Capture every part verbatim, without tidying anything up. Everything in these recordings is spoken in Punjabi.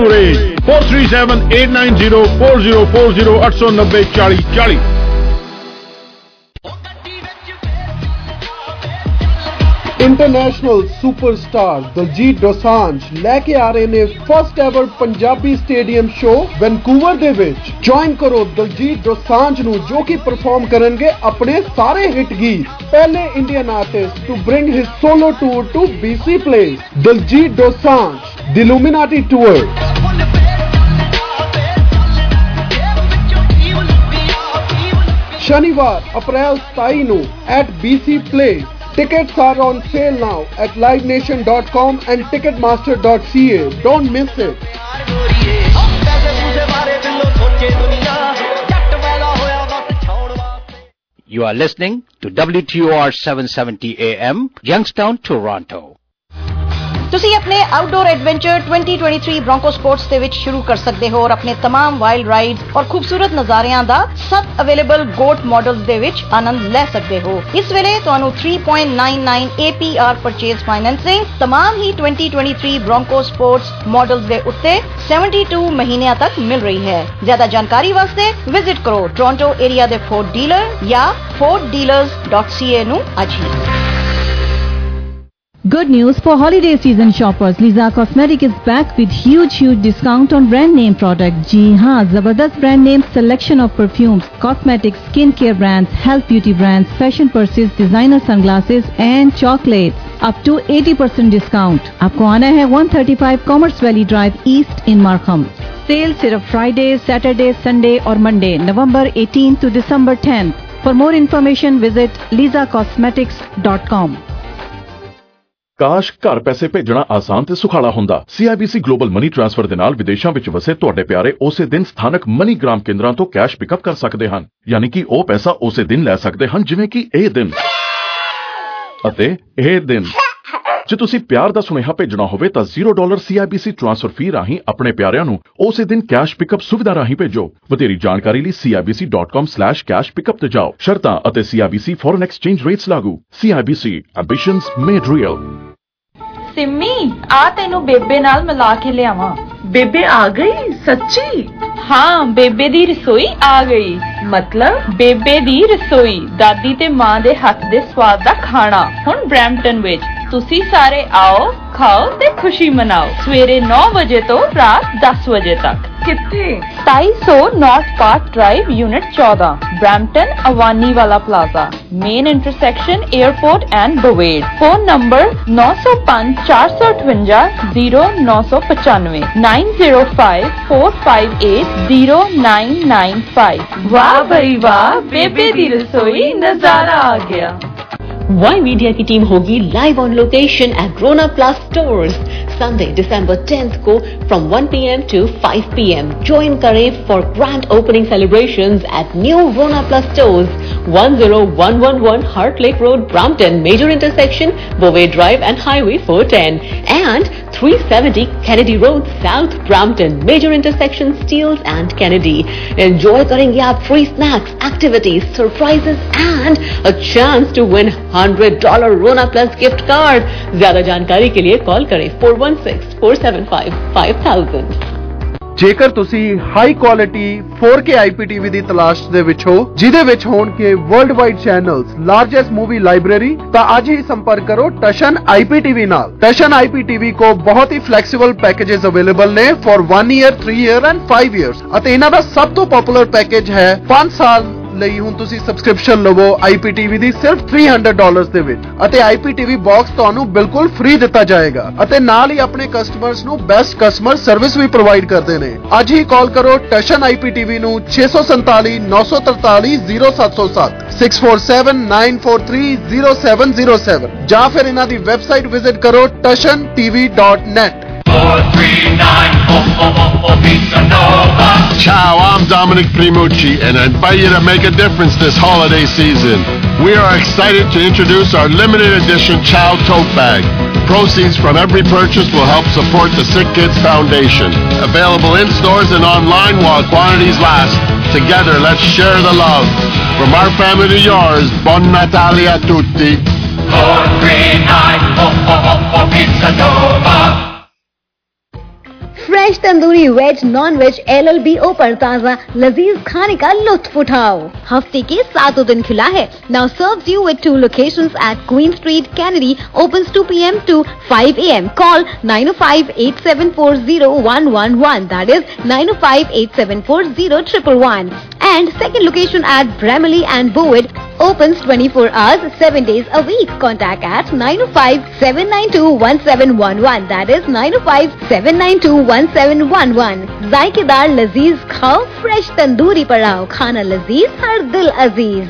Four three seven eight nine zero four zero four zero आठ सौ नब्बे चालीस चालीस। ਇੰਟਰਨੈਸ਼ਨਲ ਸੁਪਰਸਟਾਰ ਦਲਜੀਤ ਦੋਸਾਂਝ ਲੈ ਕੇ ਆ ਰਹੇ ਨੇ first ever Punjabi stadium show Vancouver ਦੇ ਵਿੱਚ। ਜੁਆਇਨ ਕਰੋ ਦਲਜੀਤ ਦੋਸਾਂਝ ਨੂੰ ਜੋ ਕਿ ਪਰਫਾਰਮ ਕਰਨਗੇ ਆਪਣੇ ਸਾਰੇ ਹਿੱਟ ਗੀਤ। ਪਹਿਲੇ Indian artist to bring his solo tour to BC place, Diljit Dosanjh the Illuminati tour. ਸ਼ਨੀਵਾਰ ਅਪ੍ਰੈਲ ਸਤਾਈ ਨੂੰ at BC place. Tickets are on sale now at live nation dot com and ticketmaster dot c a. Don't miss it. You are listening to W T O R seven seventy A M, Youngstown, Toronto. ਤੁਸੀਂ ਆਪਣੇ outdoor adventure twenty twenty-three Bronco sports ਦੇ ਵਿੱਚ ਸ਼ੁਰੂ ਕਰ ਸਕਦੇ ਹੋ ਔਰ ਆਪਣੇ तमाम ਵਾਈਲਡ ਰਾਈਡਸ ਔਰ ਖੂਬਸੂਰਤ ਨਜ਼ਾਰਿਆਂ ਦਾ ਸੱਤ ਅਵੇਲੇਬਲ ਗੋਟ ਮਾਡਲਸ ਦੇ ਵਿੱਚ ਆਨੰਦ ਲੈ ਸਕਦੇ ਹੋ। ਇਸ ਵੇਲੇ ਤੁਹਾਨੂੰ three point nine nine A P R purchase financing तमाम ਹੀ twenty twenty-three Bronco sports models ਦੇ ਉੱਤੇ seventy-two ਮਹੀਨਿਆਂ ਤੱਕ ਮਿਲ ਰਹੀ ਹੈ। ਜ਼ਿਆਦਾ ਜਾਣਕਾਰੀ ਵਾਸਤੇ ਵਿਜ਼ਿਟ ਕਰੋ ਟੋਰਾਂਟੋ ਏਰੀਆ ਦੇ ਫੋਰਡ ਡੀਲਰ ਜਾਂ ford dealers dot c a ਨੂੰ ਅੱਜ ਹੀ। Good news for holiday season shoppers. Liza Cosmetic is back with huge, huge discount on brand name products. जी हाँ, जबरदस्त brand name selection of perfumes, cosmetics, skincare brands, health beauty brands, fashion purses, designer sunglasses and chocolates. Up to eighty percent discount. आपको आना है one thirty-five Commerce Valley Drive East in Markham. Sale सिर्फ Friday, Saturday, Sunday और Monday, November eighteenth to December tenth. For more information, visit liza cosmetics dot com. ਕਾਸ਼ ਘਰ ਪੈਸੇ ਭੇਜਣਾ ਆਸਾਨ ਤੇ ਸੁਖਾਲਾ ਹੁੰਦਾ। C I B C global money transfer ਦੇ ਨਾਲ ਵਿਦੇਸ਼ਾਂ ਵਿੱਚ ਵਸੇ ਤੁਹਾਡੇ ਪਿਆਰੇ ਉਸੇ ਦਿਨ ਸਥਾਨਕ ਮਨੀ ਗ੍ਰਾਮ ਕੇਂਦਰਾਂ ਤੋਂ ਕੈਸ਼ ਪਿਕਅਪ ਕਰ ਸਕਦੇ ਹਨ। ਯਾਨੀ ਕਿ ਉਹ ਪੈਸਾ ਉਸੇ ਦਿਨ ਲੈ ਸਕਦੇ ਹਨ ਜਿਵੇਂ ਕਿ ਇਹ ਦਿਨ ਅਤੇ ਇਹ ਦਿਨ। ਜੇ ਤੁਸੀਂ ਪਿਆਰ ਦਾ ਸੁਨੇਹਾ ਭੇਜਣਾ ਹੋਵੇ ਤਾਂ zero dollar C I B C transfer fee ਰਾਹੀਂ ਆਪਣੇ ਪਿਆਰਿਆਂ ਨੂੰ ਉਸੇ ਦਿਨ ਕੈਸ਼ ਪਿਕਅਪ ਸੁਵਿਧਾ ਰਾਹੀਂ ਭੇਜੋ। ਵਧੇਰੀ ਜਾਣਕਾਰੀ ਲਈ C I B C dot com slash cash pickup ਤੇ ਜਾਓ। ਸ਼ਰਤਾਂ ਅਤੇ C I B C foreign exchange rates ਲਾਗੂ। C I B C ambitions made real। Simmi आ तेनू बेबे नाल मिला के लियावां। बेबे आ गई सच्ची? हाँ, बेबे दी रसोई आ गई। मतलब बेबे दी रसोई दादी ते मां दे हाथ दे स्वाद दा खाना हुण ब्रैम्पटन विच। तुसी सारे आओ, खाओ ते खुशी मनाओ। सवेरे नौ बजे तो रात दस बजे तक। कित्थे? सताई सौ नॉर्थ पार्क ड्राइव यूनिट चौदह, ब्रैम्पटन अवानी वाला plaza, main intersection airport and Bovaird. Phone number नौ सौ पांच चार सौ अठवंजा जीरो नौ सौ पचानवे nine zero five four five eight zero nine nine five. वाह भाई वाह, बेबे दी रसोई नजारा आ गया। वाई मीडिया की टीम होगी live on location at Rona plus stores Sunday December tenth को from one p m to five p m join करें for grand opening celebrations at new Rona plus stores one zero one one one Heart Lake Road, Brampton, major intersection Bovey Drive and Highway four ten, and three seventy Kennedy Road, South Brampton, major intersection Steeles and Kennedy. Enjoy करेंगे आप free snacks, activities, surprises and a chance to win one hundred dollars Rona Plus gift card. ज्यादा जानकारी के लिए कॉल करें four one six four seven five five thousand। ਜੇਕਰ ਤੁਸੀਂ high quality four K I P T V ਦੀ ਤਲਾਸ਼ ਦੇ ਵਿੱਚ ਹੋ ਜਿਹਦੇ ਵਿੱਚ ਹੋਣਗੇ world wide channels, largest movie library, ਤਾਂ ਅੱਜ ਹੀ ਸੰਪਰਕ ਕਰੋ Tashan I P T V ਨਾਲ। Tashan I P T V ਕੋ ਬਹੁਤ ਹੀ ਫਲੈਕਸੀਬਲ ਪੈਕੇजेस ਅਵੇਲੇਬਲ ਨੇ for one year, three year and five years ਅਤੇ ਇਹਨਾਂ ਦਾ ਸਭ ਤੋਂ ਪਪੂਲਰ ਪੈਕੇਜ ਹੈ ਪੰਜ ਸਾਲ ਲਈ। ਹੁਣ ਤੁਸੀਂ ਸਬਸਕ੍ਰਿਪਸ਼ਨ ਲਵੋ I P T V ਦੀ ਸਿਰਫ three hundred dollars ਦੇ ਵਿੱਚ ਅਤੇ I P T V box ਤੁਹਾਨੂੰ ਬਿਲਕੁਲ ਫ੍ਰੀ ਦਿੱਤਾ ਜਾਏਗਾ ਅਤੇ ਨਾਲ ਹੀ ਆਪਣੇ ਕਸਟਮਰਸ ਨੂੰ ਬੈਸਟ ਕਸਟਮਰ ਸਰਵਿਸ ਵੀ ਪ੍ਰੋਵਾਈਡ ਕਰਦੇ ਨੇ। ਅੱਜ ਹੀ ਕਾਲ ਕਰੋ Tashan I P T V ਨੂੰ ਛੇ ਸੌ ਸੰਤਾਲੀ ਨੌ ਸੌ ਤਰਤਾਲੀ ਜ਼ੀਰੋ ਸੱਤ ਸੌ ਸੱਤ six four seven nine four three zero seven zero seven ਜਾਂ ਫਿਰ ਇਹਨਾਂ ਦੀ ਵੈਬਸਾਈਟ ਵਿਜ਼ਿਟ ਕਰੋ tashan t v dot net। four three nine oh oh oh oh Pizza Nova. Ciao, I'm Dominic Primucci, and I invite you to make a difference this holiday season. We are excited to introduce our limited edition Child Tote Bag. Proceeds from every purchase will help support the Sick Kids Foundation. Available in stores and online while quantities last. Together, let's share the love. From our family to yours, Buon Natale a tutti. four three nine oh oh oh oh Pizza Nova. Fresh tandoori veg non veg L L B O पर ताज़ा लजीज खाने का लुत्फ उठाओ। हफ्ते के सातों दिन खुला है। Now serves you with two locations at Queen Street, Kennedy. Opens two p m to five a m Call nine oh five, eight seven four oh, one one one. That is nine oh five, eight seven four oh, one one one. And second location at Bramley and Bowood. Opens twenty-four hours, seven days a week. Contact at nine oh five, seven nine two, one seven one one. That is nine oh five, seven nine two, one seven one one. जायकेदार लजीज खाओ, फ्रेश तंदूरी पर आओ, खाना लजीज हर दिल अजीज।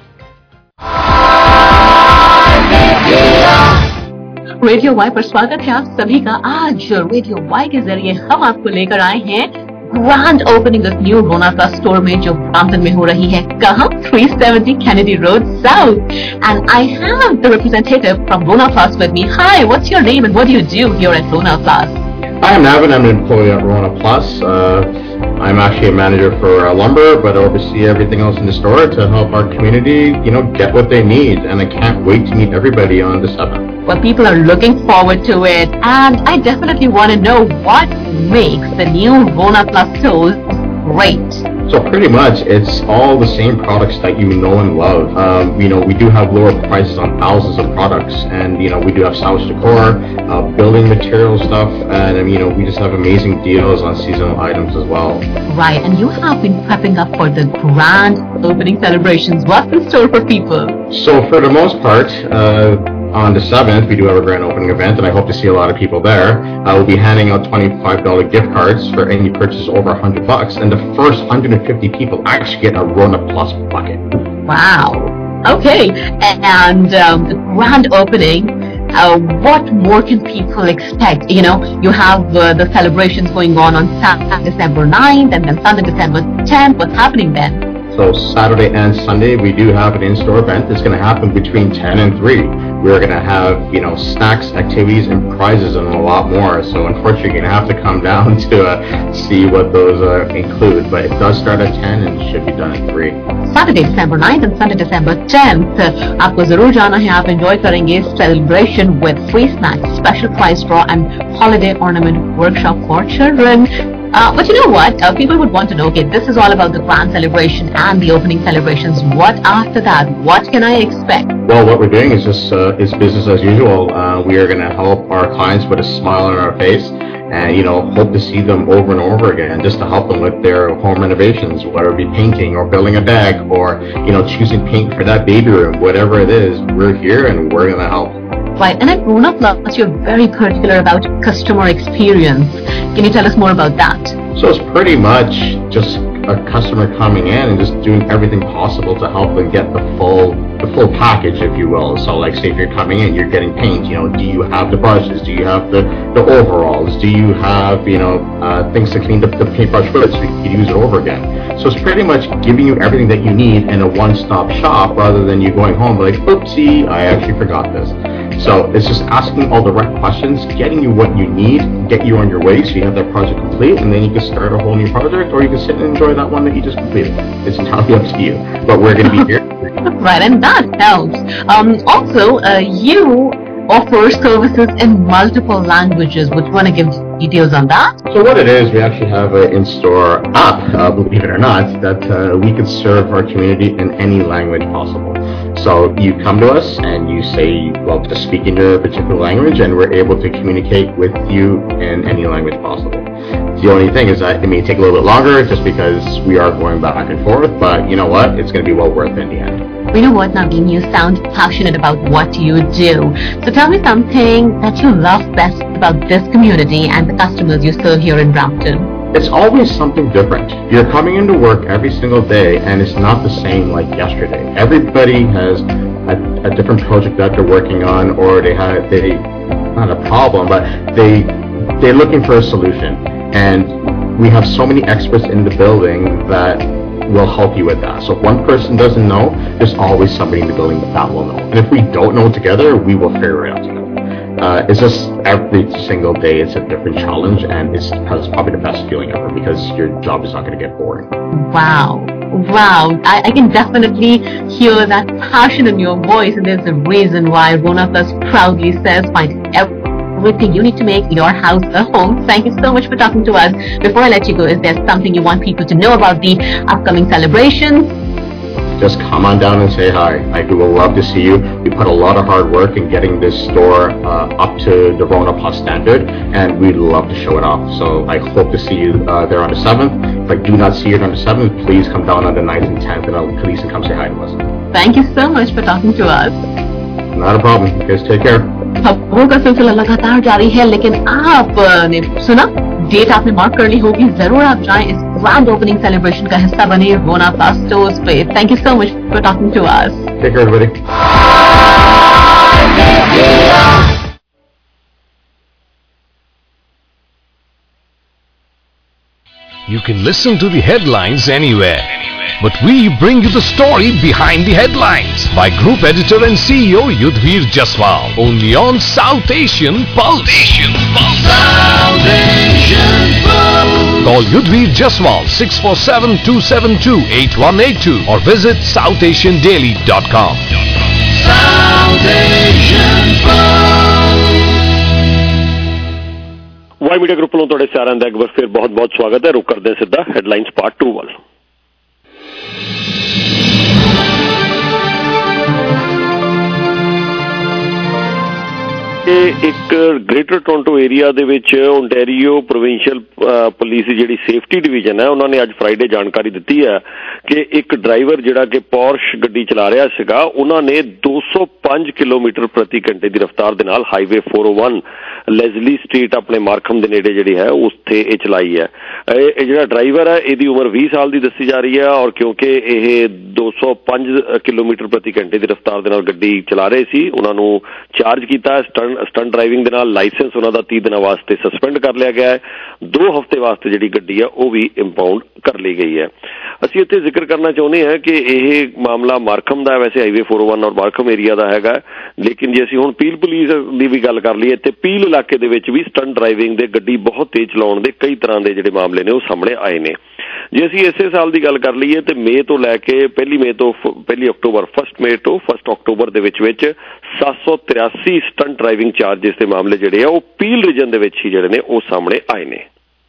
रेडियो वाई पर स्वागत है आप सभी का। आज रेडियो वाई के जरिए हम आपको लेकर आए हैं grand opening of new Rona plus store में जो ब्रैम्पटन में हो रही है। कहाँ? three seventy Kennedy Road South. And I have the representative from Rona Plus with me. Hi, what's your name and what do you do here at Rona Plus? Hi, I'm Navin. I'm an employee at Rona Plus. Uh, I'm actually a manager for uh, lumber, but I oversee everything else in the store to help our community, you know, get what they need. And I can't wait to meet everybody on the seventh. Well, people are looking forward to it, and I definitely want to know what makes the new Rona Plus stores great. So pretty much, it's all the same products that you know and love. Um, you know, we do have lower prices on thousands of products, and you know, we do have stylish decor, uh, building material stuff, and um, you know, we just have amazing deals on seasonal items as well. Right, and you have been prepping up for the grand opening celebrations. What's in store for people? So for the most part, uh, on the seventh, we do have a grand opening event, and I hope to see a lot of people there. Uh, we'll be handing out twenty-five dollars gift cards for any purchase over one hundred bucks, and the first one hundred fifty people actually get a Rona Plus bucket. Wow. Okay, and um, the grand opening, uh, what more can people expect? You know, you have uh, the celebrations going on on Saturday, December ninth, and then Sunday, December tenth. What's happening then? So Saturday and Sunday, we do have an in-store event. It's going to happen between ten and three. We're going to have, you know, snacks, activities, and prizes, and a lot more. So unfortunately, you're going to have to come down to uh, see what those uh, include. But it does start at ten and should be done at three. Saturday, December ninth and Sunday, December tenth. आपको जरूर जाना है, आप enjoy करेंगे celebration with free snacks, special prize draw, and holiday ornament workshop for children. Uh, but you know what? Uh, people would want to know, okay, this is all about the grand celebration and the opening celebrations. What after that? What can I expect? Well, what we're doing is just uh, is business as usual. Uh, we are going to help our clients with a smile on our face, and you know, hope to see them over and over again, just to help them with their home renovations, whether it be painting or building a deck, or you know, choosing paint for that baby room, whatever it is. We're here and we're going to help. Right, and at Rona Plus, you're very particular about customer experience. Can you tell us more about that? So it's pretty much just a customer coming in and just doing everything possible to help them get the full the full package, if you will. So like, say if you're coming in, you're getting paint, you know, do you have the brushes? Do you have the, the overalls? Do you have, you know, uh, things to clean the, the paintbrush with so you can use it over again? So it's pretty much giving you everything that you need in a one-stop shop, rather than you going home like, oopsie, I actually forgot this. So it's just asking all the right questions, getting you what you need, get you on your way so you have that project complete, and then you can start a whole new project, or you can sit and enjoy that one that you just completed. It's entirely up to you. But we're going to be here. Right, and that helps. Um, also, uh, you offer services in multiple languages. Would you want to give details on that? So what it is, we actually have an in-store app, uh, believe it or not, that uh, we can serve our community in any language possible. So you come to us and you say, well, to speak in your particular language, and we're able to communicate with you in any language possible. The only thing is that it may take a little bit longer just because we are going back and forth, but you know what? It's going to be well worth it in the end. You know what, Naveen? You sound passionate about what you do. So tell me something that you love best about this community and the customers you serve here in Brampton. It's always something different. You're coming into work every single day, and it's not the same like yesterday. Everybody has a, a different project that they're working on, or they have they not a problem, but they they're looking for a solution. And we have so many experts in the building that will help you with that. So if one person doesn't know, there's always somebody in the building that will know. And if we don't know together, we will figure it out together. Uh, it's just every single day it's a different challenge, and it's, it's probably the best feeling ever, because your job is not going to get boring. Wow. Wow. I, I can definitely hear that passion in your voice, and there's a reason why Rona Plus proudly says find every with you need to make your house a home. Thank you so much for talking to us. Before I let you go, is there something you want people to know about the upcoming celebrations? Just come on down and say hi. I we will love to see you. We put a lot of hard work in getting this store uh, up to the Rona Plus standard, and we'd love to show it off. So I hope to see you uh, there on the seventh. If I do not see you on the seventh, please come down on the ninth and tenth, and I'll please come say hi to us. Thank you so much for talking to us. Not a problem. You guys take care. खबरों का सिलसिला लगातार जारी है, लेकिन आपने सुना डेट आपने मार्क कर ली होगी, जरूर आप जाएं इस ग्रैंड ओपनिंग सेलिब्रेशन का हिस्सा बने रोना प्लस स्टोर्स पे. Thank you so much for talking to us. Take care, everybody. You can listen to the headlines anywhere, but we bring you the story behind the headlines by Group Editor and C E O Yudhvir Jaswal, only on South Asian Pulse. Asian Pulse. South Asian Pulse. Call Yudhvir Jaswal six four seven, two seven two, eight one eight two or visit south asian daily dot com. South Asian Pulse. Y media group ਨੂੰ ਤੁਹਾਡੇ ਸਾਰਿਆਂ ਦਾ ਇੱਕ ਵਾਰ ਫਿਰ ਬਹੁਤ ਬਹੁਤ ਸਵਾਗਤ ਹੈ. ਰੁਕ ਕਰਦੇ ਸਿੱਧਾ ਹੈਡਲਾਈਨਸ ਪਾਰਟ ਟੂ ਵੱਲ. ਇੱਕ ਗ੍ਰੇਟਰ ਟੋਰਾਂਟੋ ਏਰੀਆ ਦੇ ਵਿੱਚ ਓਨਟਾਰੀਓ ਪ੍ਰੋਵਿੰਸ਼ੀਅਲ ਪੁਲਿਸ ਦੀ ਜਿਹੜੀ ਸੇਫਟੀ ਡਿਵੀਜ਼ਨ ਹੈ ਉਹਨਾਂ ਨੇ ਅੱਜ ਫਰਾਈਡੇ ਜਾਣਕਾਰੀ ਦਿੱਤੀ ਹੈ ਕਿ ਇੱਕ ਡਰਾਈਵਰ ਜਿਹੜਾ ਕਿ ਪੋਰਸ਼ ਗੱਡੀ ਚਲਾ ਰਿਹਾ ਸੀਗਾ, ਉਹਨਾਂ ਨੇ ਦੋ ਸੌ ਪੰਜ ਕਿਲੋਮੀਟਰ ਪ੍ਰਤੀ ਘੰਟੇ ਦੀ ਰਫ਼ਤਾਰ ਦੇ ਨਾਲ ਹਾਈਵੇ ਚਾਰ ਸੌ ਇੱਕ ਲੈਜ਼ਲੀ ਸਟਰੀਟ ਆਪਣੇ ਮਾਰਖਮ ਦੇ ਨੇੜੇ ਜਿਹੜੀ ਹੈ ਉੱਥੇ ਇਹ ਚਲਾਈ ਹੈ. ਇਹ ਜਿਹੜਾ ਡਰਾਈਵਰ ਹੈ ਇਹਦੀ ਉਮਰ ਵੀਹ ਸਾਲ ਦੀ ਦੱਸੀ ਜਾ ਰਹੀ ਹੈ ਔਰ ਕਿਉਂਕਿ ਇਹ ਦੋ ਸੌ ਪੰਜ ਕਿਲੋਮੀਟਰ ਪ੍ਰਤੀ ਘੰਟੇ ਦੀ ਰਫ਼ਤਾਰ ਦੇ ਨਾਲ ਗੱਡੀ ਚਲਾ ਰਹੇ ਸੀ, ਉਹਨਾਂ ਨੂੰ ਚਾਰਜ ਕੀਤਾ ਸਟੰਟ ਸਟੰਟ ਡਰਾਈਵਿੰਗ ਦੇ ਨਾਲ. ਲਾਇਸੈਂਸ ਉਹਨਾਂ ਦਾ ਤੀਹ ਦਿਨਾਂ ਵਾਸਤੇ ਸਸਪੈਂਡ ਕਰ ਲਿਆ ਗਿਆ ਹੈ. ਦੋ ਹਫ਼ਤੇ ਵਾਸਤੇ ਜਿਹੜੀ ਗੱਡੀ ਹੈ ਉਹ ਵੀ ਇੰਪਾਊਂਡ ਕਰ ਲਈ ਗਈ ਹੈ. ਅਸੀਂ ਇੱਥੇ ਜ਼ਿਕਰ ਕਰਨਾ ਚਾਹੁੰਦੇ ਹਾਂ ਕਿ ਇਹ ਮਾਮਲਾ ਮਾਰਖਮ ਦਾ, ਵੈਸੇ ਹਾਈਵੇ ਚਾਰ ਸੌ ਇੱਕ ਔਰ ਮਾਰਖਮ ਏਰੀਆ ਦਾ ਹੈਗਾ, ਲੇਕਿਨ ਜੇ ਅਸੀਂ ਹੁਣ ਪੀਲ ਪੁਲਿਸ ਦੀ ਵੀ ਗੱਲ ਕਰ ਲਈਏ ਤੇ ਪੀਲ ਇਲਾਕੇ ਦੇ ਵਿੱਚ ਵੀ ਸਟੰਟ ਡਰਾਈਵਿੰਗ ਦੇ ਗੱਡੀ ਬਹੁਤ ਤੇਜ਼ ਚਲਾਉਣ ਦੇ ਕਈ ਤਰ੍ਹਾਂ ਦੇ ਜਿਹੜੇ ਮਾਮਲੇ ਨੇ ਉਹ ਸਾਹਮਣੇ ਆਏ ਨੇ. ਜੇ ਅਸੀਂ ਇਸੇ ਸਾਲ ਦੀ ਗੱਲ ਕਰ ਲਈਏ ਤੇ ਮਈ ਤੋਂ ਲੈ ਕੇ ਪਹਿਲੀ ਮਈ ਤੋਂ ਪਹਿਲੀ ਅਕਤੂਬਰ ਫਸਟ ਮਈ ਤੋਂ ਫਸਟ ਅਕਤੂਬਰ ਦੇ ਵਿੱਚ ਵਿੱਚ ਸੱਤ ਸੌ ਤਿਰਾਸੀ ਸਟੰਟ ਡਰਾਈਵਿੰਗ ਚਾਰਜਿਸ ਦੇ ਮਾਮਲੇ ਜਿਹੜੇ ਆ ਉਹ ਪੀਲ ਰੀਜਨ ਦੇ ਵਿੱਚ ਹੀ ਜਿਹੜੇ ਨੇ ਉਹ ਸਾਹਮਣੇ ਆਏ ਨੇ.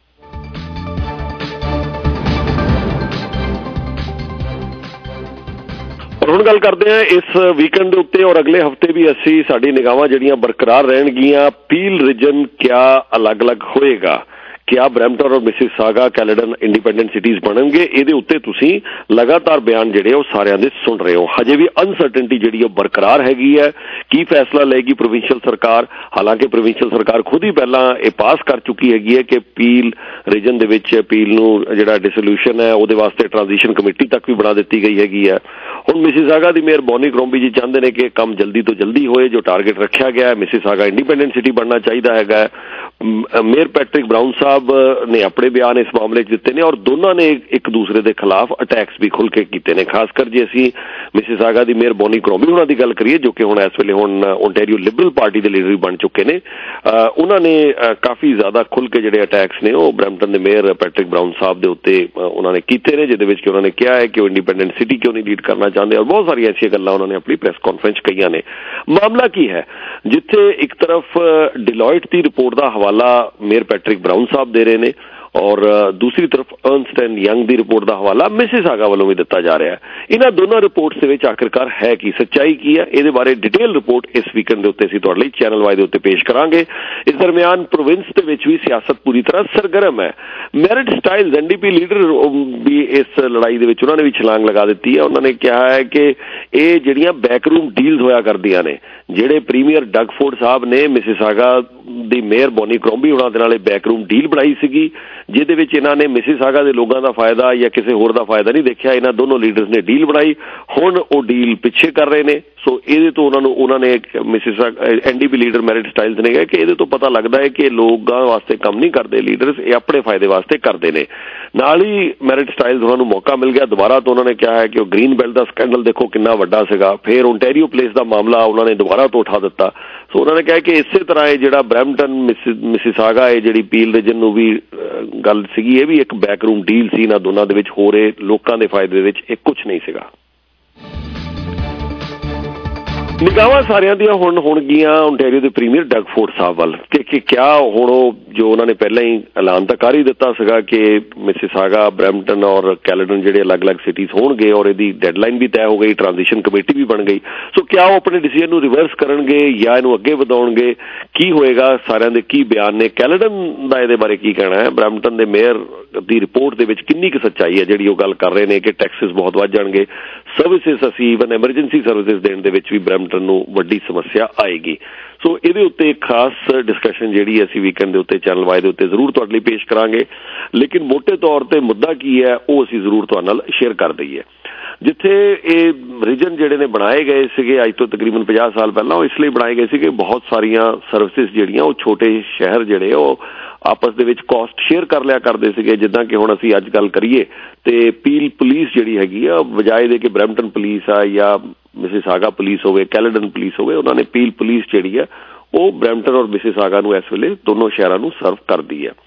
ਪਰ ਹੁਣ ਗੱਲ ਕਰਦੇ ਹਾਂ ਇਸ ਵੀਕਐਂਡ ਦੇ ਉੱਤੇ ਔਰ ਅਗਲੇ ਹਫ਼ਤੇ ਵੀ ਅਸੀਂ ਸਾਡੀ ਨਿਗਾਹਾਂ ਜਿਹੜੀਆਂ ਬਰਕਰਾਰ ਰਹਿਣਗੀਆਂ. ਪੀਲ ਰੀਜਨ ਕਿਆ ਅਲੱਗ-ਅਲੱਗ ਹੋਏਗਾ, ਕਿਆ ਬਰੈਂਪਟਨ ਔਰ ਮਿਸਿਸਾਗਾ ਕੈਲੇਡਨ ਇੰਡੀਪੈਂਡੈਂਟ ਸਿਟੀਜ਼ ਬਣਨਗੇ, ਇਹਦੇ ਉੱਤੇ ਤੁਸੀਂ ਲਗਾਤਾਰ ਬਿਆਨ ਜਿਹੜੇ ਉਹ ਸਾਰਿਆਂ ਦੇ ਸੁਣ ਰਹੇ ਹੋ. ਹਜੇ ਵੀ ਅਨਸਰਟਨਟੀ ਜਿਹੜੀ ਉਹ ਬਰਕਰਾਰ ਹੈਗੀ ਹੈ. ਕੀ ਫੈਸਲਾ ਲਏਗੀ ਪ੍ਰੋਵਿੰਸ਼ੀਅਲ ਸਰਕਾਰ? ਹਾਲਾਂਕਿ ਪ੍ਰੋਵਿੰਸ਼ੀਅਲ ਸਰਕਾਰ ਖੁਦ ਹੀ ਪਹਿਲਾਂ ਇਹ ਪਾਸ ਕਰ ਚੁੱਕੀ ਹੈਗੀ ਹੈ ਕਿ ਪੀਲ ਰੀਜਨ ਦੇ ਵਿੱਚ ਪੀਲ ਨੂੰ ਜਿਹੜਾ ਡਿਸੋਲਿਊਸ਼ਨ ਹੈ ਉਹਦੇ ਵਾਸਤੇ ਟ੍ਰਾਂਜੀਸ਼ਨ ਕਮੇਟੀ ਤੱਕ ਵੀ ਬਣਾ ਦਿੱਤੀ ਗਈ ਹੈਗੀ ਹੈ. ਹੁਣ ਮਿਸਿਸਾਗਾ ਦੀ ਮੇਅਰ ਬੋਨੀ ਕਰੋਂਬੀ ਜੀ ਚਾਹੁੰਦੇ ਨੇ ਕਿ ਕੰਮ ਜਲਦੀ ਤੋਂ ਜਲਦੀ ਹੋਏ, ਜੋ ਟਾਰਗੇਟ ਰੱਖਿਆ ਗਿਆ ਹੈ ਮਿਸਿਸਾਗਾ ਇੰਡੀਪੈਂਡੈਂਟ ਸਿਟੀ ਬਣਨਾ ਚਾਹੀਦਾ ਹੈਗਾ. ਮੇਅਰ ਪੈਟਰਿਕ ਬਰਾਊਨ ਸਾਹਿਬ ਨੇ ਆਪਣੇ ਬਿਆਨ ਇਸ ਮਾਮਲੇ 'ਚ ਦਿੱਤੇ ਨੇ ਔਰ ਦੋਨਾਂ ਨੇ ਇੱਕ ਦੂਸਰੇ ਦੇ ਖਿਲਾਫ ਅਟੈਕਸ ਵੀ ਖੁੱਲ੍ਹ ਕੇ ਕੀਤੇ ਨੇ. ਖਾਸ ਕਰ ਜੇ ਅਸੀਂ ਮਿਸਿਸਾਗਾ ਦੀ ਮੇਅਰ ਬੋਨੀ ਕਰੋਂਬੀ ਉਹਨਾਂ ਦੀ ਗੱਲ ਕਰੀਏ, ਜੋ ਕਿ ਹੁਣ ਇਸ ਵੇਲੇ ਹੁਣ ਓਨਟਾਰੀਓ ਲਿਬਰਲ ਪਾਰਟੀ ਦੇ ਲੀਡਰ ਵੀ ਬਣ ਚੁੱਕੇ ਨੇ, ਉਹਨਾਂ ਨੇ ਕਾਫੀ ਜ਼ਿਆਦਾ ਖੁੱਲ੍ਹ ਕੇ ਜਿਹੜੇ ਅਟੈਕਸ ਨੇ ਉਹ ਬਰੈਂਪਟਨ ਦੇ ਮੇਅਰ ਪੈਟਰਿਕ ਬਰਾਊਨ ਸਾਹਿਬ ਦੇ ਉੱਤੇ ਉਹਨਾਂ ਨੇ ਕੀਤੇ ਨੇ, ਜਿਹਦੇ ਵਿੱਚ ਕਿ ਉਹਨਾਂ ਨੇ ਕਿਹਾ ਹੈ ਕਿ ਉਹ ਇੰਡੀਪੈਂਡੈਂਟ ਸਿਟੀ ਕਿਉਂ ਨਹੀਂ ਲੀਡ ਕਰਨਾ ਚਾਹੁੰਦੇ ਔਰ ਬਹੁਤ ਸਾਰੀਆਂ ਐਸੀਆਂ ਗੱਲਾਂ ਉਹਨਾਂ ਨੇ ਆਪਣੀ ਪ੍ਰੈਸ ਕਾਨਫਰੰਸ 'ਚ ਕਹੀਆਂ ਨੇ. ਮਾਮਲਾ ਕੀ ਹੈ? ਜਿੱਥੇ ਇੱਕ ਤਰਫ ਡਿਲੋਇਟ ਦੀ ਰਿਪੋਰਟ ਦਾ ਹਵਾਲਾ ਮੇਅਰ ਪੈਟਰਿਕ ਬਰਾਊਨ ਸਾਹਿਬ ਦੇ ਰਹੇ ਨੇ ਔਰ ਦੂਸਰੀ ਤਰਫ ਅਰਨਸਟ ਐਂਡ ਯੰਗ ਦੀ ਰਿਪੋਰਟ ਦਾ ਹਵਾਲਾ ਮਿਸਿਸਾਗਾ ਵੱਲੋਂ ਵੀ ਦਿੱਤਾ ਜਾ ਰਿਹਾ ਹੈ. ਇਹਨਾਂ ਦੋਨਾਂ ਰਿਪੋਰਟਸ ਦੇ ਵਿੱਚ ਆਖਿਰਕਾਰ ਹੈ ਕੀ, ਸੱਚਾਈ ਕੀ ਹੈ? ਇਹਦੇ ਬਾਰੇ ਡਿਟੇਲ ਰਿਪੋਰਟ ਇਸ ਵੀਕਐਂਡ ਦੇ ਉੱਤੇ ਅਸੀਂ ਤੁਹਾਡੇ ਲਈ ਚੈਨਲ ਵਾਈ ਦੇ ਉੱਤੇ ਪੇਸ਼ ਕਰਾਂਗੇ. ਇਸ ਦਰਮਿਆਨ ਪ੍ਰੋਵਿੰਸ ਦੇ ਵਿੱਚ ਵੀ ਸਿਆਸਤ ਪੂਰੀ ਤਰ੍ਹਾਂ ਸਰਗਰਮ ਹੈ. Marit Stiles N D P leader ਵੀ ਇਸ ਲੜਾਈ ਦੇ ਵਿੱਚ ਉਹਨਾਂ ਨੇ ਵੀ ਛਲਾਂਗ ਲਗਾ ਦਿੱਤੀ ਹੈ. ਉਹਨਾਂ ਨੇ ਕਿਹਾ ਹੈ ਕਿ ਇਹ ਜਿਹੜੀਆਂ ਬੈਕਰੂਮ ਡੀਲਸ ਹੋਇਆ ਕਰਦੀਆਂ ਨੇ, ਜਿਹੜੇ ਪ੍ਰੀਮੀਅਰ ਡਗਫੋਰਡ ਸਾਹਿਬ ਨੇ ਮਿਸਿਸਾਗਾ ਦੀ ਮੇਅਰ ਬੋਨੀ ਕਰੋਂਬੀ ਉਹਨਾਂ ਦੇ ਨਾਲ ਬੈਕਰੂਮ ਡੀਲ ਬਣਾਈ ਸੀਗੀ, ਜਿਹਦੇ ਵਿੱਚ ਇਹਨਾਂ ਨੇ ਮਿਸਿਸਾਗਾ ਦੇ ਲੋਕਾਂ ਦਾ ਫਾਇਦਾ ਜਾਂ ਕਿਸੇ ਹੋਰ ਦਾ ਫਾਇਦਾ ਨਹੀਂ ਦੇਖਿਆ. ਇਹਨਾਂ ਦੋਨੋਂ ਲੀਡਰਸ ਨੇ ਡੀਲ ਬਣਾਈ, ਹੁਣ ਉਹ ਡੀਲ ਪਿੱਛੇ ਕਰ ਰਹੇ ਨੇ. ਸੋ ਇਹਦੇ ਤੋਂ ਉਹਨਾਂ ਨੂੰ ਉਹਨਾਂ ਨੇ Mississauga N D P leader Marit Stiles ਨੇ ਕਿਹਾ ਕਿ ਇਹਦੇ ਤੋਂ ਪਤਾ ਲੱਗਦਾ ਹੈ ਕਿ ਲੋਕਾਂ ਵਾਸਤੇ ਕੰਮ ਨਹੀਂ ਕਰਦੇ ਲੀਡਰਸ, ਇਹ ਆਪਣੇ ਫਾਇਦੇ ਵਾਸਤੇ ਕਰਦੇ ਨੇ. ਨਾਲ ਹੀ ਮੈਰਿਟ ਸਟਾਈਲਸ ਉਹਨਾਂ ਨੂੰ ਮੌਕਾ ਮਿਲ ਗਿਆ ਦੁਬਾਰਾ ਤੋਂ. ਉਹਨਾਂ ਨੇ ਕਿਹਾ ਹੈ ਕਿ ਉਹ ਗ੍ਰੀਨ ਬੈਲਟ ਦਾ ਸਕੈਂਡਲ ਦੇਖੋ ਕਿੰਨਾ ਵੱਡਾ ਸੀਗਾ, ਫਿਰ ਓਨਟਾਰੀਓ ਪਲੇਸ ਦਾ ਮਾਮਲਾ ਉਹਨਾਂ ਨੇ ਦੁਬਾਰਾ ਤੋਂ ਉਠਾ ਦਿੱਤਾ. ਸੋ ਉਹਨਾਂ ਨੇ ਕਿਹਾ ਕਿ ਇਸੇ ਤਰ੍ਹਾਂ ਇਹ ਜਿਹੜਾ ਬਰੈਂਪਟਨ ਮਿਸਿਸਾਗਾ ਇਹ ਜਿਹੜੀ ਪੀਲ ਰੀਜਨ ਨੂੰ ਵੀ ਗੱਲ ਸੀਗੀ, ਇਹ ਵੀ ਇੱਕ ਬੈਕਰੂਮ ਡੀਲ ਸੀ ਇਹਨਾਂ ਦੋਨਾਂ ਦੇ ਵਿੱਚ, ਹੋ ਰਹੇ ਲੋਕਾਂ ਦੇ ਫਾਇਦੇ ਦੇ ਵਿੱਚ ਇਹ ਕੁਛ ਨਹੀਂ ਸੀਗਾ. ਨਿਗਾਹਾਂ ਸਾਰਿਆਂ ਦੀਆਂ ਹੁਣ ਹੋਣਗੀਆਂ ਓਨਟਾਰੀਓ ਦੇ ਪ੍ਰੀਮੀਅਰ ਡਗ ਫੋਰਡ ਸਾਹਿਬ ਵੱਲ ਕਿ ਕਿ ਕਿਆ ਹੁਣ ਉਹ ਜੋ ਉਹਨਾਂ ਨੇ ਪਹਿਲਾਂ ਹੀ ਐਲਾਨ ਤਾਂ ਕਰ ਹੀ ਦਿੱਤਾ ਸੀਗਾ ਕਿ ਮਿਸਿਸਾਗਾ, ਬਰੈਂਪਟਨ ਔਰ ਕੈਲੇਡਨ ਜਿਹੜੇ ਅਲੱਗ-ਅਲੱਗ ਸਿਟੀਜ਼ ਹੋਣਗੇ ਔਰ ਇਹਦੀ ਡੈਡਲਾਈਨ ਵੀ ਤੈਅ ਹੋ ਗਈ, ਟ੍ਰਾਂਜੀਸ਼ਨ ਕਮੇਟੀ ਵੀ ਬਣ ਗਈ। ਸੋ ਕਿਆ ਉਹ ਆਪਣੇ ਡਿਸੀਜਨ ਨੂੰ ਰਿਵਰਸ ਕਰਨਗੇ ਜਾਂ ਇਹਨੂੰ ਅੱਗੇ ਵਧਾਉਣਗੇ, ਕੀ ਹੋਏਗਾ, ਸਾਰਿਆਂ ਦੇ ਕੀ ਬਿਆਨ ਨੇ, ਕੈਲੇਡਨ ਦਾ ਇਹਦੇ ਬਾਰੇ ਕੀ ਕਹਿਣਾ ਹੈ, ਬਰੈਂਪਟਨ ਦੇ ਮੇਅਰ ਦੀ ਰਿਪੋਰਟ ਦੇ ਵਿੱਚ ਕਿੰਨੀ ਕੁ ਸੱਚਾਈ ਹੈ ਜਿਹੜੀ ਉਹ ਗੱਲ ਕਰ ਰਹੇ ਨੇ ਕਿ ਟੈਕਸਿਸ ਬਹੁਤ ਵੱਧ ਜਾਣਗੇ, ਸਰਵਿਸਿਸ ਅਸੀਂ ਈਵਨ ਐਮਰਜੈਂਸੀ ਸਰਵਿਸਿਸ ਦੇਣ ਦੇ ਵਿੱਚ ਵੀ ਬਰੈਂਪਟਨ ਨੂੰ ਵੱਡੀ ਸਮੱਸਿਆ ਆਏਗੀ। ਸੋ ਇਹਦੇ ਉੱਤੇ ਇੱਕ ਖਾਸ ਡਿਸਕਸ਼ਨ ਜਿਹੜੀ ਅਸੀਂ ਵੀਕਐਂਡ ਦੇ ਉੱਤੇ ਚੈਨਲ ਵਾਈ ਦੇ ਉੱਤੇ ਜ਼ਰੂਰ ਤੁਹਾਡੇ ਲਈ ਪੇਸ਼ ਕਰਾਂਗੇ, ਲੇਕਿਨ ਮੋਟੇ ਤੌਰ ਤੇ ਮੁੱਦਾ ਕੀ ਹੈ ਉਹ ਅਸੀਂ ਜ਼ਰੂਰ ਤੁਹਾਡੇ ਨਾਲ ਸ਼ੇਅਰ ਕਰ ਦਈਏ। ਜਿੱਥੇ ਇਹ ਰੀਜਨ ਜਿਹੜੇ ਨੇ ਬਣਾਏ ਗਏ ਸੀਗੇ ਅੱਜ ਤੋਂ ਤਕਰੀਬਨ ਪੰਜਾਹ ਸਾਲ ਪਹਿਲਾਂ, ਉਹ ਇਸ ਲਈ ਬਣਾਏ ਗਏ ਸੀਗੇ ਬਹੁਤ ਸਾਰੀਆਂ ਸਰਵਿਸਿਸ ਜਿਹੜੀਆਂ ਉਹ ਛੋਟੇ ਸ਼ਹਿਰ ਜਿਹੜੇ ਉਹ ਆਪਸ ਦੇ ਵਿੱਚ ਕਾਸਟ ਸ਼ੇਅਰ ਕਰ ਲਿਆ ਕਰਦੇ ਸੀਗੇ। ਜਿੱਦਾਂ ਕਿ ਹੁਣ ਅਸੀਂ ਅੱਜ ਗੱਲ ਕਰੀਏ ਤੇ ਪੀਲ ਪੁਲਿਸ ਜਿਹੜੀ ਹੈਗੀ ਆ, ਬਜਾਏ ਦੇ ਕਿ ਬਰੈਂਪਟਨ ਪੁਲਿਸ ਆ ਜਾਂ ਮਿਸਿਸਾਗਾ ਪੁਲਿਸ ਹੋਵੇ, ਕੈਲੇਡਨ ਪੁਲਿਸ ਹੋਵੇ, ਉਹਨਾਂ ਨੇ ਪੀਲ ਪੁਲਿਸ ਜਿਹੜੀ ਆ ਉਹ ਬਰੈਂਪਟਨ ਔਰ ਮਿਸਿਸਾਗਾ ਨੂੰ ਇਸ ਵੇਲੇ ਦੋਨੋਂ ਸ਼ਹਿਰਾਂ ਨੂੰ ਸਰਵ ਕਰਦੀ ਹੈ।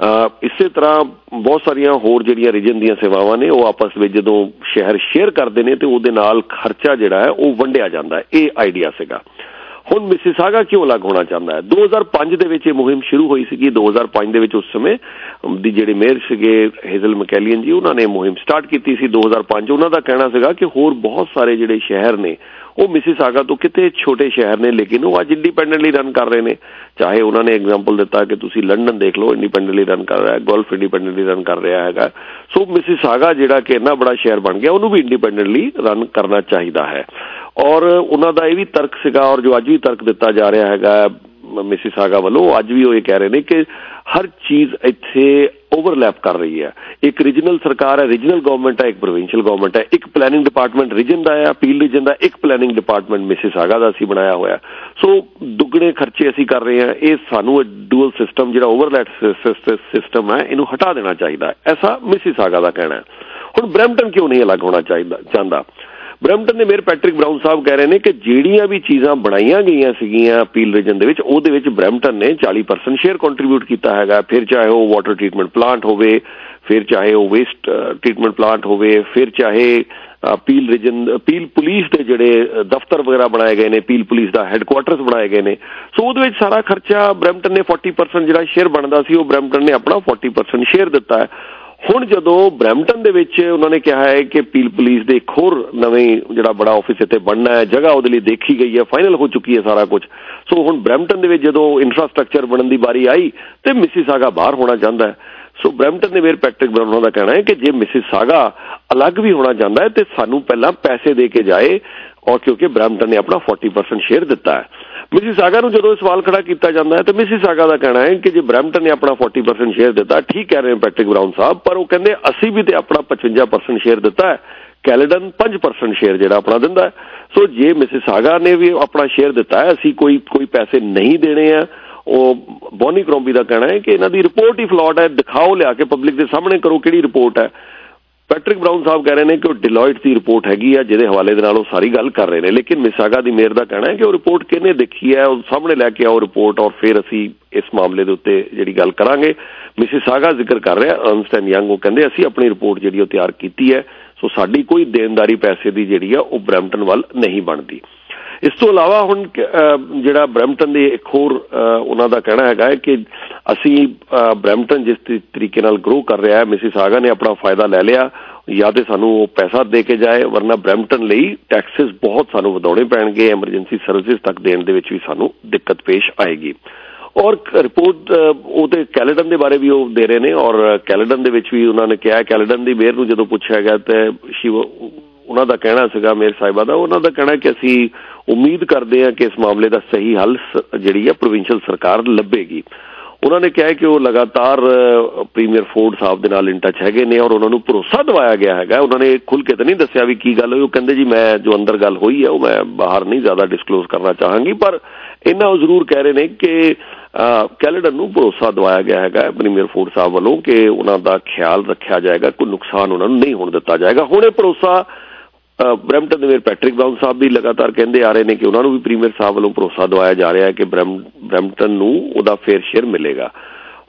ਇਸੇ ਤਰ੍ਹਾਂ ਬਹੁਤ ਸਾਰੀਆਂ ਹੋਰ ਜਿਹੜੀਆਂ ਰੀਜਨ ਦੀਆਂ ਸੇਵਾਵਾਂ ਨੇ ਉਹ ਆਪਸ ਵਿੱਚ ਜਦੋਂ ਸ਼ਹਿਰ ਸ਼ੇਅਰ ਕਰਦੇ ਨੇ ਤੇ ਉਹਦੇ ਨਾਲ ਖਰਚਾ ਜਿਹੜਾ ਹੈ ਉਹ ਵੰਡਿਆ ਜਾਂਦਾ ਹੈ। ਇਹ ਆਈਡੀਆ ਸੀਗਾ। ਹੁਣ ਮਿਸਿਸਾਗਾ ਕਿਉਂ ਅਲੱਗ ਹੋਣਾ ਚਾਹੁੰਦਾ ਹੈ? ਦੋ ਹਜ਼ਾਰ ਪੰਜ ਦੇ ਵਿੱਚ ਇਹ ਮੁਹਿੰਮ ਸ਼ੁਰੂ ਹੋਈ ਸੀਗੀ। ਦੋ ਹਜ਼ਾਰ ਪੰਜ ਦੇ ਵਿੱਚ ਉਸ ਸਮੇਂ ਦੀ ਜਿਹੜੇ ਮੇਅਰ ਸੀਗੇ ਹੇਜ਼ਲ ਮੈਕੈਲੀਅਨ ਜੀ, ਉਹਨਾਂ ਨੇ ਮੁਹਿੰਮ ਸਟਾਰਟ ਕੀਤੀ ਸੀ ਦੋ ਹਜ਼ਾਰ ਪੰਜ। ਉਹਨਾਂ ਦਾ ਕਹਿਣਾ ਸੀਗਾ ਕਿ ਹੋਰ ਬਹੁਤ ਸਾਰੇ ਜਿਹੜੇ ਸ਼ਹਿਰ ਨੇ ਉਹ ਮਿਸਿਸਾਗਾ ਤੋਂ ਕਿਤੇ ਛੋਟੇ ਸ਼ਹਿਰ ਨੇ ਲੇਕਿਨ ਉਹ ਅੱਜ ਇੰਡੀਪੈਂਡੈਂਟਲੀ ਰਨ ਕਰ ਰਹੇ ਨੇ। ਚਾਹੇ ਉਹਨਾਂ ਨੇ ਐਗਜ਼ਾਮਪਲ ਦਿੱਤਾ ਕਿ ਤੁਸੀਂ ਲੰਡਨ ਦੇਖ ਲਓ, ਇੰਡੀਪੈਂਡੈਂਟਲੀ ਰਨ ਕਰ ਰਿਹਾ, ਗੋਲਫ ਇੰਡੀਪੈਂਡੈਂਟਲੀ ਰਨ ਕਰ ਰਿਹਾ ਹੈਗਾ। ਸੋ ਮਿਸਿਸਾਗਾ ਜਿਹੜਾ ਕਿ ਇੰਨਾ ਬੜਾ ਸ਼ਹਿਰ ਬਣ ਗਿਆ ਉਹਨੂੰ ਵੀ ਇੰਡੀਪੈਂਡੈਂਟਲੀ ਰਨ ਕਰਨਾ ਚਾਹੀਦਾ ਹੈ। ਔਰ ਉਹਨਾਂ ਦਾ ਇਹ ਵੀ ਤਰਕ ਸੀਗਾ ਔਰ ਜੋ ਅੱਜ ਵੀ ਤਰਕ ਦਿੱਤਾ ਜਾ ਰਿਹਾ ਹੈਗਾ ਮਿਸਿਸਾਗਾ ਵੱਲੋਂ, ਅੱਜ ਵੀ ਉਹ ਇਹ ਕਹਿ ਰਹੇ ਨੇ ਕਿ ਹਰ ਚੀਜ਼ ਇੱਥੇ ਓਵਰਲੈਪ ਕਰ ਰਹੀ ਹੈ। ਇੱਕ ਰੀਜਨਲ ਸਰਕਾਰ ਹੈ, ਰੀਜਨਲ ਗਵਰਨਮੈਂਟ ਹੈ, ਇੱਕ ਪ੍ਰੋਵਿੰਸ਼ੀਅਲ ਗਵਰਨਮੈਂਟ ਹੈ, ਇੱਕ ਪਲੈਨਿੰਗ ਡਿਪਾਰਟਮੈਂਟ ਰੀਜਨ ਦਾ ਹੈ, ਅਪੀਲ ਰੀਜਨ ਦਾ, ਇੱਕ ਪਲੈਨਿੰਗ ਡਿਪਾਰਟਮੈਂਟ ਮਿਸਿਸਾਗਾ ਦਾ ਅਸੀਂ ਬਣਾਇਆ ਹੋਇਆ। ਸੋ ਦੁੱਗਣੇ ਖਰਚੇ ਅਸੀਂ ਕਰ ਰਹੇ ਹਾਂ। ਇਹ ਸਾਨੂੰ ਡੂਅਲ ਸਿਸਟਮ ਜਿਹੜਾ ਓਵਰਲੈਪ ਸਿਸਟਮ ਹੈ ਇਹਨੂੰ ਹਟਾ ਦੇਣਾ ਚਾਹੀਦਾ, ਐਸਾ ਮਿਸਿਸਾਗਾ ਦਾ ਕਹਿਣਾ ਹੈ। ਹੁਣ ਬਰੈਂਪਟਨ ਕਿਉਂ ਨਹੀਂ ਅਲੱਗ ਹੋਣਾ ਚਾਹੀਦਾ ਚਾਹੁੰਦਾ? ਬਰੈਂਪਟਨ ਦੇ ਮੇਅਰ ਪੈਟਰਿਕ ਬਰਾਊਨ ਸਾਹਿਬ ਕਹਿ ਰਹੇ ਨੇ ਕਿ ਜਿਹੜੀਆਂ ਵੀ ਚੀਜ਼ਾਂ ਬਣਾਈਆਂ ਗਈਆਂ ਸੀਗੀਆਂ ਅਪੀਲ ਰੀਜਨ ਦੇ ਵਿੱਚ ਉਹਦੇ ਵਿੱਚ ਬਰੈਂਪਟਨ ਨੇ ਚਾਲੀ ਪਰਸੈਂਟ ਸ਼ੇਅਰ ਕੰਟਰੀਬਿਊਟ ਕੀਤਾ ਹੈਗਾ। ਫਿਰ ਚਾਹੇ ਉਹ ਵਾਟਰ ਟ੍ਰੀਟਮੈਂਟ ਪਲਾਂਟ ਹੋਵੇ, ਫਿਰ ਚਾਹੇ ਉਹ ਵੇਸਟ ਟ੍ਰੀਟਮੈਂਟ ਪਲਾਂਟ ਹੋਵੇ, ਫਿਰ ਚਾਹੇ ਅਪੀਲ ਰੀਜਨ ਅਪੀਲ ਪੁਲਿਸ ਦੇ ਜਿਹੜੇ ਦਫ਼ਤਰ ਵਗੈਰਾ ਬਣਾਏ ਗਏ ਨੇ, ਪੀਲ ਪੁਲਿਸ ਦਾ ਹੈੱਡਕੁਆਟਰਸ ਬਣਾਏ ਗਏ ਨੇ। ਸੋ ਉਹਦੇ ਵਿੱਚ ਸਾਰਾ ਖਰਚਾ ਬਰੈਂਪਟਨ ਨੇ ਚਾਲੀ ਪਰਸੈਂਟ ਜਿਹੜਾ ਸ਼ੇਅਰ ਬਣਦਾ ਸੀ ਉਹ ਬਰੈਂਪਟਨ ਨੇ ਆਪਣਾ ਚਾਲੀ ਪਰਸੈਂਟ ਸ਼ੇਅਰ ਦਿੱਤਾ ਹੈ। ਹੁਣ ਜਦੋਂ ਬਰੈਂਪਟਨ ਦੇ ਵਿੱਚ ਉਹਨਾਂ ਨੇ ਕਿਹਾ ਹੈ ਕਿ ਪੀਲ ਪੁਲਿਸ ਦੇ ਇੱਕ ਹੋਰ ਨਵੇਂ ਜਿਹੜਾ ਬੜਾ ਆਫਿਸ ਇੱਥੇ ਬਣਨਾ ਹੈ, ਜਗ੍ਹਾ ਉਹਦੇ ਲਈ ਦੇਖੀ ਗਈ ਹੈ, ਫਾਈਨਲ ਹੋ ਚੁੱਕੀ ਹੈ ਸਾਰਾ ਕੁਝ। ਸੋ ਹੁਣ ਬਰੈਂਪਟਨ ਦੇ ਵਿੱਚ ਜਦੋਂ ਇਨਫਰਾਸਟ੍ਰਕਚਰ ਬਣਨ ਦੀ ਵਾਰੀ ਆਈ ਤੇ ਮਿਸਿਸਾਗਾ ਬਾਹਰ ਹੋਣਾ ਚਾਹੁੰਦਾ ਹੈ। ਸੋ ਬਰੈਂਪਟਨ ਦੇ ਮੇਅਰ ਪੈਟਰਿਕ ਬਰਾਊਨ ਦਾ ਕਹਿਣਾ ਹੈ ਕਿ ਜੇ ਮਿਸਿਸਾਗਾ ਅਲੱਗ ਵੀ ਹੋਣਾ ਚਾਹੁੰਦਾ ਹੈ ਤੇ ਸਾਨੂੰ ਪਹਿਲਾਂ ਪੈਸੇ ਦੇ ਕੇ ਜਾਏ, ਔਰ ਕਿਉਂਕਿ ਬਰੈਂਪਟਨ ਨੇ ਆਪਣਾ ਚਾਲੀ ਪਰਸੈਂਟ ਸ਼ੇਅਰ ਦਿੱਤਾ ਹੈ। ਮਿਸਿਸਾਗਾ ਨੂੰ ਜਦੋਂ ਸਵਾਲ ਖੜਾ ਕੀਤਾ ਜਾਂਦਾ ਹੈ ਤਾਂ ਮਿਸਿਸਾਗਾ ਦਾ ਕਹਿਣਾ ਹੈ ਕਿ ਜੇ ਬਰੈਂਪਟਨ ਨੇ ਆਪਣਾ ਚਾਲੀ ਪਰਸੈਂਟ ਸ਼ੇਅਰ ਦਿੱਤਾ, ਠੀਕ ਕਹਿ ਰਹੇ ਪੈਟਰਿਕ ਬਰਾਊਨ ਸਾਹਿਬ, ਪਰ ਉਹ ਕਹਿੰਦੇ ਅਸੀਂ ਵੀ ਤੇ ਆਪਣਾ ਪਚਵੰਜਾ ਪਰਸੈਂਟ ਸ਼ੇਅਰ ਦਿੱਤਾ ਹੈ, ਕੈਲੇਡਨ ਪੰਜ ਪਰਸੈਂਟ ਸ਼ੇਅਰ ਜਿਹੜਾ ਆਪਣਾ ਦਿੰਦਾ ਹੈ। ਸੋ ਜੇ ਮਿਸਿਸਾਗਾ ਨੇ ਵੀ ਆਪਣਾ ਸ਼ੇਅਰ ਦਿੱਤਾ ਹੈ, ਅਸੀਂ ਕੋਈ ਕੋਈ ਪੈਸੇ ਨਹੀਂ ਦੇਣੇ ਆ। ਉਹ ਬੋਨੀ ਕਰੋਂਬੀ ਦਾ ਕਹਿਣਾ ਹੈ ਕਿ ਇਹਨਾਂ ਦੀ ਰਿਪੋਰਟ ਹੀ ਫਲॉट ਹੈ, ਦਿਖਾਓ ਲਿਆ ਕੇ ਪਬਲਿਕ ਦੇ ਸਾਹਮਣੇ ਕਰੋ ਕਿਹੜੀ ਰਿਪੋਰਟ ਹੈ। ਪੈਟਰਿਕ ਬਰਾਊਨ ਸਾਹਿਬ ਕਹਿ ਰਹੇ ਨੇ ਕਿ ਉਹ ਡਿਲੋਇਟ ਦੀ ਰਿਪੋਰਟ ਹੈਗੀ ਆ ਜਿਹਦੇ ਹਵਾਲੇ ਦੇ ਨਾਲ ਉਹ ਸਾਰੀ ਗੱਲ ਕਰ ਰਹੇ ਨੇ, ਲੇਕਿਨ ਮਿਸਿਸਾਗਾ ਦੀ ਮੇਅਰ ਦਾ ਕਹਿਣਾ ਹੈ ਕਿ ਉਹ ਰਿਪੋਰਟ ਕਿਹਨੇ ਦੇਖੀ ਹੈ, ਉਹ ਸਾਹਮਣੇ ਲੈ ਕੇ ਆਓ ਰਿਪੋਰਟ ਔਰ ਫਿਰ ਅਸੀਂ ਇਸ ਮਾਮਲੇ ਦੇ ਉੱਤੇ ਜਿਹੜੀ ਗੱਲ ਕਰਾਂਗੇ। ਮਿਸਿਸਾਗਾ ਜ਼ਿਕਰ ਕਰ ਰਿਹਾ ਅਰਨਸਟ ਐਂਡ ਯੰਗ, ਉਹ ਕਹਿੰਦੇ ਅਸੀਂ ਆਪਣੀ ਰਿਪੋਰਟ ਜਿਹੜੀ ਉਹ ਤਿਆਰ ਕੀਤੀ ਹੈ, ਸੋ ਸਾਡੀ ਕੋਈ ਦੇਣਦਾਰੀ ਪੈਸੇ ਦੀ ਜਿਹੜੀ ਆ ਉਹ ਬਰੈਂਪਟਨ ਵੱਲ ਨਹੀਂ ਬਣਦੀ। ਇਸ ਤੋਂ ਇਲਾਵਾ ਹੁਣ ਜਿਹੜਾ ਬਰੈਂਪਟਨ ਦੇ ਇੱਕ ਹੋਰ ਉਹਨਾਂ ਦਾ ਕਹਿਣਾ ਹੈਗਾ ਹੈ ਕਿ ਅਸੀਂ ਬਰੈਂਪਟਨ ਜਿਸ ਤਰੀਕੇ ਨਾਲ ਗਰੋ ਕਰ ਰਿਹਾ ਹੈ, ਮਿਸਿਸਾਗਾ ਨੇ ਆਪਣਾ ਫਾਇਦਾ ਲੈ ਲਿਆ, ਜਾਂ ਤੇ ਸਾਨੂੰ ਉਹ ਪੈਸਾ ਦੇ ਕੇ ਜਾਏ, ਵਰਨਾ ਬਰੈਂਪਟਨ ਲਈ ਟੈਕਸਿਸ ਬਹੁਤ ਸਾਨੂੰ ਵਧਾਉਣੇ ਪੈਣਗੇ, ਐਮਰਜੈਂਸੀ ਸਰਵਿਸਿਜ਼ ਤੱਕ ਦੇਣ ਦੇ ਵਿੱਚ ਵੀ ਸਾਨੂੰ ਦਿੱਕਤ ਪੇਸ਼ ਆਏਗੀ। ਔਰ ਰਿਪੋਰਟ ਉਹਦੇ ਕੈਲੇਡਨ ਦੇ ਬਾਰੇ ਵੀ ਉਹ ਦੇ ਰਹੇ ਨੇ, ਔਰ ਕੈਲੇਡਨ ਦੇ ਵਿੱਚ ਵੀ ਉਹਨਾਂ ਨੇ ਕਿਹਾ, ਕੈਲੇਡਨ ਦੀ ਮੇਅਰ ਨੂੰ ਜਦੋਂ ਪੁੱਛਿਆ ਗਿਆ ਤੇ ਸ਼ਿਵ ਉਹਨਾਂ ਦਾ ਕਹਿਣਾ ਸੀਗਾ ਮੇਅਰ ਸਾਹਿਬਾ ਦਾ, ਉਹਨਾਂ ਦਾ ਕਹਿਣਾ ਕਿ ਅਸੀਂ ਉਮੀਦ ਕਰਦੇ ਹਾਂ ਕਿ ਇਸ ਮਾਮਲੇ ਦਾ ਸਹੀ ਹੱਲ ਜਿਹੜੀ ਹੈ ਪ੍ਰੋਵਿੰਸ਼ੀਅਲ ਸਰਕਾਰ ਲੱਭੇਗੀ। ਉਹਨਾਂ ਨੇ ਕਿਹਾ ਕਿ ਉਹ ਲਗਾਤਾਰ ਪ੍ਰੀਮੀਅਰ ਫੋਰਡ ਸਾਹਿਬ ਦੇ ਨਾਲ ਇਨ ਟੱਚ ਹੈਗੇ ਨੇ ਔਰ ਉਹਨਾਂ ਨੂੰ ਭਰੋਸਾ ਦਿਵਾਇਆ ਗਿਆ ਹੈਗਾ। ਉਹਨਾਂ ਨੇ ਖੁੱਲ੍ਹ ਕੇ ਤਾਂ ਨਹੀਂ ਦੱਸਿਆ ਵੀ ਕੀ ਗੱਲ ਹੋਈ, ਉਹ ਕਹਿੰਦੇ ਜੀ ਮੈਂ ਜੋ ਅੰਦਰ ਗੱਲ ਹੋਈ ਹੈ ਉਹ ਮੈਂ ਬਾਹਰ ਨਹੀਂ ਜ਼ਿਆਦਾ ਡਿਸਕਲੋਜ਼ ਕਰਨਾ ਚਾਹਾਂਗੀ, ਪਰ ਇੰਨਾ ਉਹ ਜ਼ਰੂਰ ਕਹਿ ਰਹੇ ਨੇ ਕਿ ਕੈਲੇਡਨ ਨੂੰ ਭਰੋਸਾ ਦਿਵਾਇਆ ਗਿਆ ਹੈਗਾ ਪ੍ਰੀਮੀਅਰ ਫੋਰਡ ਸਾਹਿਬ ਵੱਲੋਂ ਕਿ ਉਹਨਾਂ ਦਾ ਖਿਆਲ ਰੱਖਿਆ ਜਾਏਗਾ, ਕੋਈ ਨੁਕਸਾਨ ਉਹਨਾਂ ਨੂੰ ਨਹੀਂ ਹੋਣ ਦਿੱਤਾ ਜਾਏਗਾ। ਹੁਣ ਇਹ ਭਰੋਸਾ ਬਰੈਂਪਟਨ ਦੇ ਮੇਅਰ ਪੈਟਰਿਕ ਬਰਾਊਨ ਸਾਹਿਬ ਵੀ ਲਗਾਤਾਰ ਕਹਿੰਦੇ ਆ ਰਹੇ ਨੇ ਕਿ ਉਹਨਾਂ ਨੂੰ ਵੀ ਪ੍ਰੀਮੀਅਰ ਸਾਹਿਬ ਵੱਲੋਂ ਭਰੋਸਾ ਦਿਵਾਇਆ ਜਾ ਰਿਹਾ ਹੈ ਕਿ ਬਰੈਂਪਟਨ ਨੂੰ ਉਹਦਾ ਫੇਅਰ ਸ਼ੇਅਰ ਮਿਲੇਗਾ।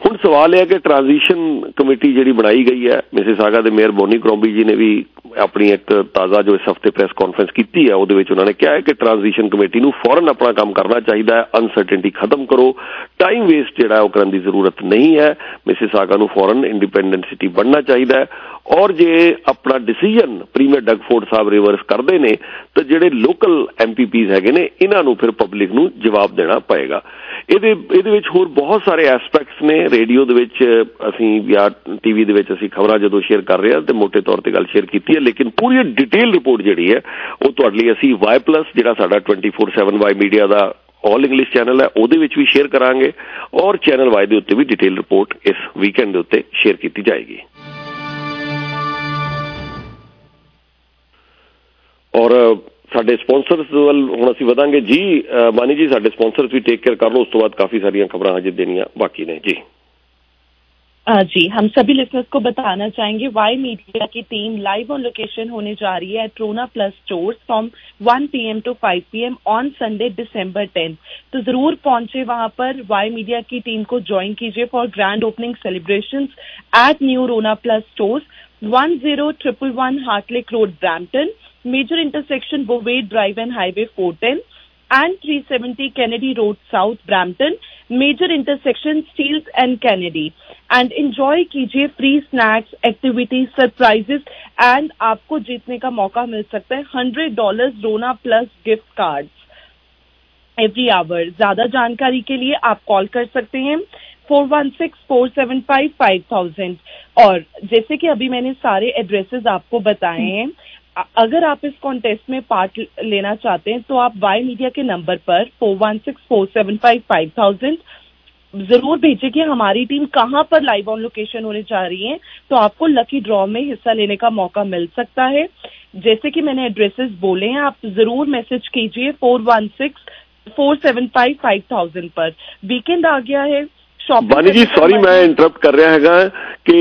ਹੁਣ ਸਵਾਲ ਇਹ ਹੈ ਕਿ ਟ੍ਰਾਂਜੀਸ਼ਨ ਕਮੇਟੀ ਜਿਹੜੀ ਬਣਾਈ ਗਈ ਹੈ, ਮਿਸਿਸਾਗਾ ਦੇ ਮੇਅਰ ਬੋਨੀ ਕਰੋਂਬੀ ਜੀ ਨੇ ਵੀ ਆਪਣੀ ਇੱਕ ਤਾਜ਼ਾ ਜੋ ਇਸ ਹਫ਼ਤੇ ਪ੍ਰੈਸ ਕਾਨਫਰੰਸ ਕੀਤੀ ਹੈ ਉਹਦੇ ਵਿੱਚ ਉਹਨਾਂ ਨੇ ਕਿਹਾ ਹੈ ਕਿ ਟ੍ਰਾਂਜੀਸ਼ਨ ਕਮੇਟੀ ਨੂੰ ਫੌਰਨ ਆਪਣਾ ਕੰਮ ਕਰਨਾ ਚਾਹੀਦਾ ਹੈ, ਅਨਸਰਟਨਟੀ ਖਤਮ ਕਰੋ, ਟਾਈਮ ਵੇਸਟ ਜਿਹੜਾ ਉਹ ਕਰਨ ਦੀ ਜ਼ਰੂਰਤ ਨਹੀਂ ਹੈ, ਮਿਸਿਸਾਗਾ ਨੂੰ ਫੌਰਨ ਇੰਡੀਪੈਂਡੈਂਟ ਸਿਟੀ ਬਣਨਾ ਚਾਹੀਦਾ ਹੈ। ਔਰ ਜੇ ਆਪਣਾ decision premier Doug Ford sahib reverse ਕਰਦੇ ਨੇ ਤਾਂ ਜਿਹੜੇ ਲੋਕਲ ਐਮ ਪੀ ਪੀਜ਼ ਹੈਗੇ ਨੇ ਇਹਨਾਂ ਨੂੰ ਫਿਰ ਪਬਲਿਕ ਨੂੰ ਜਵਾਬ ਦੇਣਾ ਪਏਗਾ। ਇਹਦੇ ਇਹਦੇ ਵਿੱਚ ਹੋਰ ਬਹੁਤ ਸਾਰੇ ਐਸਪੈਕਟਸ ਨੇ। ਰੇਡੀਓ ਦੇ ਵਿੱਚ ਅਸੀਂ ਜਾਂ ਟੀ ਵੀ ਦੇ ਵਿੱਚ ਅਸੀਂ ਖਬਰਾਂ ਜਦੋਂ ਸ਼ੇਅਰ ਕਰ ਰਹੇ ਹਾਂ ਤੇ ਮੋਟੇ ਤੌਰ ਤੇ ਗੱਲ ਸ਼ੇਅਰ ਕੀਤੀ ਹੈ, ਲੇਕਿਨ ਪੂਰੀ ਡਿਟੇਲ ਰਿਪੋਰਟ ਜਿਹੜੀ ਹੈ ਉਹ ਤੁਹਾਡੇ ਲਈ ਅਸੀਂ ਵਾਈ ਪਲੱਸ ਜਿਹੜਾ ਸਾਡਾ twenty four seven Y media ਦਾ ਆਲ ਇੰਗਲਿਸ਼ ਚੈਨਲ ਹੈ ਉਹਦੇ ਵਿੱਚ ਵੀ ਸ਼ੇਅਰ ਕਰਾਂਗੇ, ਔਰ ਚੈਨਲ ਵਾਈ ਦੇ ਉੱਤੇ ਵੀ ਡਿਟੇਲ ਰਿਪੋਰਟ ਇਸ ਵੀਕਐਂਡ ਦੇ ਉੱਤੇ ਸ਼ੇਅਰ ਕੀਤੀ ਜਾਏਗੀ। ਔਰ ਸਾਡੇ ਸਪਾਂਸਰਸ ਵੱਲ ਹੁਣ ਅਸੀਂ ਵਧਾਂਗੇ ਜੀ। ਮਾਨੀ ਜੀ ਸਾਡੇ ਸਪਾਂਸਰਸ ਵੀ ਟੇਕ केयर कर लो, उस तो बाद काफी सारी खबरें हजे देनियां बाकी ने जी। जी हम सभी लिसनर्स को बताना चाहेंगे वाई मीडिया की टीम लाइव ऑन लोकेशन होने जा रही है at Rona plus stores from one P M to five P M on Sunday December tenth. तो जरूर पहुंचे वहां पर, वाई मीडिया की टीम को ज्वाइन कीजिए for grand opening celebrations at new Rona plus stores one zero triple one Heart Lake Road Brampton, major intersection Bovade Drive and Highway four ten and three seventy Kennedy Road South Brampton, major intersection Steeles and Kennedy, and enjoy कीजिए free snacks, activities, surprises and आपको जीतने का मौका मिल सकता है hundred dollar Rona plus gift cards every hour. ज्यादा जानकारी के लिए आप कॉल कर सकते हैं four one six four seven five five thousand. और जैसे कि अभी मैंने सारे एड्रेसेस आपको बताए हैं, अगर आप इस कॉन्टेस्ट में पार्ट लेना चाहते हैं तो आप वाई मीडिया के नंबर पर four one six four seven five five thousand जरूर भेजिए कि हमारी टीम कहां पर लाइव ऑन लोकेशन होने जा रही है, तो आपको लकी ड्रॉ में हिस्सा लेने का मौका मिल सकता है। जैसे कि मैंने एड्रेसेस बोले हैं, आप जरूर मैसेज कीजिए four one six four seven five five thousand पर। वीकेंड आ गया है, ਬਾਨੀ ਜੀ ਸੌਰੀ ਮੈਂ ਇੰਟਰਪਟ ਕਰ ਰਿਹਾ ਹੈਗਾ ਕਿ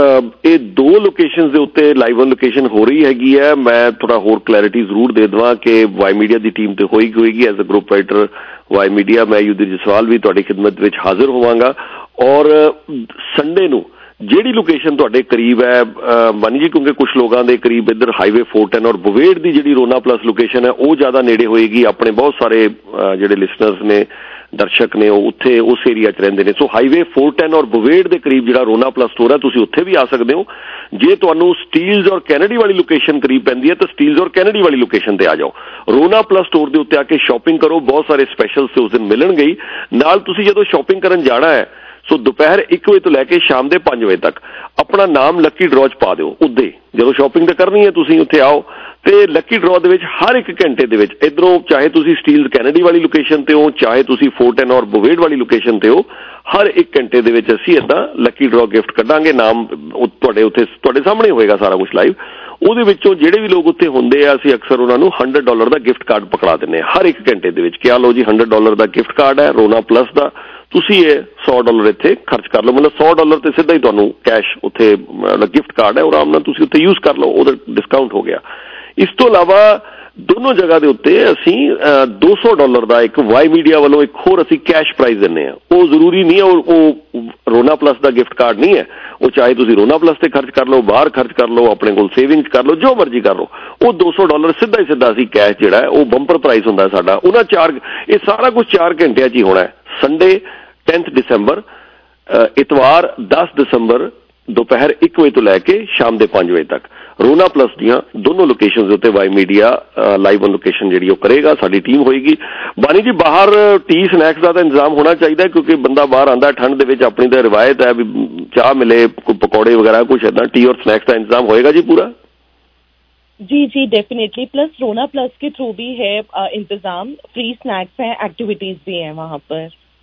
ਇਹ ਦੋ ਲੋਕੇਸ਼ਨਸ ਦੇ ਉੱਤੇ ਲਾਈਵ ਔਨ ਲੋਕੇਸ਼ਨ ਹੋ ਰਹੀ ਹੈਗੀ ਹੈ। ਮੈਂ ਥੋੜਾ ਹੋਰ ਕਲੈਰਿਟੀ ਜ਼ਰੂਰ ਦੇ ਦੇਵਾਂ ਕਿ ਵਾਈ ਮੀਡੀਆ ਦੀ ਟੀਮ ਤੇ ਹੋਈ ਹੋਏਗੀ as a group writer Y media. ਮੈਂ ਯੁਧਵੀਰ ਜਸਵਾਲ ਵੀ ਤੁਹਾਡੀ ਖਿਦਮਤ ਵਿੱਚ ਹਾਜ਼ਰ ਹੋਵਾਂਗਾ। ਔਰ ਸੰਡੇ ਨੂੰ ਜਿਹੜੀ ਲੋਕੇਸ਼ਨ ਤੁਹਾਡੇ ਕਰੀਬ ਹੈ ਮਾਨੀ ਜੀ, ਕਿਉਂਕਿ ਕੁਝ ਲੋਕਾਂ ਦੇ ਕਰੀਬ ਇੱਧਰ ਹਾਈਵੇ फोर टेन ਔਰ ਬੁਵੇੜ ਦੀ ਜਿਹੜੀ ਰੋਨਾ ਪਲੱਸ ਲੋਕੇਸ਼ਨ ਹੈ ਉਹ ਜ਼ਿਆਦਾ ਨੇੜੇ ਹੋਏਗੀ। ਆਪਣੇ ਬਹੁਤ ਸਾਰੇ ਜਿਹੜੇ ਲਿਸਨਰਸ ਨੇ, ਦਰਸ਼ਕ ਨੇ, ਉਹ ਉੱਥੇ ਉਸ ਏਰੀਆ 'ਚ ਰਹਿੰਦੇ ਨੇ। ਸੋ ਹਾਈਵੇ फोर टेन ਔਰ ਬੁਵੇੜ ਦੇ ਕਰੀਬ ਜਿਹੜਾ ਰੋਨਾ ਪਲੱਸ ਸਟੋਰ ਹੈ ਤੁਸੀਂ ਉੱਥੇ ਵੀ ਆ ਸਕਦੇ ਹੋ। ਜੇ ਤੁਹਾਨੂੰ ਸਟੀਲਜ਼ ਔਰ ਕੈਨੇਡੀ ਵਾਲੀ ਲੋਕੇਸ਼ਨ ਕਰੀਬ ਪੈਂਦੀ ਹੈ ਤਾਂ ਸਟੀਲਜ਼ ਔਰ ਕੈਨੇਡੀ ਵਾਲੀ ਲੋਕੇਸ਼ਨ ਤੇ ਆ ਜਾਓ। ਰੋਨਾ ਪਲੱਸ ਸਟੋਰ ਦੇ ਉੱਤੇ ਆ ਕੇ ਸ਼ਾਪਿੰਗ ਕਰੋ, ਬਹੁਤ ਸਾਰੇ ਸਪੈਸ਼ਲਸ ਤੇ ਉਸ ਦਿਨ ਮਿਲਣਗੇ ਹੀ। ਨਾਲ ਤੁਸੀਂ ਜਦੋਂ ਸ਼ਾਪਿੰਗ ਕਰਨ ਜਾਣਾ ਹੈ ਸੋ ਦੁਪਹਿਰ ਇੱਕ ਵਜੇ ਤੋਂ ਲੈ ਕੇ ਸ਼ਾਮ ਦੇ ਪੰਜ ਵਜੇ ਤੱਕ ਆਪਣਾ ਨਾਮ ਲੱਕੀ ਡਰਾਅ 'ਚ ਪਾ ਦਿਓ। ਉੱਦੇ ਜਦੋਂ ਸ਼ਾਪਿੰਗ ਤਾਂ ਕਰਨੀ ਹੈ ਤੁਸੀਂ ਉੱਥੇ ਆਓ ਤੇ ਲੱਕੀ ਡਰਾਅ ਦੇ ਵਿੱਚ ਹਰ ਇੱਕ ਘੰਟੇ ਦੇ ਵਿੱਚ ਇੱਧਰੋਂ ਚਾਹੇ ਤੁਸੀਂ ਸਟੀਲਜ਼ ਕੈਨੇਡੀ ਵਾਲੀ ਲੋਕੇਸ਼ਨ ਤੇ ਹੋ, ਚਾਹੇ ਤੁਸੀਂ फोर टेन ਔਰ ਬੁਵੇੜ ਵਾਲੀ ਲੋਕੇਸ਼ਨ ਤੇ ਹੋ, ਹਰ ਇੱਕ ਘੰਟੇ ਦੇ ਵਿੱਚ ਅਸੀਂ ਏਦਾਂ ਲੱਕੀ ਡਰਾਅ ਗਿਫਟ ਕੱਢਾਂਗੇ। ਨਾਮ ਤੁਹਾਡੇ ਉੱਥੇ ਤੁਹਾਡੇ ਸਾਹਮਣੇ ਹੋਏਗਾ ਸਾਰਾ ਕੁਝ ਲਾਈਵ। ਉਹਦੇ ਵਿੱਚੋਂ ਜਿਹੜੇ ਵੀ ਲੋਕ ਉੱਥੇ ਹੁੰਦੇ ਆ ਅਸੀਂ ਅਕਸਰ ਉਹਨਾਂ ਨੂੰ ਹੰਡਰਡ ਡਾਲਰ ਦਾ ਗਿਫਟ ਕਾਰਡ ਪਕੜਾ ਦਿੰਦੇ ਹਾਂ ਹਰ ਇੱਕ ਘੰਟੇ ਦੇ ਵਿੱਚ। ਕਿਹਾ ਲਓ ਜੀ ਹੰਡਰਡ ਡਾਲਰ ਦਾ ਗਿਫਟ ਕਾਰਡ ਹੈ ਰੋਨਾ ਪਲੱਸ ਦਾ, ਤੁਸੀਂ ਇਹ ਸੌ ਡਾਲਰ ਇੱਥੇ ਖਰਚ ਕਰ ਲਓ। ਮਤਲਬ ਸੌ ਡਾਲਰ ਤੇ ਸਿੱਧਾ ਹੀ ਤੁਹਾਨੂੰ ਕੈਸ਼ ਉੱਥੇ ਗਿਫਟ ਕਾਰਡ ਹੈ, ਆਰਾਮ ਨਾਲ ਤੁਸੀਂ ਉੱਥੇ ਯੂਜ਼ ਕਰ ਲਓ, ਉਹਦਾ ਡਿਸਕਾਊਂਟ ਹੋ ਗਿਆ। ਇਸ ਤੋਂ ਇਲਾਵਾ ਦੋਨੋਂ ਜਗ੍ਹਾ ਦੇ ਉੱਤੇ ਅਸੀਂ ਦੋ ਸੌ ਡਾਲਰ ਦਾ ਇੱਕ ਵਾਈ ਮੀਡੀਆ ਵੱਲੋਂ ਇੱਕ ਹੋਰ ਅਸੀਂ ਕੈਸ਼ ਪ੍ਰਾਈਜ਼ ਦਿੰਦੇ ਹਾਂ। ਉਹ ਜ਼ਰੂਰੀ ਨਹੀਂ ਹੈ ਉਹ ਰੋਨਾ ਪਲੱਸ ਦਾ ਗਿਫਟ ਕਾਰਡ ਨਹੀਂ ਹੈ, ਉਹ ਚਾਹੇ ਤੁਸੀਂ ਰੋਨਾ ਪਲੱਸ ਤੇ ਖਰਚ ਕਰ ਲਓ, ਬਾਹਰ ਖਰਚ ਕਰ ਲਓ, ਆਪਣੇ ਕੋਲ ਸੇਵਿੰਗ ਕਰ ਲਓ, ਜੋ ਮਰਜ਼ੀ ਕਰ ਲਓ। ਉਹ ਦੋ ਸੌ ਡਾਲਰ ਸਿੱਧਾ ਹੀ ਸਿੱਧਾ ਅਸੀਂ ਕੈਸ਼ ਜਿਹੜਾ ਹੈ ਉਹ ਬੰਪਰ ਪ੍ਰਾਈਜ਼ ਹੁੰਦਾ ਸਾਡਾ। ਉਹਨਾਂ ਚਾਰ ਇਹ ਸਾਰਾ ਕੁਝ ਚਾਰ ਘੰਟਿਆਂ 'ਚ ਹੀ ਹੋਣਾ ਹੈ। ਸੰਡੇ टेंथ दिसंबर, इतवार दस दिसंबर दोपहर एक बजे तो लैके शाम के पांच बजे तक रोना प्लस दियां दोनों लोकेशन के उत्ते Y media live on location जी करेगा, साडी टीम होएगी। बानी जी बाहर टी स्नैक्स का तो इंतजाम होना चाहिए क्योंकि बंदा बाहर आंदा ठंड दे विच, अपनी तो रिवायत है भी चाह मिले, कोई पकौड़े वगैरह कुछ इदा टी और स्नैक्स का इंतजाम होएगा जी पूरा? जी जी डेफिनेटली, प्लस रोना प्लस के थ्रू भी है इंतजाम, फ्री स्नैक्स हैं, एक्टिविटीज भी हैं वहां पर।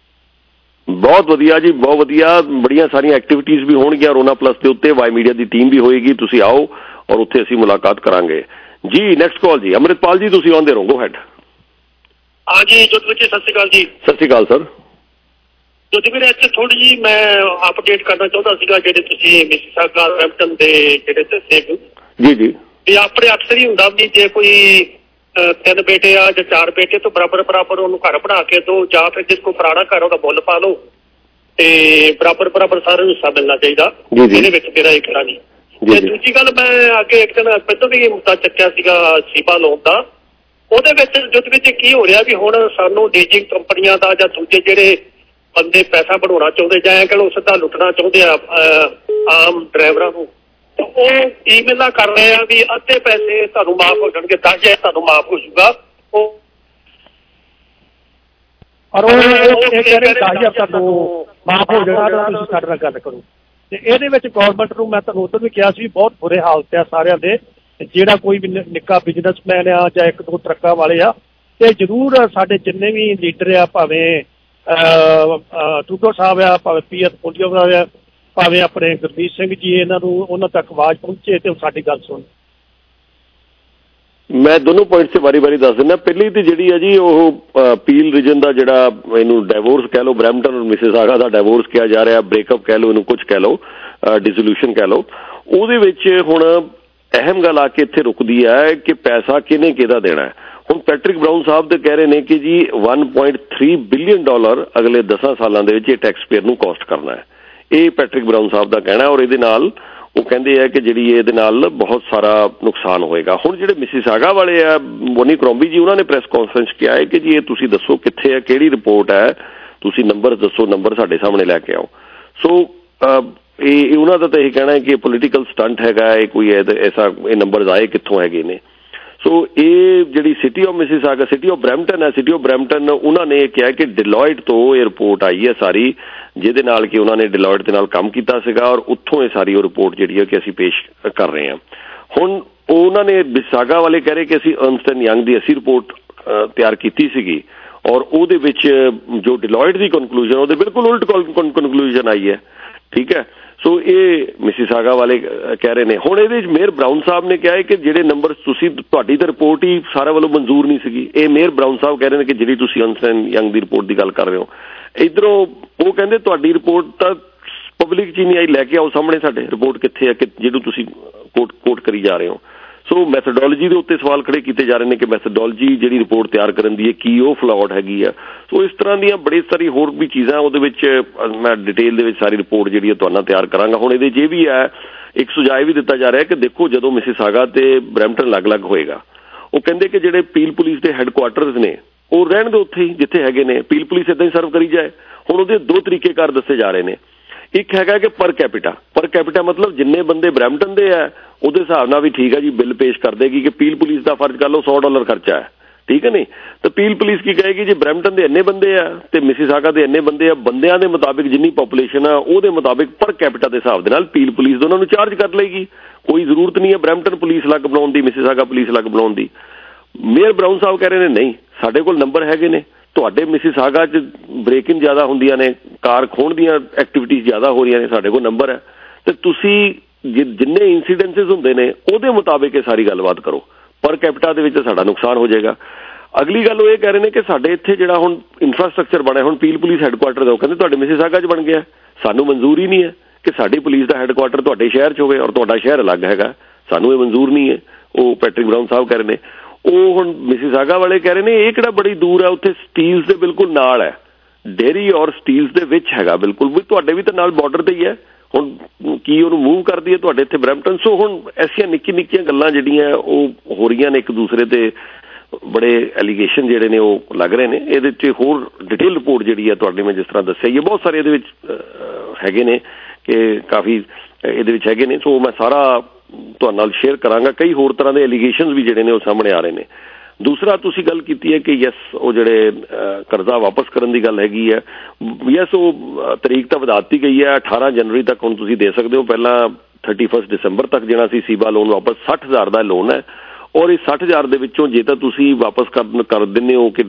बहुत वधिया जी, बहुत वधिया, बड़िया सारी एक्टिविटीज भी होणगियां रोना प्लस के उत्ते। वाई मीडिया की टीम भी होएगी, तुसीं आओ और उत्थे असीं मुलाकात करांगे जी। नैक्सट कॉल जी अमृतपाल जी, तुसीं आउंदे रहो, गो हैड। हाँ जी जोतवीर जी, सत श्री अकाल जी। सत श्री अकाल सर। जोतवीर इत्थे थोड़ी जी मैं अपडेट करना चाहता सीगा जिहड़े तुसीं मिसिसागा ब्रैम्पटन दे जिहड़े दस्से जी जी ते अपने अक्सर ही हुंदा भी जे कोई तीन बेटे आ जां चार बेटे तो बराबर बराबर उन्होंने घर बना के दो, जां फिर जिसको पुराना घर होगा मुल पा लो। ਤੇ ਬਰਾਬਰ ਬਰਾਬਰ ਸਾਰਿਆਂ ਨੂੰ ਹਿੱਸਾ ਮਿਲਣਾ ਚਾਹੀਦਾ। ਇਹਦੇ ਵਿੱਚ ਮੇਰਾ ਇਹ ਕਹਿਣਾ ਜੀ। ਤੇ ਦੂਜੀ ਗੱਲ, ਮੈਂ ਅੱਗੇ ਇੱਕ ਦਿਨ ਪਹਿਲਾਂ ਵੀ ਮੁੱਦਾ ਚੱਕਿਆ ਸੀਗਾ ਸੀਬਾ ਲੋਨ ਦਾ। ਉਹਦੇ ਵਿੱਚ ਜੁੱਧ ਵਿੱਚ ਕੀ ਹੋ ਰਿਹਾ ਵੀ ਹੁਣ ਸਾਨੂੰ ਲੀਜ਼ਿੰਗ ਕੰਪਨੀਆਂ ਦਾ ਜਾਂ ਦੂਜੇ ਜਿਹੜੇ ਬੰਦੇ ਪੈਸਾ ਬਣਾਉਣਾ ਚਾਹੁੰਦੇ ਜਾਂ ਇਹ ਕਹਿੰਦੇ ਸਿੱਧਾ ਲੁੱਟਣਾ ਚਾਹੁੰਦੇ ਆ ਆਮ ਡਰਾਈਵਰਾਂ ਨੂੰ, ਉਹ ਈਮੇਲਾਂ ਕਰ ਰਹੇ ਆ ਵੀ ਅੱਧੇ ਪੈਸੇ ਤੁਹਾਨੂੰ ਮਾਫ ਹੋ ਜਾਣਗੇ, ਦਸ ਹਜ਼ਾਰ ਤੁਹਾਨੂੰ ਮਾਫ ਹੋ ਜਾਊਗਾ। ਉਹ ਔਰ ਉਹ ਇਹ ਕਹਿ ਰਹੇ ਦਸ ਹਜ਼ਾਰ ਤੁਹਾਨੂੰ ਮਾਫ ਹੋ ਜਾਣਾ, ਤੁਸੀਂ ਸਾਡੇ ਨਾਲ ਗੱਲ ਕਰੋ। ਤੇ ਇਹਦੇ ਵਿੱਚ ਗੌਰਮੈਂਟ ਨੂੰ ਮੈਂ ਤੁਹਾਨੂੰ ਉਦੋਂ ਵੀ ਕਿਹਾ ਸੀ ਬਹੁਤ ਬੁਰੇ ਹਾਲਤ ਆ ਸਾਰਿਆਂ ਦੇ। ਜਿਹੜਾ ਕੋਈ ਵੀ ਨਿੱਕਾ ਬਿਜ਼ਨਸਮੈਨ ਆ ਜਾਂ ਇੱਕ ਦੋ ਟਰੱਕਾਂ ਵਾਲੇ ਆ, ਤੇ ਜ਼ਰੂਰ ਸਾਡੇ ਜਿੰਨੇ ਵੀ ਲੀਡਰ ਆ, ਭਾਵੇਂ ਟੂਟੋ ਸਾਹਿਬ ਆ, ਭਾਵੇਂ ਪੀ ਐਸ ਪੁੰਡੀਓ ਆ, ਭਾਵੇਂ ਆਪਣੇ ਗੁਰਦੀਪ ਸਿੰਘ ਜੀ, ਇਹਨਾਂ ਨੂੰ ਉਹਨਾਂ ਤੱਕ ਆਵਾਜ਼ ਪਹੁੰਚੇ ਤੇ ਸਾਡੀ ਗੱਲ ਸੁਣ। ਮੈਂ ਦੋਨੋਂ ਪੁਆਇੰਟਸ ਵਾਰੀ ਵਾਰੀ ਦੱਸ ਦਿੰਦਾ। ਪਹਿਲੀ ਤੇ ਜਿਹੜੀ ਹੈ ਜੀ ਉਹ ਪੀਲ ਰੀਜਨ ਦਾ ਜਿਹੜਾ ਇਹਨੂੰ ਡਾਈਵੋਰਸ ਕਹਿ ਲਓ, ਬਰੈਂਪਟਨ ਔਰ ਮਿਸਿਸਾਗਾ ਦਾ ਡਾਈਵੋਰਸ ਕਿਹਾ ਜਾ ਰਿਹਾ, ਬ੍ਰੇਕਅਪ ਕਹਿ ਲਓ, ਇਹਨੂੰ ਕੁਝ ਕਹਿ ਲਓ, ਡਿਸੋਲੂਸ਼ਨ ਕਹਿ ਲਓ। ਉਹਦੇ ਵਿੱਚ ਹੁਣ ਅਹਿਮ ਗੱਲ ਆ ਕੇ ਇੱਥੇ ਰੁਕਦੀ ਹੈ ਕਿ ਪੈਸਾ ਕਿਹਨੇ ਕਿਹਦਾ ਦੇਣਾ ਹੈ। ਹੁਣ ਪੈਟਰਿਕ ਬਰਾਊਨ ਸਾਹਿਬ ਤੇ ਕਹਿ ਰਹੇ ਨੇ ਕਿ ਜੀ ਇੱਕ ਪੁਆਇੰਟ ਤਿੰਨ ਬਿਲੀਅਨ ਡਾਲਰ ਅਗਲੇ ਦਸਾਂ ਸਾਲਾਂ ਦੇ ਵਿੱਚ ਇਹ ਟੈਕਸ ਪੇਅਰ ਨੂੰ ਕਾਸਟ ਕਰਨਾ ਹੈ। ਇਹ ਪੈਟਰਿਕ ਬਰਾਊਨ ਸਾਹਿਬ ਦਾ ਕਹਿਣਾ। ਔਰ ਇਹਦੇ ਨਾਲ ਉਹ ਕਹਿੰਦੇ ਆ ਕਿ ਜਿਹੜੀ ਇਹਦੇ ਨਾਲ ਬਹੁਤ ਸਾਰਾ ਨੁਕਸਾਨ ਹੋਏਗਾ। ਹੁਣ ਜਿਹੜੇ ਮਿਸਿਸਾਗਾ ਵਾਲੇ ਆ, ਬੋਨੀ ਕਰੋਂਬੀ ਜੀ, ਉਹਨਾਂ ਨੇ ਪ੍ਰੈਸ ਕਾਨਫਰੰਸ ਕਿਹਾ ਹੈ ਕਿ ਜੀ ਇਹ ਤੁਸੀਂ ਦੱਸੋ ਕਿੱਥੇ ਹੈ, ਕਿਹੜੀ ਰਿਪੋਰਟ ਹੈ, ਤੁਸੀਂ ਨੰਬਰ ਦੱਸੋ, ਨੰਬਰ ਸਾਡੇ ਸਾਹਮਣੇ ਲੈ ਕੇ ਆਓ। ਸੋ ਇਹ ਉਹਨਾਂ ਦਾ ਤਾਂ ਇਹ ਕਹਿਣਾ ਹੈ ਕਿ ਪੋਲੀਟੀਕਲ ਸਟੰਟ ਹੈਗਾ, ਇਹ ਕੋਈ ਐਸਾ ਇਹ ਨੰਬਰਸ ਆਏ ਕਿੱਥੋਂ ਹੈਗੇ ਨੇ। ਸੋ ਇਹ ਜਿਹੜੀ city of Mississauga, city of Brampton ਹੈ, ਸਿਟੀ ਆਫ ਬਰੈਂਪਟਨ, ਉਹਨਾਂ ਨੇ ਇਹ ਕਿਹਾ ਕਿ ਡਿਲੋਇਟ ਤੋਂ ਇਹ ਰਿਪੋਰਟ ਆਈ ਹੈ ਸਾਰੀ, ਜਿਹਦੇ ਨਾਲ ਕਿ ਉਹਨਾਂ ਨੇ ਡਿਲੋਇਟ ਦੇ ਨਾਲ ਕੰਮ ਕੀਤਾ ਸੀਗਾ ਔਰ ਉੱਥੋਂ ਇਹ ਸਾਰੀ ਉਹ ਰਿਪੋਰਟ ਜਿਹੜੀ ਹੈ ਕਿ ਅਸੀਂ ਪੇਸ਼ ਕਰ ਰਹੇ ਹਾਂ। ਹੁਣ ਉਹਨਾਂ ਨੇ ਮਿਸਿਸਾਗਾ ਵਾਲੇ ਕਹਿ ਰਹੇ ਕਿ ਅਸੀਂ ਅਰਨਸਟ ਐਂਡ ਯੰਗ ਦੀ ਅਸੀਂ ਰਿਪੋਰਟ ਤਿਆਰ ਕੀਤੀ ਸੀਗੀ ਔਰ ਉਹਦੇ ਵਿੱਚ ਜੋ ਡਿਲੋਇਟ ਦੀ ਕਨਕਲੂਜਨ ਉਹਦੇ ਬਿਲਕੁਲ ਉਲਟ ਕਨਕਲੂਜਨ ਆਈ ਹੈ। ਠੀਕ ਹੈ। ਸੋ ਇਹ ਮਿਸਿਸਾਗਾ ਵਾਲੇ ਕਹਿ ਰਹੇ ਨੇ। ਹੁਣ ਇਹਦੇ ਵਿੱਚ ਮੇਅਰ ਬਰਾਊਨ ਸਾਹਿਬ ਨੇ ਕਿਹਾ ਹੈ ਕਿ ਜਿਹੜੇ ਨੰਬਰ ਤੁਸੀਂ, ਤੁਹਾਡੀ ਤਾਂ ਰਿਪੋਰਟ ਹੀ ਸਾਰਿਆਂ ਵੱਲੋਂ ਮਨਜ਼ੂਰ ਨਹੀਂ ਸੀਗੀ। ਇਹ ਮੇਅਰ ਬਰਾਊਨ ਸਾਹਿਬ ਕਹਿ ਰਹੇ ਨੇ ਕਿ ਜਿਹੜੀ ਤੁਸੀਂ ਅਰਨਸਟ ਐਂਡ ਯੰਗ ਦੀ ਰਿਪੋਰਟ ਦੀ ਗੱਲ ਕਰ ਰਹੇ ਹੋ, ਇੱਧਰੋਂ ਉਹ ਕਹਿੰਦੇ ਤੁਹਾਡੀ ਰਿਪੋਰਟ ਤਾਂ ਪਬਲਿਕ 'ਚ ਹੀ ਨਹੀਂ ਆਈ, ਲੈ ਕੇ ਆਓ ਸਾਹਮਣੇ ਸਾਡੇ ਰਿਪੋਰਟ ਕਿੱਥੇ ਹੈ ਕਿ ਜਿਹਨੂੰ ਤੁਸੀਂ ਕੋਟ ਕੋਟ ਕਰੀ ਜਾ ਰਹੇ ਹੋ। ਸੋ ਮੈਥਡੋਲੋਜੀ ਦੇ ਉੱਤੇ ਸਵਾਲ ਖੜੇ ਕੀਤੇ ਜਾ ਰਹੇ ਨੇ ਕਿ ਮੈਥਡੋਲੋਜੀ ਜਿਹੜੀ ਰਿਪੋਰਟ ਤਿਆਰ ਕਰਨ ਦੀ ਹੈ ਕੀ ਉਹ ਫਲਾਉਡ ਹੈਗੀ ਆ। ਸੋ ਇਸ ਤਰ੍ਹਾਂ ਦੀਆਂ ਬੜੀ ਸਾਰੀ ਹੋਰ ਵੀ ਚੀਜ਼ਾਂ ਉਹਦੇ ਵਿੱਚ ਮੈਂ ਡਿਟੇਲ ਦੇ ਵਿੱਚ ਸਾਰੀ ਰਿਪੋਰਟ ਜਿਹੜੀ ਹੈ ਤੁਹਾਨੂੰ ਤਿਆਰ ਕਰਾਂਗਾ। ਹੁਣ ਇਹਦੇ 'ਚ ਇਹ ਵੀ ਹੈ, ਇੱਕ ਸੁਝਾਅ ਵੀ ਦਿੱਤਾ ਜਾ ਰਿਹਾ ਕਿ ਦੇਖੋ ਜਦੋਂ ਮਿਸਿਸਾਗਾ ਤੇ ਬਰੈਂਪਟਨ ਅਲੱਗ-ਅਲੱਗ ਹੋਏਗਾ, ਉਹ ਕਹਿੰਦੇ ਕਿ ਜਿਹੜੇ ਪੀਲ ਪੁਲਿਸ ਦੇ ਹੈੱਡਕੁਆਟਰਸ ਨੇ ਉਹ ਰਹਿਣ ਦੇ ਉੱਥੇ ਹੀ ਜਿੱਥੇ ਹੈਗੇ ਨੇ, ਪੀਲ ਪੁਲਿਸ ਇੱਦਾਂ ਹੀ ਸਰਵ ਕਰੀ ਜਾਏ। ਹੁਣ ਉਹਦੇ ਦੋ ਤਰੀਕੇਕਾਰ ਦੱਸੇ ਜਾ ਰਹੇ ਨੇ। ਇੱਕ ਹੈਗਾ ਕਿ ਪਰ ਕੈਪੀਟਾ, ਪਰ ਕੈਪੀਟਾ ਮਤਲਬ ਜਿੰਨੇ ਬੰਦੇ ਬਰੈਂਪਟਨ ਦੇ ਆ ਉਹਦੇ ਹਿਸਾਬ ਨਾਲ ਵੀ ਠੀਕ ਹੈ ਜੀ, ਬਿੱਲ ਪੇਸ਼ ਕਰ ਦੇਗੀ ਕਿ ਪੀਲ ਪੁਲਿਸ ਦਾ ਫਰਜ਼ ਕਰ ਲਓ ਸੌ ਡਾਲਰ ਖਰਚਾ ਹੈ, ਠੀਕ ਹੈ ਨਹੀਂ। ਤਾਂ ਪੀਲ ਪੁਲਿਸ ਕੀ ਕਹੇਗੀ ਜੀ ਬਰੈਂਪਟਨ ਦੇ ਇੰਨੇ ਬੰਦੇ ਆ ਤੇ ਮਿਸਿਸਾਗਾ ਦੇ ਇੰਨੇ ਬੰਦੇ ਆ, ਬੰਦਿਆਂ ਦੇ ਮੁਤਾਬਿਕ ਜਿੰਨੀ ਪਾਪੂਲੇਸ਼ਨ ਆ ਉਹਦੇ ਮੁਤਾਬਿਕ ਪਰ ਕੈਪੀਟਾ ਦੇ ਹਿਸਾਬ ਦੇ ਨਾਲ ਪੀਲ ਪੁਲਿਸ ਉਹਨਾਂ ਨੂੰ ਚਾਰਜ ਕਰ ਲਏਗੀ। ਕੋਈ ਜ਼ਰੂਰਤ ਨਹੀਂ ਹੈ ਬਰੈਂਪਟਨ ਪੁਲਿਸ ਅਲੱਗ ਬਣਾਉਣ ਦੀ, ਮਿਸਿਸਾਗਾ ਪੁਲਿਸ ਅਲੱਗ ਬਣਾਉਣ ਦੀ। ਮੇਅਰ ਬਰਾਊਨ ਸਾਹਿਬ ਕਹਿ ਰਹੇ ਨੇ ਨਹੀਂ, ਸਾਡੇ ਕੋਲ ਨੰਬਰ ਹੈਗੇ ਨੇ, ਤੁਹਾਡੇ ਮਿਸਿਸਾਗਾ 'ਚ ਬ੍ਰੇਕਿੰਗ ਜ਼ਿਆਦਾ ਹੁੰਦੀਆਂ ਨੇ, ਕਾਰ ਖੋਹਣ ਦੀਆਂ ਐਕਟੀਵਿਟੀਜ਼ ਜ਼ਿਆਦਾ ਹੋ ਰਹੀਆਂ ਨੇ, ਸਾਡੇ ਕੋਲ ਨੰਬਰ ਹੈ, ਤੇ ਤੁਸੀਂ ਜਿੰਨੇ ਇੰਸੀਡੈਂਸਿਸ ਹੁੰਦੇ ਨੇ ਉਹਦੇ ਮੁਤਾਬਿਕ ਇਹ ਸਾਰੀ ਗੱਲਬਾਤ ਕਰੋ। ਪਰ ਕੈਪੀਟਾ ਦੇ ਵਿੱਚ ਸਾਡਾ ਨੁਕਸਾਨ ਹੋ ਜਾਏਗਾ। ਅਗਲੀ ਗੱਲ ਉਹ ਇਹ ਕਹਿ ਰਹੇ ਨੇ ਕਿ ਸਾਡੇ ਇੱਥੇ ਜਿਹੜਾ ਹੁਣ ਇਨਫਰਾਸਟਰਕਚਰ ਬਣਿਆ, ਹੁਣ ਪੀਲ ਪੁਲਿਸ ਹੈੱਡਕੁਆਟਰ ਦਾ ਉਹ ਕਹਿੰਦੇ ਤੁਹਾਡੇ ਮਿਸਿਸਾਗਾ 'ਚ ਬਣ ਗਿਆ, ਸਾਨੂੰ ਮਨਜ਼ੂਰ ਹੀ ਨਹੀਂ ਹੈ ਕਿ ਸਾਡੀ ਪੁਲਿਸ ਦਾ ਹੈੱਡਕੁਆਟਰ ਤੁਹਾਡੇ ਸ਼ਹਿਰ 'ਚ ਹੋਵੇ ਔਰ ਤੁਹਾਡਾ ਸ਼ਹਿਰ ਅਲੱਗ ਹੈਗਾ, ਸਾਨੂੰ ਇਹ ਮਨਜ਼ੂਰ ਨਹੀਂ ਹੈ। ਉਹ ਪੈਟਰਿਕ ਬਰਾਊਨ ਸਾਹਿਬ ਕਹਿ ਰਹੇ ਨੇ। ਉਹ ਹੁਣ ਮਿਸਿਸਾਗਾ ਵਾਲੇ ਕਹਿ ਰਹੇ ਨੇ ਇਹ ਕਿਹੜਾ ਬੜੀ ਦੂਰ ਹੈ, ਉੱਥੇ ਸਟੀਲਸ ਦੇ ਬਿਲਕੁਲ ਨਾਲ ਹੈ, ਡੇਅਰੀ ਔਰ ਸਟੀਲਸ ਦੇ ਵਿੱਚ ਹੈਗਾ ਬਿਲਕੁਲ, ਵੀ ਤੁਹਾਡੇ ਵੀ ਤਾਂ ਨਾਲ ਬਾਰਡਰ ਤੇ ਹੀ ਹੈ। ਹੁਣ ਕੀ ਉਹਨੂੰ ਮੂਵ ਕਰਦੀ ਹੈ ਤੁਹਾਡੇ ਇੱਥੇ ਬਰੈਂਪਟਨ। ਸੋ ਹੁਣ ਐਸੀਆਂ ਨਿੱਕੀ ਨਿੱਕੀਆਂ ਗੱਲਾਂ ਜਿਹੜੀਆਂ ਉਹ ਹੋ ਰਹੀਆਂ ਨੇ ਇੱਕ ਦੂਸਰੇ ਤੇ, ਬੜੇ ਐਲੀਗੇਸ਼ਨ ਜਿਹੜੇ ਨੇ ਉਹ ਲੱਗ ਰਹੇ ਨੇ। ਇਹਦੇ 'ਚ ਹੋਰ ਡਿਟੇਲ ਰਿਪੋਰਟ ਜਿਹੜੀ ਹੈ ਤੁਹਾਡੇ ਮੈਂ ਜਿਸ ਤਰ੍ਹਾਂ ਦੱਸਿਆ ਇਹ ਬਹੁਤ ਸਾਰੇ ਇਹਦੇ ਵਿੱਚ ਹੈਗੇ ਨੇ ਕਿ ਕਾਫੀ ਇਹਦੇ ਵਿੱਚ ਹੈਗੇ ਨੇ। ਸੋ ਮੈਂ ਸਾਰਾ ਤੁਹਾਡੇ ਨਾਲ ਸ਼ੇਅਰ ਕਰਾਂਗਾ। ਕਈ ਹੋਰ ਤਰ੍ਹਾਂ ਦੇ ਐਲੀਗੇਸ਼ਨ ਵੀ ਜਿਹੜੇ ਨੇ ਉਹ ਸਾਹਮਣੇ ਆ ਰਹੇ ਨੇ। ਦੂਸਰਾ ਤੁਸੀਂ ਗੱਲ ਕੀਤੀ ਹੈ ਕਿ ਯੈਸ ਉਹ ਜਿਹੜੇ ਕਰਜ਼ਾ ਵਾਪਸ ਕਰਨ ਦੀ ਗੱਲ ਹੈਗੀ ਹੈ, ਯੈਸ ਉਹ ਤਰੀਕ ਤਾਂ ਵਧਾ ਦਿੱਤੀ ਗਈ ਹੈ ਅਠਾਰਾਂ ਜਨਵਰੀ ਤੱਕ ਹੁਣ ਤੁਸੀਂ ਦੇ ਸਕਦੇ ਹੋ। ਪਹਿਲਾਂ ਥਰਟੀ ਫਸਟ ਦਸੰਬਰ ਤੱਕ ਜਿਹੜਾ ਸੀ ਸੀਬਾ ਲੋਨ ਵਾਪਸ ਸੱਠ ਹਜ਼ਾਰ ਦਾ ਲੋਨ ਹੈ ਔਰ ਇਸ ਸੱਠ ਹਜ਼ਾਰ ਦੇ ਵਿੱਚੋਂ ਜੇ ਤਾਂ ਤੁਸੀਂ ਵਾਪਸ ਕਰ ਕਰ ਦਿੰਦੇ ਹੋ ਕਿ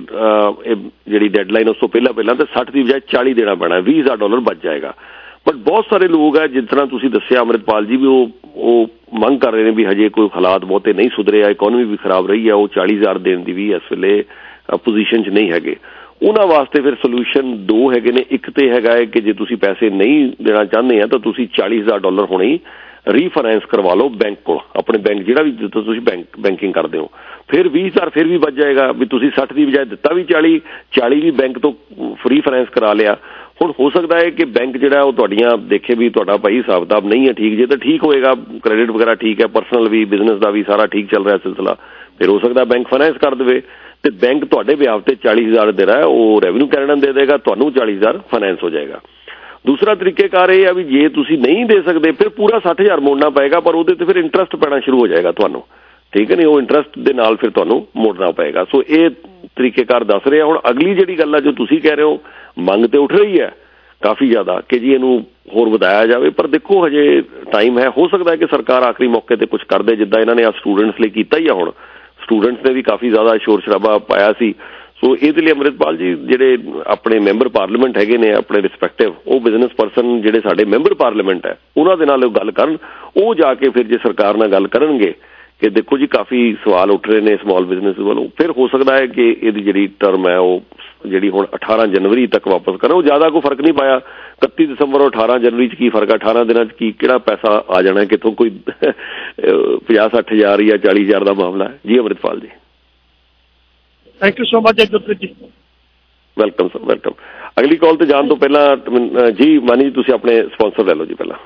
ਜਿਹੜੀ ਡੈਡਲਾਈਨ ਉਸ ਤੋਂ ਪਹਿਲਾਂ ਪਹਿਲਾਂ ਤਾਂ ਸੱਠ ਦੀ ਬਜਾਏ ਚਾਲੀ ਦੇਣਾ ਪੈਣਾ, ਵੀਹ ਹਜ਼ਾਰ ਡਾਲਰ ਬਚ ਜਾਏਗਾ। ਬਟ ਬਹੁਤ ਸਾਰੇ ਲੋਕ ਹੈ ਜਿਸ ਤਰ੍ਹਾਂ ਤੁਸੀਂ ਦੱਸਿਆ ਅੰਮ੍ਰਿਤਪਾਲ ਜੀ ਵੀ ਉਹ ਉਹ ਮੰਗ ਕਰ ਰਹੇ ਨੇ ਵੀ ਹਜੇ ਕੋਈ ਹਾਲਾਤ ਬਹੁਤੇ ਨਹੀਂ ਸੁਧਰੇ ਆ, ਇਕੋਨਮੀ ਵੀ ਖਰਾਬ ਰਹੀ ਹੈ, ਉਹ ਚਾਲੀ ਹਜ਼ਾਰ ਦੇਣ ਦੀ ਵੀ ਇਸ ਵੇਲੇ ਪੋਜੀਸ਼ਨ 'ਚ ਨਹੀਂ ਹੈਗੇ। ਉਹਨਾਂ ਵਾਸਤੇ ਫਿਰ ਸੋਲੂਸ਼ਨ ਦੋ ਹੈਗੇ ਨੇ। ਇੱਕ ਤੇ ਹੈਗਾ ਹੈ ਕਿ ਜੇ ਤੁਸੀਂ ਪੈਸੇ ਨਹੀਂ ਦੇਣਾ ਚਾਹੁੰਦੇ ਆ ਤਾਂ ਤੁਸੀਂ ਚਾਲੀ ਹਜ਼ਾਰ ਡਾਲਰ ਹੁਣੇ ਹੀ ਰੀਫਾਈਨੈਂਸ ਕਰਵਾ ਲਓ ਬੈਂਕ ਕੋਲ, ਆਪਣੇ ਬੈਂਕ ਜਿਹੜਾ ਵੀ ਜਿੱਥੋਂ ਤੁਸੀਂ ਬੈਂਕ ਬੈਂਕਿੰਗ ਕਰਦੇ ਹੋ, ਫਿਰ ਵੀਹ ਹਜ਼ਾਰ ਫਿਰ ਵੀ ਬਚ ਜਾਏਗਾ ਵੀ ਤੁਸੀਂ ਸੱਠ ਦੀ ਬਜਾਏ ਦਿੱਤਾ ਵੀ ਚਾਲੀ, ਚਾਲੀ ਵੀ ਬੈਂਕ ਤੋਂ ਫ੍ਰੀ ਫਾਈਨੈਂਸ ਕਰਾ ਲਿਆ। ਹੁਣ ਹੋ ਸਕਦਾ ਹੈ ਕਿ ਬੈਂਕ ਜਿਹੜਾ ਉਹ ਤੁਹਾਡੀਆਂ ਦੇਖੇ ਵੀ ਤੁਹਾਡਾ ਭਾਈ ਹਿਸਾਬ ਕਿਤਾਬ ਨਹੀਂ ਹੈ ਠੀਕ, ਜੇ ਤਾਂ ਠੀਕ ਹੋਏਗਾ ਕ੍ਰੈਡਿਟ ਵਗੈਰਾ ਠੀਕ ਹੈ, ਪਰਸਨਲ ਵੀ ਬਿਜ਼ਨਸ ਦਾ ਵੀ ਸਾਰਾ ਠੀਕ ਚੱਲ ਰਿਹਾ ਸਿਲਸਿਲਾ, ਫਿਰ ਹੋ ਸਕਦਾ ਬੈਂਕ ਫਾਈਨੈਂਸ ਕਰ ਦੇਵੇ ਤੇ ਬੈਂਕ ਤੁਹਾਡੇ ਵਿਆਹ ਤੇ ਚਾਲੀ ਹਜ਼ਾਰ ਦੇ ਰਿਹਾ ਉਹ ਰੈਵਨਿਊ ਕੈਨੇਡਾ ਦੇ ਦੇਗਾ, ਤੁਹਾਨੂੰ ਚਾਲੀ ਹਜ਼ਾਰ ਫਾਈਨੈਂਸ ਹੋ ਜਾਏਗਾ। ਦੂਸਰਾ ਤਰੀਕੇਕਾਰ ਇਹ ਆ ਵੀ ਜੇ ਤੁਸੀਂ ਨਹੀਂ ਦੇ ਸਕਦੇ ਫਿਰ ਪੂਰਾ ਸੱਠ ਹਜ਼ਾਰ ਮੋੜਨਾ ਪਏਗਾ, ਪਰ ਉਹਦੇ ਤੇ ਫਿਰ ਇੰਟਰਸਟ ਪੈਣਾ ਸ਼ੁਰੂ ਹੋ ਜਾਏਗਾ ਤੁਹਾਨੂੰ, ਠੀਕ ਹੈ ਨਹੀਂ, ਉਹ ਇੰਟਰਸਟ ਦੇ ਨਾਲ ਫਿਰ ਤੁਹਾਨੂੰ ਮੋੜਨਾ ਪਏਗਾ। ਸੋ ਇਹ ਤਰੀਕੇਕਾਰ ਦੱਸ ਰਿਹਾ। ਹੁਣ ਅਗਲੀ ਜਿਹੜੀ ਗੱਲ ਆ ਜੋ ਤੁਸੀਂ ਕਹਿ ਰਹੇ ਹੋ, ਮੰਗ ਤੇ ਉੱਠ ਰਹੀ ਹੈ ਕਾਫੀ ਜ਼ਿਆਦਾ ਕਿ ਜੀ ਇਹਨੂੰ ਹੋਰ ਵਧਾਇਆ ਜਾਵੇ, ਪਰ ਦੇਖੋ ਹਜੇ ਟਾਈਮ ਹੈ, ਹੋ ਸਕਦਾ ਹੈ ਕਿ ਸਰਕਾਰ ਆਖਰੀ ਮੌਕੇ ਤੇ ਕੁਝ ਕਰਦੇ, ਜਿੱਦਾਂ ਇਹਨਾਂ ਨੇ ਆ ਸਟੂਡੈਂਟਸ ਲਈ ਕੀਤਾ ਹੀ ਆ। ਹੁਣ ਸਟੂਡੈਂਟਸ ਨੇ ਵੀ ਕਾਫੀ ਜ਼ਿਆਦਾ ਸ਼ੋਰ ਸ਼ਰਾਬਾ ਪਾਇਆ ਸੀ। ਸੋ ਇਹਦੇ ਲਈ ਅੰਮ੍ਰਿਤਪਾਲ ਜੀ ਜਿਹੜੇ ਆਪਣੇ ਮੈਂਬਰ ਪਾਰਲੀਮੈਂਟ ਹੈਗੇ ਨੇ ਆਪਣੇ ਰਿਸਪੈਕਟਿਵ, ਉਹ ਬਿਜ਼ਨਸ ਪਰਸਨ ਜਿਹੜੇ ਸਾਡੇ ਮੈਂਬਰ ਪਾਰਲੀਮੈਂਟ ਹੈ ਉਹਨਾਂ ਦੇ ਨਾਲ ਗੱਲ ਕਰਨ, ਉਹ ਜਾ ਕੇ ਫਿਰ ਜੇ ਸਰਕਾਰ ਨਾਲ ਗੱਲ ਕਰਨਗੇ ਕਿ ਦੇਖੋ ਜੀ ਕਾਫੀ ਸਵਾਲ ਉੱਠ ਰਹੇ ਨੇ ਸਮਾਲ ਬਿਜ਼ਨਸ ਵੱਲੋਂ, ਫਿਰ ਹੋ ਸਕਦਾ ਹੈ ਕਿ ਇਹਦੀ ਜਿਹੜੀ ਟਰਮ ਹੈ ਉਹ ਜਿਹੜੀ ਹੁਣ ਅਠਾਰਾਂ ਜਨਵਰੀ ਤੱਕ ਵਾਪਸ ਕਰਨ। ਉਹ ਜ਼ਿਆਦਾ ਕੋਈ ਫਰਕ ਨਹੀਂ ਪਾਇਆ, ਇਕੱਤੀ ਦਸੰਬਰ ਔਰ ਅਠਾਰਾਂ ਜਨਵਰੀ 'ਚ ਕੀ ਫਰਕ ਆ, ਅਠਾਰਾਂ ਦਿਨਾਂ 'ਚ ਕੀ ਕਿਹੜਾ ਪੈਸਾ ਆ ਜਾਣਾ, ਕਿੱਥੋਂ ਕੋਈ ਪੰਜਾਹ ਸੱਠ ਹਜ਼ਾਰ ਜਾਂ ਚਾਲੀ ਹਜ਼ਾਰ ਦਾ ਮਾਮਲਾ ਹੈ ਜੀ। Amritpal ji thank you so much Gurpreet ji. Welcome sir, welcome. ਅਗਲੀ ਕਾਲ ਤੇ ਜਾਣ ਤੋਂ ਪਹਿਲਾਂ ਜੀ ਮਾਨੀ ਜੀ ਤੁਸੀਂ ਆਪਣੇ स्पॉन्सर ले लो जी पहला।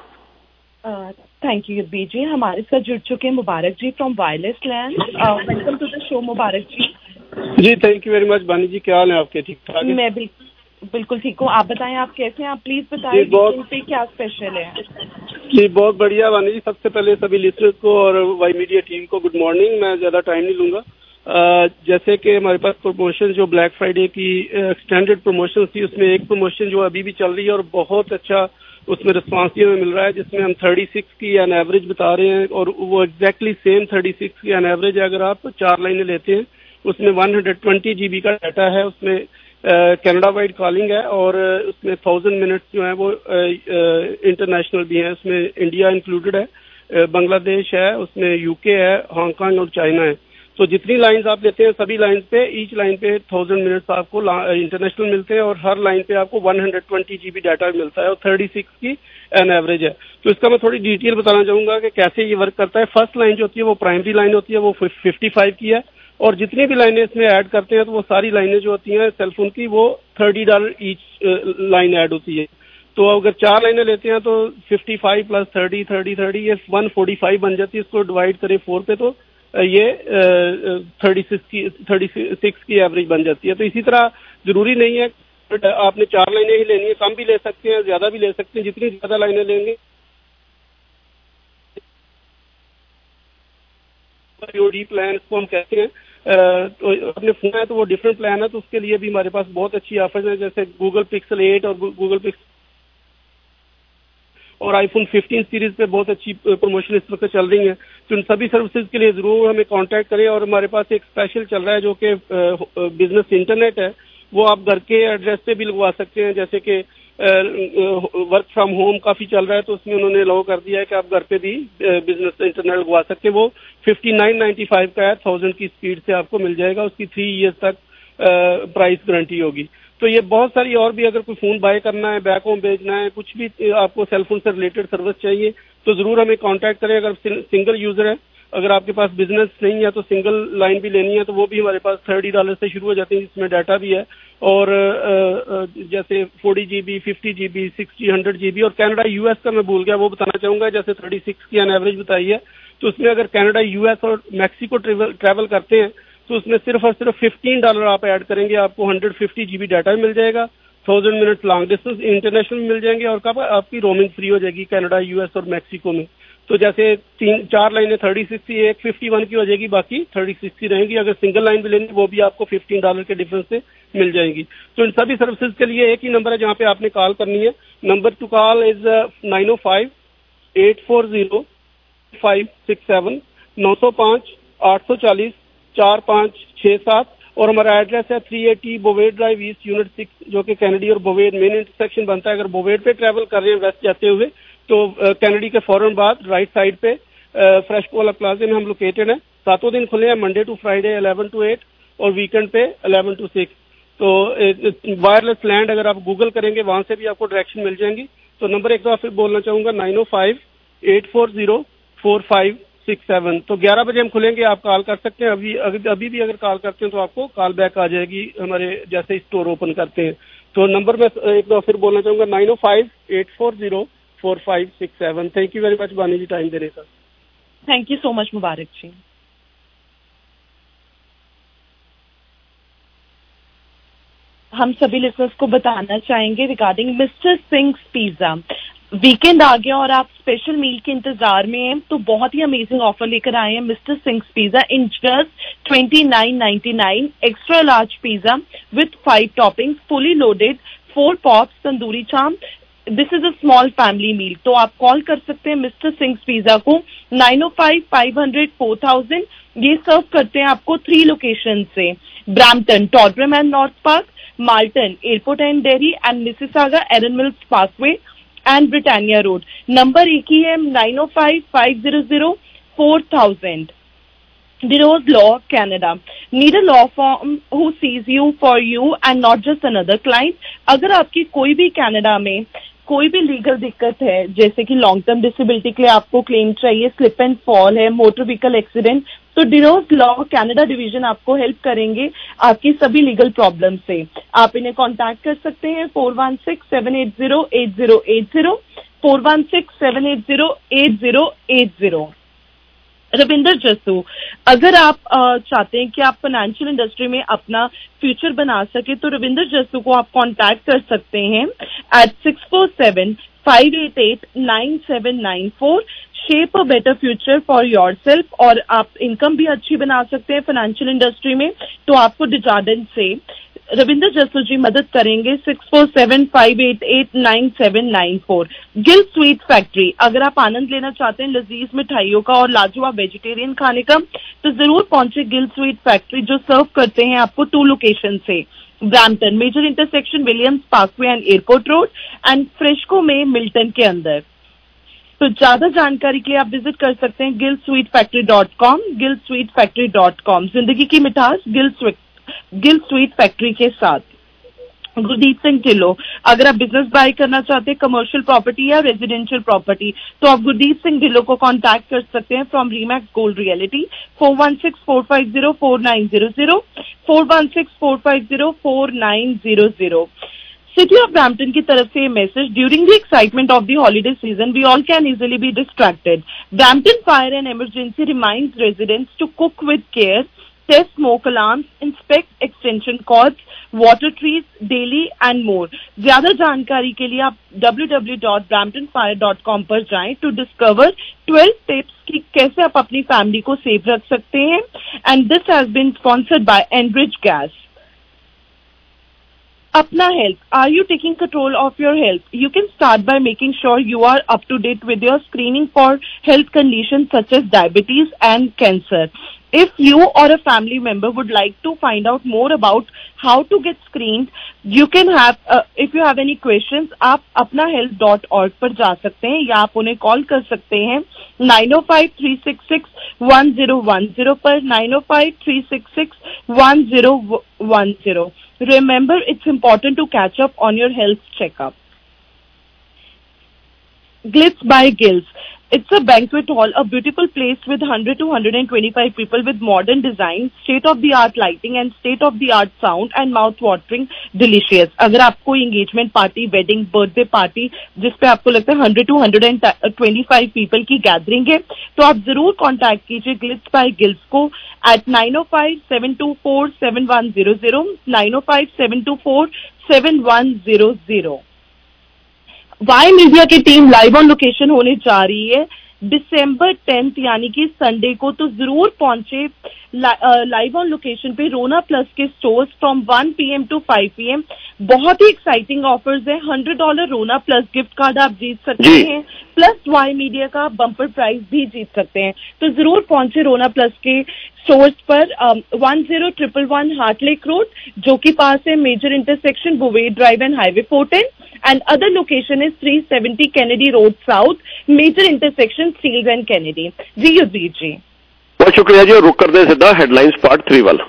थैंक यू युद्धवीर जी, हमारे साथ जुड़ चुके हैं Mubarak ji from Wireless Land. Welcome to the show Mubarak ji. जी thank you very much Bani ji, क्या हाल है आपके? ठीक ठाक है? मैं बिल्कुल बिल्कुल ठीक हूँ, आप बताएं आप कैसे हैं? आप प्लीज बताएं वीकेंड पे क्या स्पेशल है? जी बहुत बढ़िया बानी जी, सबसे पहले सभी लिसनर्स को और वाई मीडिया टीम को गुड मॉर्निंग। मैं ज्यादा टाइम नहीं लूंगा। Uh, जैसे कि हमारे पास प्रमोशन जो ब्लैक फ्राइडे की एक्सटेंडेड प्रमोशन थी, उसमें एक प्रमोशन जो अभी भी चल रही है और बहुत अच्छा उसमें रिस्पांस ये मिल रहा है, जिसमें हम छत्तीस की एन एवरेज बता रहे हैं और वो एग्जैक्टली सेम छत्तीस की एन एवरेज है। अगर आप चार लाइनें लेते हैं उसमें एक सौ बीस जीबी का डाटा है, उसमें कनाडा वाइड कॉलिंग है और उसमें थाउजेंड मिनट्स जो है वो इंटरनेशनल भी है, उसमें इंडिया इंक्लूडेड है, बांग्लादेश है, उसमें यूके है, हांगकांग और चाइना है। तो जितनी लाइंस आप लेते हैं सभी लाइंस पे ईच लाइन पे थाउजेंड मिनट्स आपको इंटरनेशनल मिलते हैं और हर लाइन पे आपको एक सौ बीस जीबी डाटा मिलता है और छत्तीस की एन एवरेज है। तो इसका मैं थोड़ी डिटेल बताना चाहूंगा कि कैसे ये वर्क करता है। फर्स्ट लाइन जो होती है वो प्राइमरी लाइन होती है, वो पचपन की है और जितनी भी लाइनें इसमें ऐड करते हैं तो वो सारी लाइनें जो होती हैं सेलफोन की वो तीस डॉलर ईच लाइन ऐड होती है। तो अगर चार लाइनें लेते हैं तो पचपन प्लस तीस तीस तीस ये एक सौ पैंतालीस बन जाती है। इसको डिवाइड करें फोर पे तो ये छत्तीस की छत्तीस की एवरेज बन जाती है। तो इसी तरह जरूरी नहीं है आपने चार लाइनें ही लेनी है, कम भी ले सकते हैं, ज्यादा भी ले सकते हैं। जितनी ज्यादा लाइनें लेंगे डी प्लान इसको हम कहते हैं, तो अपने फोन है तो वो डिफरेंट प्लान है, तो उसके लिए भी हमारे पास बहुत अच्छी ऑफर्स है, जैसे गूगल पिक्सल एट और गूगल पिक्सल और आईफोन पंद्रह सीरीज पे बहुत अच्छी प्रमोशन इस वक्त चल रही है। तो इन सभी सर्विसेज के लिए जरूर हमें कांटेक्ट करें। और हमारे पास एक स्पेशल चल रहा है जो कि बिजनेस इंटरनेट है, वो आप घर के एड्रेस पे भी लगवा सकते हैं। जैसे कि वर्क फ्रॉम होम काफी चल रहा है तो उसमें उन्होंने अलाउ कर दिया है कि आप घर पे भी बिजनेस इंटरनेट लगवा सकते हैं। वो फिफ्टी नाइन नाइन्टी फाइव का है, थाउजेंड की स्पीड से आपको मिल जाएगा, उसकी थ्री इयर्स तक प्राइस गारंटी होगी। तो ये बहुत सारी और भी, अगर कोई फोन बाय करना है, बैक होम भेजना है, कुछ भी आपको सेलफोन से रिलेटेड सर्विस चाहिए तो जरूर हमें कांटेक्ट करें। अगर सिंगल यूजर है, अगर आपके पास बिजनेस नहीं है तो सिंगल लाइन भी लेनी है तो वो भी हमारे पास थर्टी डॉलर से शुरू हो जाती है, जिसमें डाटा भी है और जैसे forty GB fifty GB sixty hundred GB. और कनाडा यूएस का मैं भूल गया वो बताना चाहूंगा, जैसे थर्टी सिक्स की एन एवरेज बताई है तो उसमें अगर कनाडा यूएस और मैक्सिको ट्रेवल ट्रैवल करते हैं तो उसमें सिर्फ और सिर्फ फिफ्टीन डॉलर आप ऐड करेंगे, आपको one hundred fifty GB data मिल जाएगा, thousand minutes long distance international मिल जाएंगे और कब आपकी रोमिंग फ्री हो जाएगी कनाडा यूएस और मैक्सिको में। तो जैसे तीन चार लाइनें थर्टी सिक्स की, एक फिफ्टी वन की हो जाएगी, बाकी थर्टी सिक्स की रहेंगी। अगर सिंगल लाइन भी लेंगे वो भी आपको फिफ्टीन डॉलर के डिफरेंस से मिल जाएगी। तो इन सभी सर्विसेज के लिए एक ही नंबर है जहाँ पे आपने कॉल करनी है। Number to call is nine O five eight four zero five six seven, नौ सौ पाँच आठ सौ चालीस चार पाँच छः सात। और हमारा एड्रेस है three eighty Bovaird Drive east unit six, जो कि कैनेडी और बोवेड मेन इंटरसेक्शन बनता है। अगर बोवेड पे ट्रैवल कर रहे हैं वेस्ट जाते हुए तो कैनेडी के फौरन बाद राइट साइड पे फ्रेश कोला प्लाजा में हम लोकेटेड हैं। सातों दिन खुले हैं, Monday to Friday eleven to eight और वीकेंड पे इलेवन टू सिक्स। तो वायरलेस लैंड अगर आप गूगल करेंगे वहां से भी आपको डायरेक्शन मिल जाएंगी। तो नंबर एक दफा फिर बोलना चाहूंगा, nine O five eight four zero four five six seven. तो ग्यारह बजे हम खुलेंगे, आप कॉल कर सकते हैं। अभी अगर अभी भी अगर कॉल करते हैं तो आपको कॉल बैक आ जाएगी हमारे जैसे स्टोर ओपन करते हैं। तो नंबर मैं एक बार फिर बोलना चाहूँगा, nine O five eight four zero four five six seven. Thank you very much Bani ji time देने का। Thank you so much Mubarak ji. हम सभी लिसनर्स को बताना चाहेंगे regarding mister Singh pizza. Weekend आ गया और आप स्पेशल मील के इंतजार में हैं, तो बहुत ही अमेजिंग ऑफर लेकर आए हैं mister Singh pizza in just twenty nine ninety nine. Extra large pizza with five toppings, fully loaded, four pops, tandoori चाम। This is a small family meal. तो आप कॉल कर सकते हैं मिस्टर सिंह पिज्जा को nine O five five hundred four thousand. ये सर्व करते हैं आपको थ्री लोकेशन से, Brampton, Tottenham and North Park, Malton, Airport and Derry and Mississauga, Erin Mills Parkway and Britannia Road. Number एक ही है, nine O five five zero zero four thousand. Diros Law, Canada. Need a law firm who sees you for you and not just another client. अगर आपकी कोई भी कनाडा में कोई भी लीगल दिक्कत है, जैसे कि लॉन्ग टर्म डिसेबिलिटी के लिए आपको क्लेम चाहिए, स्लिप एंड फॉल है, मोटर व्हीकल एक्सीडेंट, तो डिरोज लॉ कनाडा डिवीजन आपको हेल्प करेंगे आपकी सभी लीगल प्रॉब्लम से। आप इन्हें कांटेक्ट कर सकते हैं four one six seven eight zero eight zero eight zero, four one six seven eight zero eight zero eight zero. Ravinder Jassu, अगर आप आ, चाहते हैं कि आप फाइनेंशियल इंडस्ट्री में अपना फ्यूचर बना सके, तो रविंदर जस्सू को आप कांटेक्ट कर सकते हैं eight six four seven five eight eight nine seven nine four. Shape a better future for yourself, और आप इनकम भी अच्छी बना सकते हैं फाइनेंशियल इंडस्ट्री में, तो आपको डिजार्डेंट से रविंदर जस्सू जी मदद करेंगे six four seven five eight eight nine seven nine four. Gill sweet factory, अगर आप आनंद लेना चाहते हैं लजीज मिठाइयों का और लाजवाब वेजिटेरियन खाने का, तो जरूर पहुंचे गिल स्वीट फैक्ट्री, जो सर्व करते हैं आपको टू लोकेशन से, Brampton major intersection Williams Parkway and Airport Road, and FreshCo में मिल्टन के अंदर। तो ज्यादा जानकारी के लिए आप विजिट कर सकते हैं Gill sweet factory dot com, Gill sweet factory dot com. जिंदगी की मिठास Gill sweet Gill sweet factory के साथ। गुरदीप सिंह ढिल्लो, अगर आप बिजनेस बाय करना चाहते हैं, कमर्शियल प्रॉपर्टी या रेजिडेंशियल प्रॉपर्टी, तो आप गुरदीप सिंह ढिल्लो को कांटेक्ट कर सकते हैं from Remax gold realty, four one six four five zero four nine zero zero, four one six four five zero four nine zero zero. City of Brampton की तरफ से ये message, during the excitement of the holiday season we all can easily be distracted. Brampton Fire and Emergency reminds residents to cook with care, test smoke alarms, inspect extension cords, water trees daily and more. ज्यादा जानकारी के लिए आप W W W dot Brampton fire dot com पर जाएं टू डिस्कवर ट्वेल्व टिप्स कि कैसे आप अपनी फैमिली को सेफ रख सकते हैं। And this has been sponsored by Enrich gas. Apna Health. Are you taking control of your health? You can start by making sure you are up to date with your screening for health conditions such as diabetes and cancer. If you or a family member would like to find out more about how to get screened, you can have, uh, if you have any questions, आप apna health dot org पर जा सकते हैं या आप उन्हें कॉल कर सकते हैं nine O five three six six one zero one zero पर, nine O five three six six one zero one zero. Remember, it's important to catch up on your health checkup. Glitz by Gills. It's a banquet hall, a beautiful place with one hundred to one hundred twenty-five people with modern design, state-of-the-art lighting and state-of-the-art sound and mouth-watering delicious. अगर आपको engagement party, wedding, birthday party, जिसपे आपको लगता है one hundred to one hundred twenty-five people की gathering है, तो आप जरूर contact कीजिए Glitz by Gills को at nine oh five seven two four seven one zero zero, nine oh five seven two four seven one zero zero। Y media की टीम लाइव ऑन लोकेशन होने जा रही है दिसंबर टेंथ यानी कि संडे को, तो जरूर पहुंचे लाइव ऑन लोकेशन पे रोना प्लस के stores from one P M to five P M. बहुत ही एक्साइटिंग ऑफर्स है, hundred dollar Rona plus gift card आप जीत सकते हैं, प्लस वाई मीडिया का बम्पर प्राइज भी जीत सकते हैं। तो जरूर पहुंचे रोना प्लस के स्टोर्स पर, one zero triple one Heart Lake Road, जो कि पास है मेजर इंटरसेक्शन बुवे Drive and highway four ten, and other location is three seventy Kennedy Road South, major intersection Steeles and Kennedy। जी युद्धवीर जी, बहुत शुक्रिया जी। और रुक करते हैं सीधा हेडलाइंस पार्ट थ्री वाला।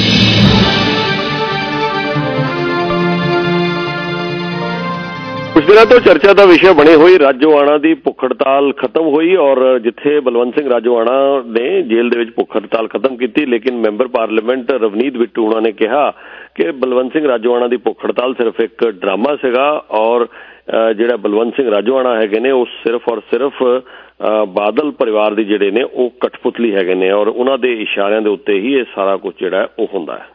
कुछ देर ਦਿਨਾਂ ਤੋਂ ਚਰਚਾ ਦਾ ਵਿਸ਼ਾ ਬਣੇ ਹੋਈ ਰਾਜੋਆਣਾ ਦੀ ਭੁੱਖ ਹੜਤਾਲ ਖਤਮ ਹੋਈ ਔਰ ਜਿੱਥੇ ਬਲਵੰਤ ਸਿੰਘ ਰਾਜੋਆਣਾ ਨੇ ਜੇਲ੍ਹ ਦੇ ਵਿੱਚ ਭੁੱਖ ਹੜਤਾਲ ਖਤਮ ਕੀਤੀ, ਲੇਕਿਨ ਮੈਂਬਰ ਪਾਰਲੀਮੈਂਟ ਰਵਨੀਤ ਬਿੱਟੂ ਉਹਨਾਂ ਨੇ ਕਿਹਾ ਕਿ ਬਲਵੰਤ ਸਿੰਘ ਰਾਜੋਆਣਾ ਦੀ ਭੁੱਖ ਹੜਤਾਲ ਸਿਰਫ ਇੱਕ ਡਰਾਮਾ ਸੀਗਾ ਔਰ ਜਿਹੜਾ ਬਲਵੰਤ ਸਿੰਘ ਰਾਜੋਆਣਾ ਹੈਗੇ ਨੇ ਉਹ ਸਿਰਫ ਔਰ ਸਿਰਫ ਬਾਦਲ ਪਰਿਵਾਰ ਦੀ ਜਿਹੜੇ ਨੇ ਉਹ ਕਠਪੁਤਲੀ ਹੈਗੇ ਨੇ ਔਰ ਉਹਨਾਂ ਦੇ ਇਸ਼ਾਰਿਆਂ ਦੇ ਉੱਤੇ ਹੀ ਇਹ ਸਾਰਾ ਕੁਝ ਜਿਹੜਾ ਉਹ ਹੁੰਦਾ ਹੈ।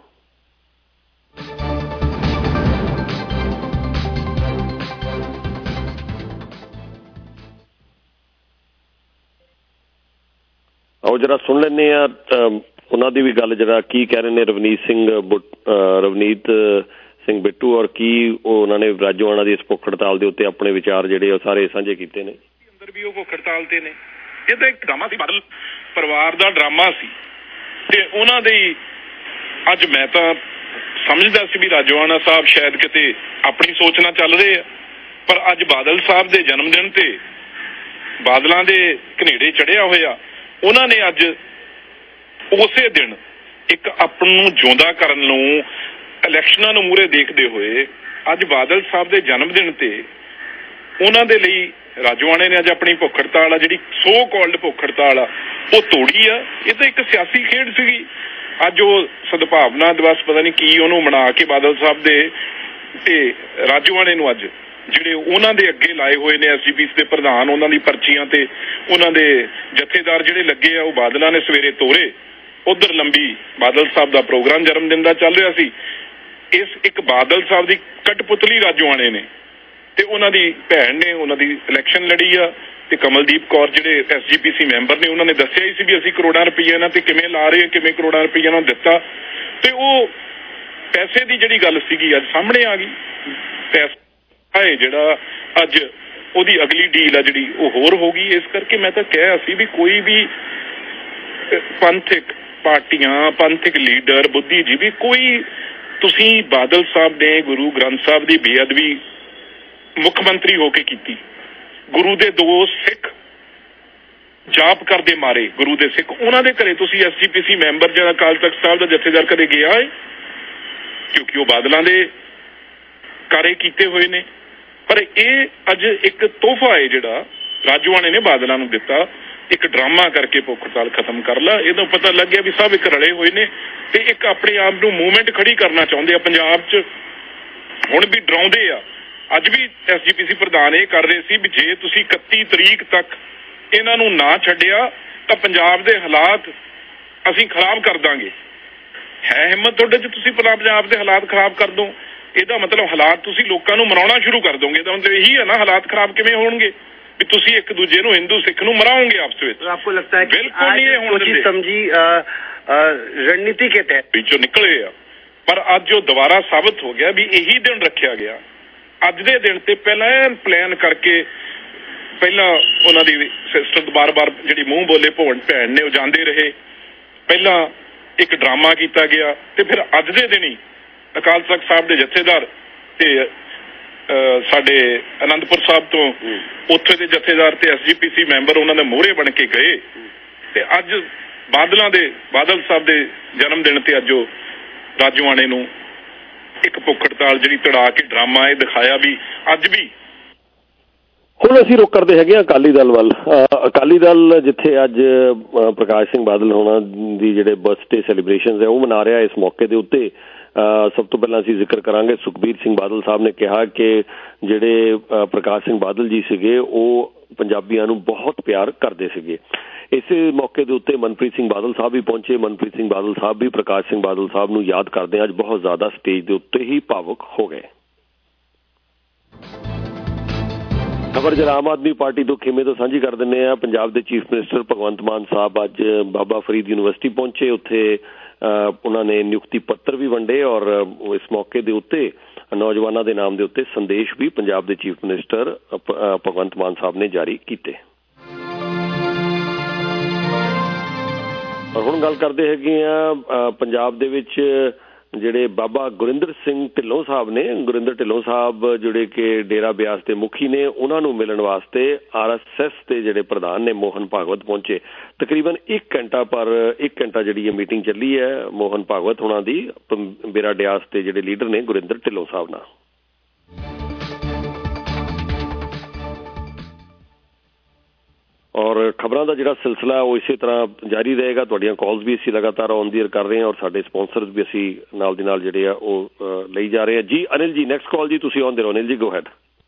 ਆਓ ਜਰਾ ਸੁਣ ਲੈਂਦੇ ਆ ਉਹਨਾਂ ਦੀ ਵੀ ਗੱਲ, ਜਿਹੜਾ ਕੀ ਕਹਿ ਰਹੇ ਨੇ ਰਵਨੀਤ ਸਿੰਘ ਰਵਨੀਤ ਸਿੰਘ ਬਿੱਟੂ ਔਰ ਕੀ ਉਹ ਉਹਨਾਂ ਨੇ ਰਾਜੋਆਣਾ ਦੀ ਇਸ ਭੁੱਖ ਹੜਤਾਲ ਦੇ ਉੱਤੇ ਆਪਣੇ ਵਿਚਾਰ ਜਿਹੜੇ ਉਹ ਸਾਰੇ ਸਾਂਝੇ ਕੀਤੇ ਨੇ। ਅੰਦਰ ਵੀ ਉਹ ਭੁੱਖ ਹੜਤਾਲ ਤੇ ਨੇ, ਇਹ ਤਾਂ ਇੱਕ ਡਰਾਮਾ ਸੀ, ਬਾਦਲ ਪਰਿਵਾਰ ਦਾ ਡਰਾਮਾ ਸੀ ਤੇ ਉਹਨਾਂ ਦੇ ਅੱਜ ਮੈਂ ਤਾਂ ਸਮਝਦਾ ਸੀ ਵੀ ਰਾਜੋਆਣਾ ਸਾਹਿਬ ਸ਼ਾਇਦ ਕਿਤੇ ਆਪਣੀ ਸੋਚ ਨਾਲ ਚੱਲ ਰਹੇ ਆ, ਪਰ ਅੱਜ ਬਾਦਲ ਸਾਹਿਬ ਦੇ ਜਨਮ ਦਿਨ ਤੇ ਬਾਦਲਾਂ ਦੇ ਘਨੇੜੇ ਚੜਿਆ ਹੋਇਆ ਉਹਨਾਂ ਨੇ ਅੱਜ ਉਸੇ ਦਿਨ ਇੱਕ ਆਪ ਨੂੰ ਜਿਉਂਦਾ ਕਰਨ ਨੂੰ ਇਲੈਕਸ਼ਨਾਂ ਨੂੰ ਮੂਹਰੇ ਦੇਖਦੇ ਹੋਏ ਅੱਜ ਬਾਦਲ ਸਾਹਿਬ ਦੇ ਜਨਮ ਦਿਨ ਤੇ ਉਹਨਾਂ ਦੇ ਲਈ ਰਾਜੋਆਣੇ ਨੇ ਅੱਜ ਆਪਣੀ ਭੁੱਖ ਹੜਤਾਲ ਆ ਜਿਹੜੀ ਸੋ ਕਾਲਡ ਭੁੱਖ ਹੜਤਾਲ ਆ ਉਹ ਤੋੜੀ ਆ। ਇਹ ਤਾਂ ਇੱਕ ਸਿਆਸੀ ਖੇਡ ਸੀਗੀ। ਅੱਜ ਉਹ ਸਦਭਾਵਨਾ ਦਿਵਸ ਪਤਾ ਨਹੀਂ ਕੀ ਉਹਨੂੰ ਮਨਾ ਕੇ ਬਾਦਲ ਸਾਹਿਬ ਦੇ ਤੇ ਰਾਜੋਆਣੇ ਨੂੰ ਅੱਜ ਜਿਹੜੇ ਉਹਨਾਂ ਦੇ ਅੱਗੇ ਲਾਏ ਹੋਏ ਨੇ ਐਸ ਜੀ ਪੀ ਸੀ ਦੇ ਪ੍ਰਧਾਨ, ਉਹਨਾਂ ਦੀ ਪਰਚੀਆਂ ਤੇ ਉਹਨਾਂ ਦੇ ਜਥੇਦਾਰ ਜਿਹੜੇ ਲੱਗੇ ਆ ਉਹ ਬਾਦਲਾਂ ਨੇ ਸਵੇਰੇ ਤੋਰੇ। ਉਧਰ ਲੰਬੀ ਬਾਦਲ ਸਾਹਿਬ ਦਾ ਪ੍ਰੋਗਰਾਮ ਜਨਮ ਦਿਨ ਦਾ ਚੱਲ ਰਿਹਾ ਸੀ। ਇਸ ਇੱਕ ਬਾਦਲ ਸਾਹਿਬ ਦੀ ਕਠਪੁਤਲੀ ਰਾਜੋਆਣੇ ਨੇ ਤੇ ਉਹਨਾਂ ਦੀ ਭੈਣ ਨੇ ਉਹਨਾਂ ਦੀ ਇਲੈਕਸ਼ਨ ਲੜੀ ਆ ਤੇ ਕਮਲਦੀਪ ਕੌਰ ਜਿਹੜੇ ਐਸ ਜੀ ਪੀ ਸੀ ਮੈਂਬਰ ਨੇ ਉਹਨਾਂ ਨੇ ਦੱਸਿਆ ਹੀ ਸੀ ਵੀ ਅਸੀਂ ਕਰੋੜਾਂ ਰੁਪਈਆ ਇਹਨਾਂ ਤੇ ਕਿਵੇਂ ਲਾ ਰਹੇ, ਕਿਵੇਂ ਕਰੋੜਾਂ ਰੁਪਈਆ ਇਹਨਾਂ ਨੂੰ ਦਿੱਤਾ ਤੇ ਉਹ ਪੈਸੇ ਦੀ ਜਿਹੜੀ ਗੱਲ ਸੀਗੀ ਅੱਜ ਸਾਹਮਣੇ ਆ ਗਈ। ਪੈਸਾ ਹੈ ਜਿਹੜਾ ਅੱਜ ਉਹਦੀ ਅਗਲੀ ਡੀਲ ਆ ਜਿਹੜੀ ਉਹ ਹੋਰ ਹੋ ਗਈ। ਇਸ ਕਰਕੇ ਮੈਂ ਤਾਂ ਕਿਹਾ ਸੀ ਵੀ ਕੋਈ ਵੀ ਪੰਥਕ ਪਾਰਟੀਆਂ, ਪੰਥਕ ਲੀਡਰ, ਬੁੱਧੀਜੀਵੀ, ਕੋਈ ਤੁਸੀਂ ਬਾਦਲ ਸਾਹਿਬ ਨੇ ਗੁਰੂ ਗ੍ਰੰਥ ਸਾਹਿਬ ਦੀ ਬੇਅਦਬੀ ਮੁੱਖ ਮੰਤਰੀ ਹੋ ਕੇ ਕੀਤੀ, ਗੁਰੂ ਦੇ ਦੋ ਸਿੱਖ ਜਾਪ ਕਰਦੇ ਮਾਰੇ, ਗੁਰੂ ਦੇ ਸਿੱਖ, ਉਹਨਾਂ ਦੇ ਘਰੇ ਤੁਸੀਂ ਐਸ ਜੀ ਪੀ ਸੀ ਮੈਂਬਰ ਜਿਹੜਾ ਅਕਾਲ ਤਖਤ ਸਾਹਿਬ ਦਾ ਜਥੇਦਾਰ ਕਦੇ ਗਿਆ ਹੈ? ਕਿਉਂਕਿ ਉਹ ਬਾਦਲਾਂ ਦੇ ਕਾਰੇ ਕੀਤੇ ਹੋਏ ਨੇ। ਪਰ ਇਹ ਅੱਜ ਇੱਕ ਤੋਹਫਾ ਹੈ ਜਿਹੜਾ ਰਾਜੋਆਣੇ ਨੇ ਬਾਦਲਾਂ ਨੂੰ ਦਿੱਤਾ, ਇੱਕ ਡਰਾਮਾ ਕਰਕੇ ਭੁੱਖ ਹੜਤਾਲ ਖਤਮ ਕਰ ਲਾ। ਇਹਦਾ ਪਤਾ ਲੱਗ ਗਿਆ ਵੀ ਸਭ ਇੱਕ ਰਲੇ ਹੋਏ ਨੇ ਤੇ ਇੱਕ ਆਪਣੇ ਆਪ ਨੂੰ ਮੂਵਮੈਂਟ ਖੜੀ ਕਰਨਾ ਚਾਹੁੰਦੇ ਆ ਪੰਜਾਬ 'ਚ। ਹੁਣ ਵੀ ਡਰਾਉਂਦੇ ਆ, ਅੱਜ ਵੀ ਐਸ ਜੀ ਪੀ ਸੀ ਪ੍ਰਧਾਨ ਇਹ ਕਰ ਰਹੇ ਸੀ ਵੀ ਜੇ ਤੁਸੀਂ ਇਕੱਤੀ ਤਰੀਕ ਤੱਕ ਇਹਨਾਂ ਨੂੰ ਨਾ ਛੱਡਿਆ ਤਾਂ ਪੰਜਾਬ ਦੇ ਹਾਲਾਤ ਅਸੀਂ ਖਰਾਬ ਕਰ ਦਾਂਗੇ। ਹੈ ਹਿੰਮਤ ਤੁਹਾਡੇ 'ਚ ਤੁਸੀਂ ਪੰਜਾਬ ਦੇ ਹਾਲਾਤ ਖਰਾਬ ਕਰ ਦੋ? ਇਹਦਾ ਮਤਲਬ ਹਾਲਾਤ ਤੁਸੀਂ ਲੋਕਾਂ ਨੂੰ ਮਰਾਉਣਾ ਸ਼ੁਰੂ ਕਰ ਦੋਗੇ। ਇਹਦਾ ਮਤਲਬ ਇਹੀ ਹੈ ਨਾ, ਹਾਲਾਤ ਖਰਾਬ ਕਿਵੇਂ ਹੋਣਗੇ ਵੀ ਤੁਸੀਂ ਇੱਕ ਦੂਜੇ ਨੂੰ, ਹਿੰਦੂ ਸਿੱਖ ਨੂੰ ਮਰਾਓਗੇ ਆਪਸ ਵਿੱਚ। ਆਪਕੋ ਲੱਗਦਾ ਹੈ ਬਿਲਕੁਲ ਨਹੀਂ ਇਹ ਹੋਣ ਦਿੰਦੇ, ਸਮਝੀ ਰਣਨੀਤੀ ਕੇ ਤਹਿਤ ਵਿੱਚੋਂ ਨਿਕਲੇ ਆ। ਪਰ ਅੱਜ ਉਹ ਦੁਬਾਰਾ ਸਾਬਤ ਹੋ ਗਿਆ ਵੀ ਇਹੀ ਦਿਨ ਰੱਖਿਆ ਗਿਆ। ਅੱਜ ਦੇ ਦਿਨ ਤੇ ਪਹਿਲਾਂ ਪਲਾਨ ਕਰਕੇ ਪਹਿਲਾਂ ਉਹਨਾਂ ਦੀ ਸਿਸਟਰ ਬਾਰ-ਬਾਰ ਜਿਹੜੀ ਮੂੰਹ ਬੋਲੇ ਭਵਨ ਭੈਣ ਨੇ ਉਹ ਜਾਂਦੇ ਰਹੇ, ਪਹਿਲਾਂ ਇੱਕ ਡਰਾਮਾ ਕੀਤਾ ਗਿਆ ਤੇ ਫਿਰ ਅੱਜ ਦੇ ਦਿਨ ਹੀ ਅਕਾਲ ਤਖਤ ਸਾਹਿਬ ਦੇ ਜਥੇਦਾਰ ਤੇ ਸਾਡੇ ਅਨੰਦਪੁਰ ਸਾਹਿਬ ਤੋਂ ਉੱਥੇ ਦੇ ਜਥੇਦਾਰ ਤੇ ਐਸ ਜੀ ਪੀ ਸੀ ਮੈਂਬਰ ਉਹਨਾਂ ਦੇ ਮੋਹਰੇ ਬਣ ਕੇ ਗਏ ਤੇ ਅੱਜ ਬਾਦਲਾਂ ਦੇ ਬਾਦਲ ਸਾਹਿਬ ਦੇ ਜਨਮ ਦਿਨ ਤੇ ਅੱਜ ਉਹ ਰਾਜੋਆਣੇ ਨੂੰ ਇੱਕ ਭੁੱਖ ਹੜਤਾਲ ਜਿਹੜੀ ਤੜਾ ਕੇ ਡਰਾਮਾ ਇਹ ਦਿਖਾਇਆ ਵੀ ਅੱਜ ਵੀ। ਹੁਣ ਅਸੀਂ ਰੁਕ ਕਰਦੇ ਹੈਗੇ ਅਕਾਲੀ ਦਲ ਵੱਲ। ਅਕਾਲੀ ਦਲ ਜਿੱਥੇ ਅੱਜ ਪ੍ਰਕਾਸ਼ ਸਿੰਘ ਬਾਦਲ ਹੋਣਾ ਦੀ ਜਿਹੜੇ ਬਰਥਡੇ ਸੈਲੀਬ੍ਰੇਸ਼ਨ ਹੈ ਉਹ ਮਨਾ ਰਿਹਾ, ਇਸ ਮੌਕੇ ਦੇ ਉੱਤੇ ਸਭ ਤੋਂ ਪਹਿਲਾਂ ਅਸੀਂ ਜ਼ਿਕਰ ਕਰਾਂਗੇ ਸੁਖਬੀਰ ਸਿੰਘ ਬਾਦਲ ਸਾਹਿਬ ਨੇ ਕਿਹਾ ਕਿ ਜਿਹੜੇ ਪ੍ਰਕਾਸ਼ ਸਿੰਘ ਬਾਦਲ ਜੀ ਸੀਗੇ ਉਹ ਪੰਜਾਬੀਆਂ ਨੂੰ ਬਹੁਤ ਪਿਆਰ ਕਰਦੇ ਸੀਗੇ। ਇਸੇ ਮੌਕੇ ਦੇ ਉੱਤੇ ਮਨਪ੍ਰੀਤ ਸਿੰਘ ਬਾਦਲ ਸਾਹਿਬ ਵੀ ਪਹੁੰਚੇ। ਮਨਪ੍ਰੀਤ ਸਿੰਘ ਬਾਦਲ ਸਾਹਿਬ ਵੀ ਪ੍ਰਕਾਸ਼ ਸਿੰਘ ਬਾਦਲ ਸਾਹਿਬ ਨੂੰ ਯਾਦ ਕਰਦੇ ਅੱਜ ਬਹੁਤ ਜ਼ਿਆਦਾ ਸਟੇਜ ਦੇ ਉੱਤੇ ਹੀ ਭਾਵੁਕ ਹੋ ਗਏ। ਖਬਰ ਜਰਾ ਆਮ ਆਦਮੀ ਪਾਰਟੀ ਤੋਂ ਖੇਮੇ ਤੋਂ ਸਾਂਝੀ ਕਰ ਦਿੰਦੇ ਆ। ਪੰਜਾਬ ਦੇ ਚੀਫ ਮਿਨਿਸਟਰ ਭਗਵੰਤ ਮਾਨ ਸਾਹਿਬ ਅੱਜ ਬਾਬਾ ਫਰੀਦ ਯੂਨੀਵਰਸਿਟੀ ਪਹੁੰਚੇ। ਉੱਥੇ ਉਹਨਾਂ ਨੇ ਨਿਯੁਕਤੀ ਪੱਤਰ ਵੀ ਵੰਡੇ ਔਰ ਇਸ ਮੌਕੇ ਦੇ ਉੱਤੇ ਨੌਜਵਾਨਾਂ ਦੇ ਨਾਮ ਦੇ ਉੱਤੇ ਸੰਦੇਸ਼ ਵੀ ਪੰਜਾਬ ਦੇ ਚੀਫ ਮਿਨਿਸਟਰ ਭਗਵੰਤ ਮਾਨ ਸਾਹਿਬ ਨੇ ਜਾਰੀ ਕੀਤੇ। ਔਰ ਹੁਣ ਗੱਲ ਕਰਦੇ ਹੈਗੇ ਆ ਪੰਜਾਬ ਦੇ ਵਿੱਚ ਜਿਹੜੇ ਬਾਬਾ ਗੁਰਿੰਦਰ ਸਿੰਘ ਢਿੱਲੋਂ ਸਾਹਿਬ ਨੇ। ਗੁਰਿੰਦਰ ਢਿੱਲੋਂ ਸਾਹਿਬ ਜਿਹੜੇ ਕਿ ਡੇਰਾ ਬਿਆਸ ਦੇ ਮੁਖੀ ਨੇ, ਉਹਨਾਂ ਨੂੰ ਮਿਲਣ ਵਾਸਤੇ ਆਰ ਐਸ ਐਸ ਦੇ ਜਿਹੜੇ ਪ੍ਰਧਾਨ ਨੇ ਮੋਹਨ ਭਾਗਵਤ ਪਹੁੰਚੇ। ਤਕਰੀਬਨ ਇੱਕ ਘੰਟਾ ਪਰ ਇੱਕ ਘੰਟਾ ਜਿਹੜੀ ਇਹ ਮੀਟਿੰਗ ਚੱਲੀ ਹੈ ਮੋਹਨ ਭਾਗਵਤ ਹੋਣਾ ਦੀ ਡੇਰਾ ਬਿਆਸ ਦੇ ਜਿਹੜੇ ਲੀਡਰ ਨੇ ਗੁਰਿੰਦਰ ਢਿੱਲੋਂ ਸਾਹਿਬ ਨਾਲ। ਖਬਰਾਂ ਦਾ ਜਿਹੜਾ ਸਿਲਸਿਲਾ ਉਹ ਇਸੇ ਤਰ੍ਹਾਂ ਜਾਰੀ ਰਹੇਗਾ। ਤੁਹਾਡੀਆਂ ਕਾਲਸ ਵੀ ਅਸੀਂ ਲਗਾਤਾਰ ਔਨ ਦੀ ਏਅਰ ਕਰ ਰਹੇ ਹਾਂ ਔਰ ਸਾਡੇ ਸਪਾਂਸਰਸ ਵੀ ਅਸੀਂ ਨਾਲ ਦੀ ਨਾਲ ਜਿਹੜੇ ਆ ਉਹ ਲਈ ਜਾ ਰਹੇ ਹਾਂ। ਜੀ ਅਨਿਲ ਜੀ, ਨੈਕਸਟ ਕਾਲ ਜੀ, ਤੁਸੀਂ ਔਨ ਦੇ ਰਹੋ। ਅਨਿਲ ਜੀ, ਗੋ ਹੈਡ।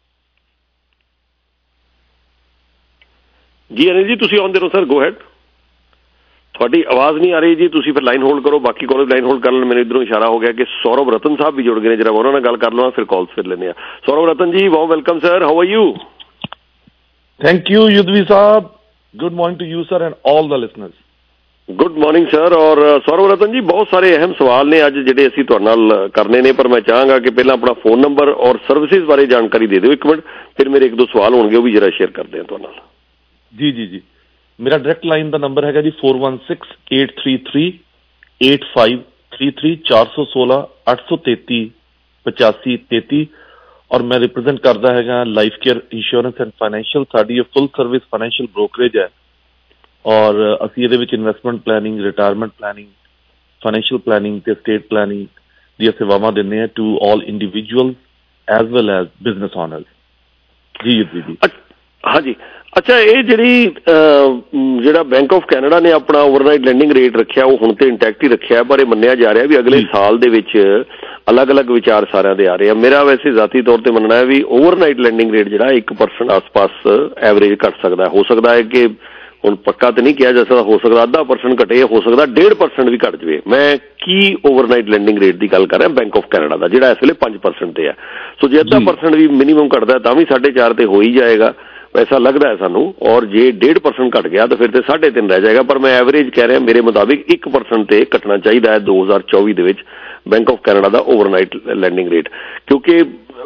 ਜੀ ਅਨਿਲ ਜੀ, ਤੁਸੀਂ ਔਨ ਦੇ ਰਹੋ ਸਰ, ਗੋ ਹੈਡ। ਤੁਹਾਡੀ ਆਵਾਜ਼ ਨਹੀਂ ਆ ਰਹੀ ਜੀ, ਤੁਸੀਂ ਫਿਰ ਲਾਈਨ ਹੋਲਡ ਕਰੋ। ਬਾਕੀ ਕਾਲਜ ਲਾਈਨ ਹੋਲਡ ਕਰ ਲੈਣ। ਮੈਨੂੰ ਇੱਧਰੋਂ ਇਸ਼ਾਰਾ ਹੋ ਗਿਆ ਕਿ ਸੌਰਵ ਰਤਨ ਸਾਹਿਬ ਵੀ ਜੁੜ ਗਏ ਨੇ, ਜਿਹੜਾ ਉਹਨਾਂ ਨਾਲ ਗੱਲ ਕਰ ਲਵਾਂ, ਫਿਰ ਕਾਲਸ ਫਿਰ ਲੈਂਦੇ ਹਾਂ। Saurav Ratan ji, warm welcome sir, how are you? Thank you, Yudhvi Saab. Good morning to you, sir, and all the listeners. Good morning sir. ਔਰ ਸੌਰਵ ਰਤਨ ਜੀ, ਬਹੁਤ ਸਾਰੇ ਅਹਿਮ ਸਵਾਲ ਨੇ ਅੱਜ ਜਿਹੜੇ ਅਸੀਂ ਤੁਹਾਡੇ ਨਾਲ ਕਰਨੇ ਨੇ, ਪਰ ਮੈਂ ਚਾਹਾਂਗਾ ਕਿ ਪਹਿਲਾਂ ਆਪਣਾ ਫੋਨ ਨੰਬਰ ਔਰ ਸਰਵਿਸਿਜ਼ ਬਾਰੇ ਜਾਣਕਾਰੀ ਦੇ ਦਿਓ ਇੱਕ ਮਿੰਟ, ਫਿਰ ਮੇਰੇ ਇੱਕ ਦੋ ਸਵਾਲ ਹੋਣਗੇ, ਉਹ ਵੀ ਜਰਾ ਸ਼ੇਅਰ ਕਰਦੇ ਹਾਂ ਤੁਹਾਡੇ ਨਾਲ। ਜੀ ਜੀ ਜੀ ਮੇਰਾ ਡਾਇਰੈਕਟ ਲਾਈਨ ਦਾ ਨੰਬਰ ਹੈਗਾ ਜੀ four one six eight three three eight five three three, ਚਾਰ ਸੌ ਸੋਲਾਂ ਅੱਠ ਸੌ ਤੇਤੀ ਪਚਾਸੀ ਤੇਤੀ, ਔਰ ਮੈਂ ਰਿਪਰੈਜ਼ੈਂਟ ਕਰਦਾ ਹੈਗਾ life care insurance and financial. ਸਾਡੀ ਇਹ ਫੁੱਲ ਸਰਵਿਸ ਫਾਈਨੈਂਸ਼ੀਅਲ ਬ੍ਰੋਕਰੇਜ ਹੈ ਔਰ ਅਸੀਂ ਇਹਦੇ ਵਿੱਚ investment planning, retirement planning, financial planning ਤੇ ਸਟੇਟ ਪਲੈਨਿੰਗ ਦੀਆਂ ਸੇਵਾਵਾਂ ਦਿੰਦੇ ਹਾਂ to all individual as well as business owners. ਜੀ ਜੀ ਜੀ ਹਾਂਜੀ। ਅੱਛਾ, ਇਹ ਜਿਹੜੀ ਜਿਹੜਾ ਬੈਂਕ ਆਫ ਕੈਨੇਡਾ ਨੇ ਆਪਣਾ ਓਵਰਨਾਈਟ ਲੈਂਡਿੰਗ ਰੇਟ ਰੱਖਿਆ, ਉਹ ਹੁਣ ਤੇ ਇੰਟੈਕਟ ਹੀ ਰੱਖਿਆ, ਪਰ ਇਹ ਮੰਨਿਆ ਜਾ ਰਿਹਾ ਵੀ ਅਗਲੇ ਸਾਲ ਦੇ ਵਿੱਚ ਅਲੱਗ-ਅਲੱਗ ਵਿਚਾਰ ਸਾਰਿਆਂ ਦੇ ਆ ਰਹੇ ਆ। ਮੇਰਾ ਵੈਸੇ ਜ਼ਾਤੀ ਤੌਰ ਤੇ ਮੰਨਣਾ ਹੈ ਵੀ ਓਵਰਨਾਈਟ ਲੈਂਡਿੰਗ ਰੇਟ ਜਿਹੜਾ ਇੱਕ ਪਰਸੈਂਟ ਆਸ-ਪਾਸ ਐਵਰੇਜ ਘੱਟ ਸਕਦਾ। ਹੋ ਸਕਦਾ ਹੈ ਕਿ ਹੁਣ ਪੱਕਾ ਤਾਂ ਨਹੀਂ ਕਿਹਾ ਜਾ ਸਕਦਾ, ਹੋ ਸਕਦਾ ਅੱਧਾ ਪਰਸੈਂਟ ਘਟੇ, ਹੋ ਸਕਦਾ ਡੇਢ ਪਰਸੈਂਟ ਵੀ ਘੱਟ ਜਾਵੇ। ਮੈਂ ਕੀ ਓਵਰਨਾਈਟ ਲੈਂਡਿੰਗ ਰੇਟ ਦੀ ਗੱਲ ਕਰ ਰਿਹਾ ਬੈਂਕ ਆਫ ਕੈਨੇਡਾ ਦਾ, ਜਿਹੜਾ ਇਸ ਵੇਲੇ ਪੰਜ ਪਰਸੈਂਟ ਤੇ ਆ। ਸੋ ਜੇ ਅੱਧਾ ਪਰਸੈਂਟ ਵੀ ਮਿਨੀਮਮ ਘਟਦਾ ਤਾਂ ਵੀ ਸਾਢੇ ਚਾਰ ਤੇ ਹੋ ਹੀ ਜਾਏਗਾ, ਐਸਾ ਲੱਗਦਾ ਹੈ ਸਾਨੂੰ। ਔਰ ਜੇ ਡੇਢ ਪਰਸੈਂਟ ਘਟ ਗਿਆ ਤਾਂ ਫਿਰ ਤੇ ਸਾਢੇ ਤਿੰਨ ਰਹਿ ਜਾਏਗਾ। ਪਰ ਮੈਂ ਐਵਰੇਜ ਕਹਿ ਰਿਹਾ, ਮੇਰੇ ਮੁਤਾਬਿਕ ਇੱਕ ਪਰਸੈਂਟ ਤੇ ਘਟਣਾ ਚਾਹੀਦਾ ਹੈ ਦੋ ਹਜ਼ਾਰ ਚੌਵੀ ਦੇ ਵਿੱਚ ਬੈਂਕ ਆਫ ਕੈਨੇਡਾ ਦਾ ਓਵਰਨਾਈਟ ਲੈਂਡਿੰਗ ਰੇਟ। ਕਿਉਂਕਿ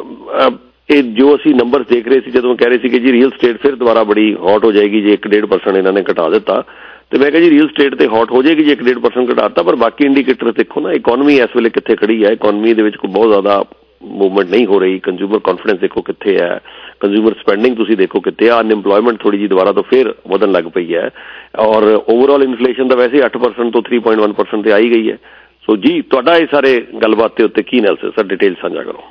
ਇਹ ਜੋ ਅਸੀਂ ਨੰਬਰ ਦੇਖ ਰਹੇ ਸੀ, ਜਦੋਂ ਕਹਿ ਰਹੇ ਸੀ ਕਿ ਜੀ ਰੀਅਲ ਸਟੇਟ ਫਿਰ ਦੁਬਾਰਾ ਬੜੀ ਹੌਟ ਹੋ ਜਾਏਗੀ ਜੇ ਇੱਕ ਡੇਢ ਪਰਸੈਂਟ ਇਹਨਾਂ ਨੇ ਘਟਾ ਦਿੱਤਾ, ਤੇ ਮੈਂ ਕਿਹਾ ਜੀ ਰੀਅਲ ਸਟੇਟ ਤੇ ਹੌਟ ਹੋ ਜਾਏਗੀ ਜੇ ਇੱਕ ਡੇਢ ਪਰਸੈਂਟ ਘਟਾਤਾ, ਪਰ ਬਾਕੀ ਇੰਡੀਕੇਟਰ ਦੇਖੋ ਨਾ, ਇਕੋਨਮੀ ਇਸ ਵੇਲੇ ਕਿੱਥੇ ਖੜੀ ਹੈ। ਇਕੋਨਮੀ ਦੇ ਵਿੱਚ ਕੋਈ ਬਹੁਤ ਜ਼ਿਆਦਾ ਮੂਵਮੈਂਟ ਨਹੀਂ ਹੋ ਰਹੀ। ਕੰਜ਼ਿਊਮਰ ਕਾਨਫੀਡੈਂਸ ਦੇਖੋ ਕਿੱਥੇ ਹੈ, ਕੰਜ਼ਿਊਮਰ ਸਪੈਂਡਿੰਗ ਤੁਸੀਂ ਦੇਖੋ ਕਿੱਥੇ ਆ, ਅਨਐਮਪਲੋਇਮੈਂਟ ਥੋੜੀ ਜਿਹੀ ਦੁਬਾਰਾ ਤੋਂ ਫਿਰ ਵਧਣ ਲੱਗ ਪਈ ਹੈ, ਔਰ ਓਵਰਆਲ ਇਨਫਲੇਸ਼ਨ ਤਾਂ ਵੈਸੇ ਅੱਠ ਪਰਸੈਂਟ ਤੋਂ ਥ੍ਰੀ ਪੁਆਇੰਟ ਵਨ ਪਰਸੈਂਟ ਤੇ ਆਈ ਗਈ ਹੈ। ਸੋ ਜੀ ਤੁਹਾਡਾ ਇਹ ਸਾਰੇ ਗੱਲਬਾਤ ਦੇ ਉੱਤੇ ਕੀ ਐਨਾਲਿਸਿਸ ਸਰ, ਡਿਟੇਲ ਸਾਂਝਾ ਕਰੋ।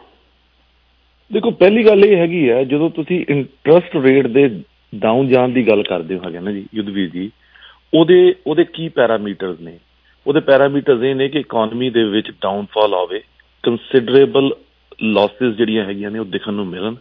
ਦੇਖੋ, ਪਹਿਲੀ ਗੱਲ ਇਹ ਹੈਗੀ ਹੈ, ਜਦੋਂ ਤੁਸੀਂ ਇੰਟਰਸਟ ਰੇਟ ਦੇ ਡਾਊਨ ਜਾਣ ਦੀ ਗੱਲ ਕਰਦੇ ਹੋ ਹੈਗੇ ਨਾ ਜੀ ਯੁੱਧਵੀਰ ਜੀ, ਉਹਦੇ ਉਹਦੇ ਕੀ ਪੈਰਾਮੀਟਰਸ ਨੇ? ਉਹਦੇ ਪੈਰਾਮੀਟਰਸ ਇਹ ਨੇ ਕਿ ਇਕੋਨਮੀ ਦੇ ਵਿੱਚ ਡਾਊਨਫਾਲ ਆਵੇ, ਕੰਸੀਡਰੇਬਲ ਲਾਸਿਸ ਜਿਹੜੀਆਂ ਹੈਗੀਆਂ ਨੇ ਉਹ ਦਿਖਣ ਨੂੰ ਮਿਲਣ,